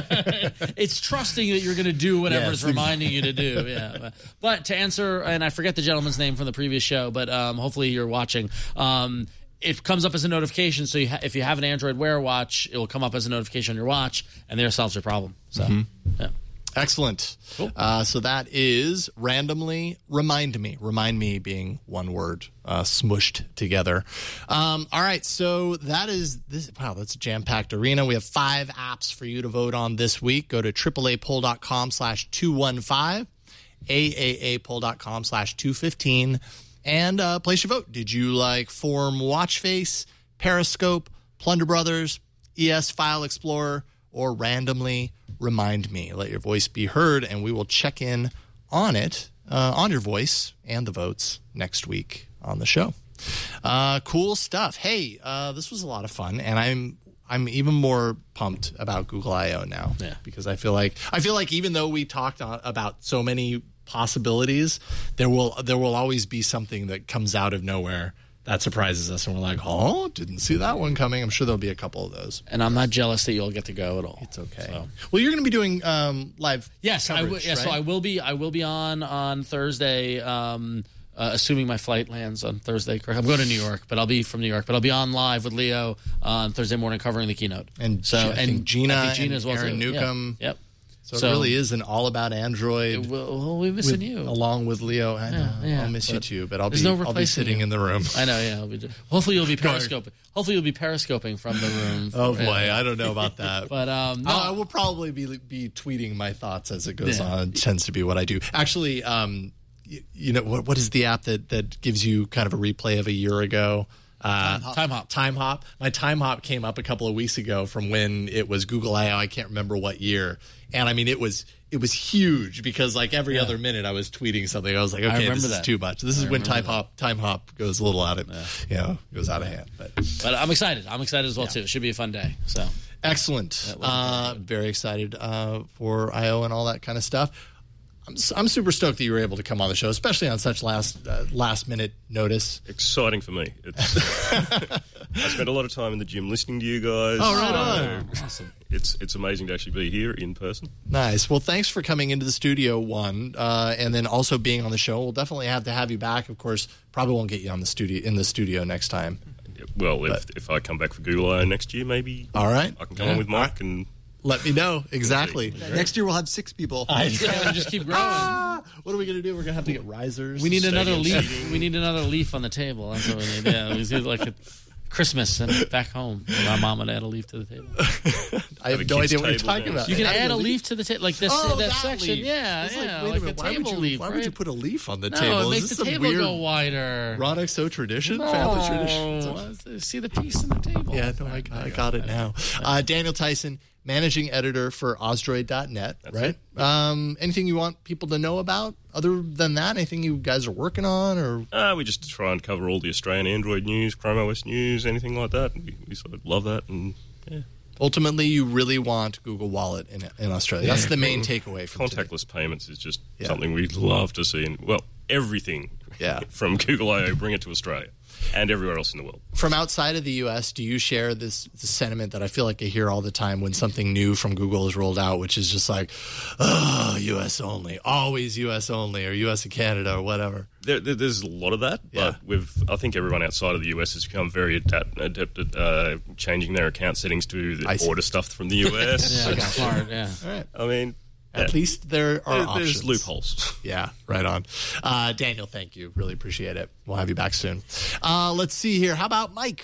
It's trusting that you're going to do whatever yes, it's reminding you to do. Yeah, but to answer, and I forget the gentleman's name from the previous show, but um, hopefully you're watching. Um, it comes up as a notification, so you ha- if you have an Android Wear watch, it will come up as a notification on your watch, and there solves your problem. So, mm-hmm. yeah. Excellent. Cool. Uh, so that is Randomly Remind Me. Remind Me being one word uh, smushed together. Um, all right. So that is this. Wow, that's a jam-packed arena. We have five apps for you to vote on this week. Go to triple A poll dot com slash two one five, A A A poll dot com slash two fifteen, and uh, place your vote. Did you like Form Watch Face, Periscope, Plunder Brothers, E S File Explorer, or Randomly Remind Me? Let your voice be heard, and we will check in on it, uh, on your voice and the votes next week on the show. Uh, cool stuff. Hey, uh, this was a lot of fun, and I'm I'm even more pumped about Google I O now yeah. because I feel like I feel like even though we talked about so many possibilities, there will there will always be something that comes out of nowhere that surprises us, and we're like, oh, didn't see that one coming. I'm sure there'll be a couple of those. And I'm not jealous that you'll get to go at all. It's okay. So. Well, you're going to be doing um, live yes, coverage, I w- yeah, right? so I will be I will be on on Thursday, um, uh, assuming my flight lands on Thursday. Correct. I'm going to New York, but I'll be from New York. But I'll be on live with Leo on Thursday morning covering the keynote. And so I and Gina, I think Gina and as well Aaron too. Newcomb. Yeah. Yep. So, so it really is an all about Android. Will, well, we're missing with, you along with Leo. I know. Yeah, yeah, I'll miss you too, but I'll be no I'll be sitting you. in the room. I know. Yeah. I'll be, hopefully you'll be periscoping. Hopefully you'll be periscoping from the room. Oh boy, yeah. I don't know about that. But um, no. I will probably be be tweeting my thoughts as it goes yeah. on. It tends to be what I do. Actually, um, you, you know what? What is the app that that gives you kind of a replay of a year ago? Uh, time hop. Time hop. Time hop. My time hop came up a couple of weeks ago from when it was Google I O. I can't remember what year, and I mean it was. It was huge because like every yeah. other minute I was tweeting something. I was like, okay, this that. is too much. This I is when time that. hop time hop goes a little out of yeah. you know, goes out of hand. But, but I'm excited. I'm excited as well yeah. too. It should be a fun day. So excellent. Uh, very excited uh, for I O and all that kind of stuff. I'm, I'm super stoked that you were able to come on the show, especially on such last uh, last minute notice. Exciting for me. It's I spent a lot of time in the gym listening to you guys. Oh, right on. So awesome. It's it's amazing to actually be here in person. Nice. Well, thanks for coming into the studio, one, uh, and then also being on the show. We'll definitely have to have you back. Of course, probably won't get you on the studio in the studio next time. Well, if, if I come back for Google I O next year, maybe all right. I can come yeah. on with Mike and let me know. Exactly. Next year we'll have six people. I know, just keep growing. Ah, what are we going to do? We're going to have to get risers. We need another leaf. We need another leaf on the table. That's what we need. Yeah, we need like a Christmas and back home. My mom and dad will leave to the table. I have, have no idea what you're talking about. You can add a leaf to the table, like this oh, that, that section. Leaf. Yeah, it's yeah, like, like minute, a why table would you, leaf. Why right? would you put a leaf on the no, table? it makes Is the this table weird go wider. Ron X O tradition, no. family tradition. So, see the piece in the table. Yeah, no, I, I got it now. Uh, Daniel Tyson, managing editor for Osdroid dot net, right? Um, anything you want people to know about other than that? Anything you guys are working on? Or uh, we just try and cover all the Australian Android news, Chrome O S news, anything like that. We, we sort of love that. And yeah. Ultimately, you really want Google Wallet in, in Australia. That's the main takeaway from contactless today. payments is just yeah. something we'd love to see. And, well, everything yeah. from Google I O, bring it to Australia. And everywhere else in the world. From outside of the U S, do you share this, this sentiment that I feel like I hear all the time when something new from Google is rolled out, which is just like, oh, U S only, always U S only, or U S and Canada, or whatever? There, there, there's a lot of that, yeah. but with I think everyone outside of the U S has become very adept, adept at uh, changing their account settings to the order stuff from the U S. yeah, smart, yeah. All right. I mean... At yeah. least there are there, options. There's loopholes. Yeah, right on. Uh, Daniel, thank you. Really appreciate it. We'll have you back soon. Uh, let's see here. How about Mike?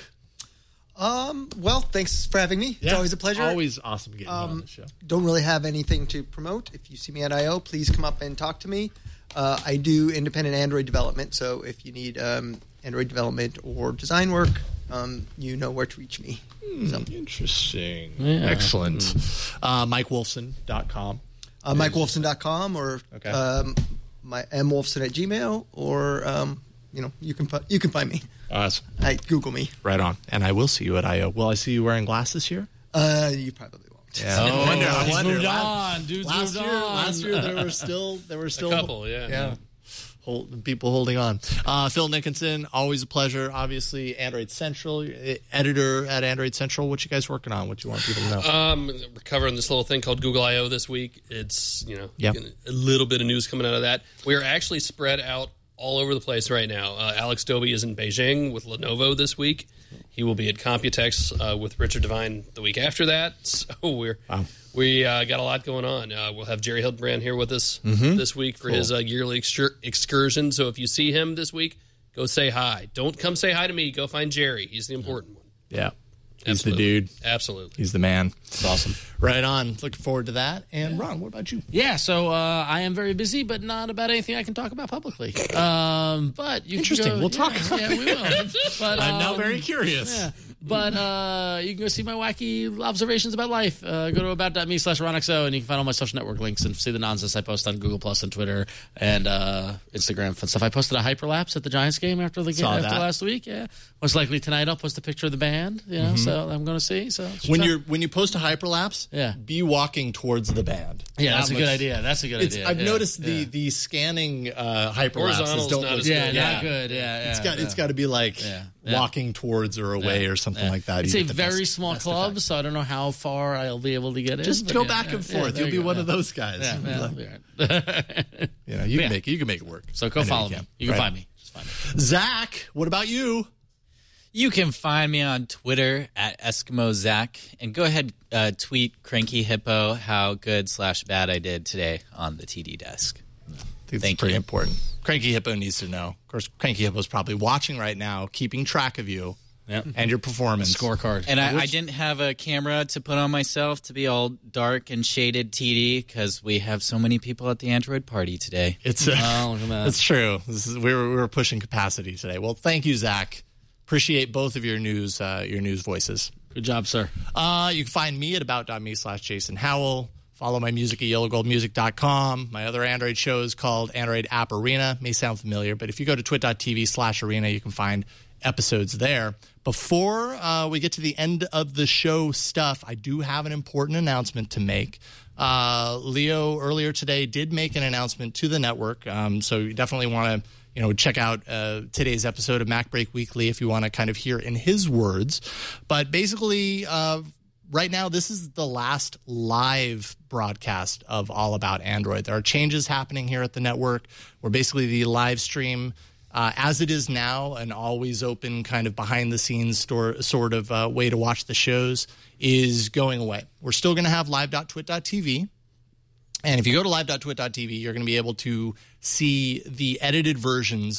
Um, well, thanks for having me. Yeah. It's always a pleasure. Always awesome getting um, you on the show. Don't really have anything to promote. If you see me at I O, please come up and talk to me. Uh, I do independent Android development, so if you need um, Android development or design work, um, you know where to reach me. Mm, so. Interesting. Yeah. Excellent. Mm. Uh, Mike Wolfson dot com. Uh, Mike Wolfson dot com or okay. um, my mwolfson at gmail or um, you know you can you can find me. Awesome. I Google me. Right on. And I will see you at I O. Will I see you wearing glasses here? Uh, you probably won't. Yeah. Oh, I wonder. I wonder. Moved last, on, dudes last moved year, on. last year there were still there were still a couple. Yeah. Yeah. Hold, people holding on. Uh, Phil Nickinson, always a pleasure. Obviously, Android Central, editor at Android Central. What you guys working on? What you want people to know? Um, we're covering this little thing called Google I O this week. It's, you know, yep. a little bit of news coming out of that. We are actually spread out all over the place right now. Uh, Alex Doby is in Beijing with Lenovo this week. He will be at Computex uh, with Richard Devine the week after that. So we're wow. we uh, got a lot going on. Uh, we'll have Jerry Hildebrand here with us mm-hmm. this week for cool. his uh, yearly excur- excursion. So if you see him this week, go say hi. Don't come say hi to me. Go find Jerry. He's the important one. Yeah. He's Absolutely. the dude. Absolutely. He's the man. It's awesome. Right on. Looking forward to that. And Ron, what about you? Yeah, so uh, I am very busy, but not about anything I can talk about publicly. Um, but you Interesting. Can go, we'll yeah, talk. Yeah, we will. But, I'm um, now very curious. Yeah. But uh, you can go see my wacky observations about life. Uh, go to about.me slash RonXO, and you can find all my social network links and see the nonsense I post on Google Plus and Twitter and uh, Instagram and stuff. I posted a hyperlapse at the Giants game after the game Saw after that. last week. Yeah, most likely tonight I'll post a picture of the band. You know, mm-hmm. so I'm going to see. So when you're when you post a hyperlapse, yeah. be walking towards the band. Yeah, Not that's much, a good idea. That's a good it's, idea. I've yeah, noticed the yeah. the scanning uh, hyperlapses don't not look as yeah, good. not yeah. good. Yeah, yeah. It's got yeah. it's got to be like Yeah. Yeah. walking towards or away Yeah. or something Yeah. like that. It's You a get the very best- small best club, effect. so I don't know how far I'll be able to get in. Just but go yeah, back yeah, and yeah, forth. there You'll you be go, one yeah. of those guys. Yeah, You'll be yeah, like- I'll be right. you know, you Yeah. can make it. You can make it work. So go I know follow you me. can. You can Right. find me. Just find me. Zach, what about you? You can find me on Twitter at Eskimo Zach, and go ahead uh, tweet Cranky Hippo how good slash bad I did today on the T D desk. I think Thank it's pretty you. important. Cranky Hippo needs to know. Of course, Cranky Hippo is probably watching right now, keeping track of you Yep. and your performance. Scorecard. And I, Which- I didn't have a camera to put on myself to be all dark and shaded T D because we have so many people at the Android party today. It's uh, Oh, look at that. It's true. This is, we were we were pushing capacity today. Well, thank you, Zach. Appreciate both of your news uh, your news voices. Good job, sir. Uh, you can find me at about.me slash Jason Howell. Follow my music at yellow gold music dot com. My other Android show is called Android App Arena. May sound familiar, but if you go to twit.tv slash arena, you can find episodes there. Before uh, we get to the end of the show stuff, I do have an important announcement to make. Uh, Leo earlier today did make an announcement to the network, um, so you definitely want to you know check out uh, today's episode of Mac Break Weekly if you want to kind of hear in his words. But basically, uh, right now, this is the last live broadcast of All About Android. There are changes happening here at the network. We're basically the live stream Uh, as it is now, an always open kind of behind-the-scenes store, sort of uh, way to watch the shows is going away. We're still going to have live dot twit dot t v. And if you go to live dot twit dot t v, you're going to be able to see the edited versions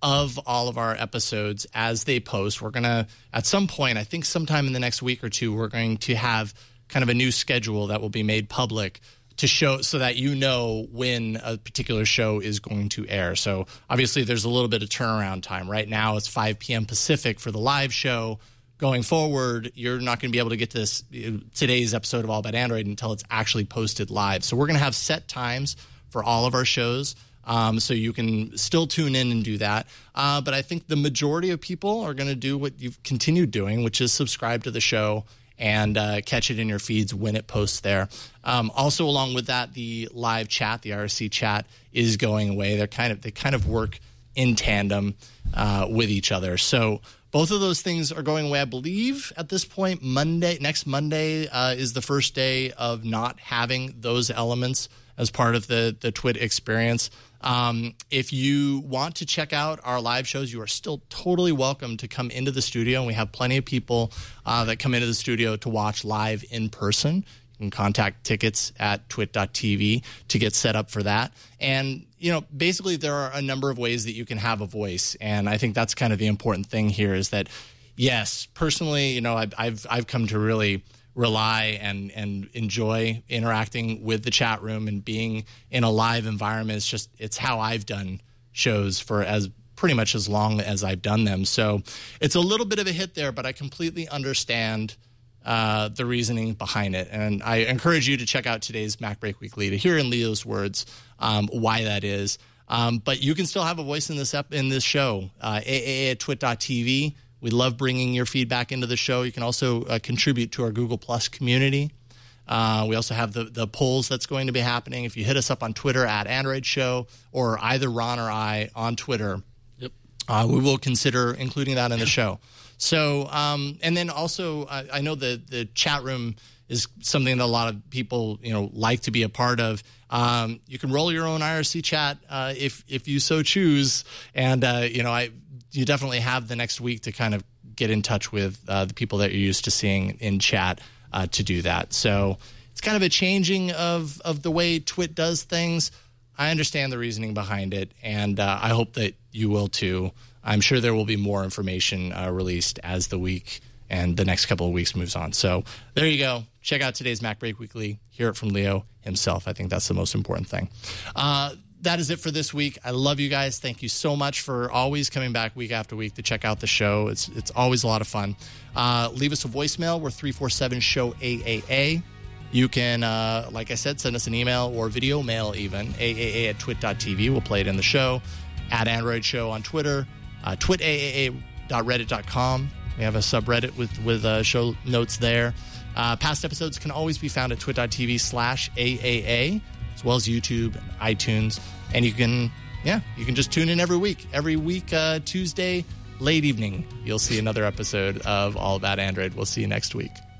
of all of our episodes as they post. We're going to, at some point, I think sometime in the next week or two, we're going to have kind of a new schedule that will be made public to show so that you know when a particular show is going to air. So obviously there's a little bit of turnaround time. Right now it's five p.m. Pacific for the live show. Going forward, you're not going to be able to get to this today's episode of All About Android until it's actually posted live. So we're going to have set times for all of our shows, um, so you can still tune in and do that. Uh, but I think the majority of people are going to do what you've continued doing, which is subscribe to the show and uh, catch it in your feeds when it posts there. Um, also, along with that, the live chat, the I R C chat, is going away. They're kind of they kind of work in tandem uh, with each other. So both of those things are going away. I believe at this point, Monday, next Monday uh, is the first day of not having those elements as part of the the Twit experience. Um, if you want to check out our live shows, you are still totally welcome to come into the studio. And we have plenty of people uh, that come into the studio to watch live in person. You can contact tickets at twit dot t v to get set up for that. And, you know, basically there are a number of ways that you can have a voice. And I think that's kind of the important thing here is that, yes, personally, you know, I've, I've, I've come to really rely and and enjoy interacting with the chat room and being in a live environment. It's just it's how I've done shows for as pretty much as long as I've done them. So it's a little bit of a hit there, but I completely understand uh, the reasoning behind it. And I encourage you to check out today's Mac Break Weekly to hear in Leo's words um, why that is. Um, but you can still have a voice in this ep- in this show. Uh, A A A at twit dot t v. We love bringing your feedback into the show. You can also uh, contribute to our Google Plus community. Uh, we also have the, the polls that's going to be happening. If you hit us up on Twitter at Android Show or either Ron or I on Twitter, yep. uh, we will consider including that in the show. So, um, and then also, I, I know the the chat room is something that a lot of people, you know, like to be a part of. Um, you can roll your own I R C chat uh, if if you so choose, and uh, you know, I. You definitely have the next week to kind of get in touch with uh, the people that you're used to seeing in chat uh, to do that. So it's kind of a changing of, of the way Twit does things. I understand the reasoning behind it, and uh, I hope that you will too. I'm sure there will be more information uh, released as the week and the next couple of weeks moves on. So there you go. Check out today's Mac Break Weekly. Hear it from Leo himself. I think that's the most important thing. Uh, That is it for this week. I love you guys. Thank you so much for always coming back week after week to check out the show. It's it's always a lot of fun. Uh, leave us a voicemail. We're three four seven show A A A. You can, uh, like I said, send us an email or video mail even, A A A at twit dot t v. We'll play it in the show. At Android Show on Twitter. Uh, twit A A A dot reddit dot com. We have a subreddit with, with uh, show notes there. Uh, past episodes can always be found at twit dot t v slash A A A. As well as YouTube and iTunes. And you can, yeah, you can just tune in every week. Every week, uh, Tuesday, late evening, you'll see another episode of All About Android. We'll see you next week.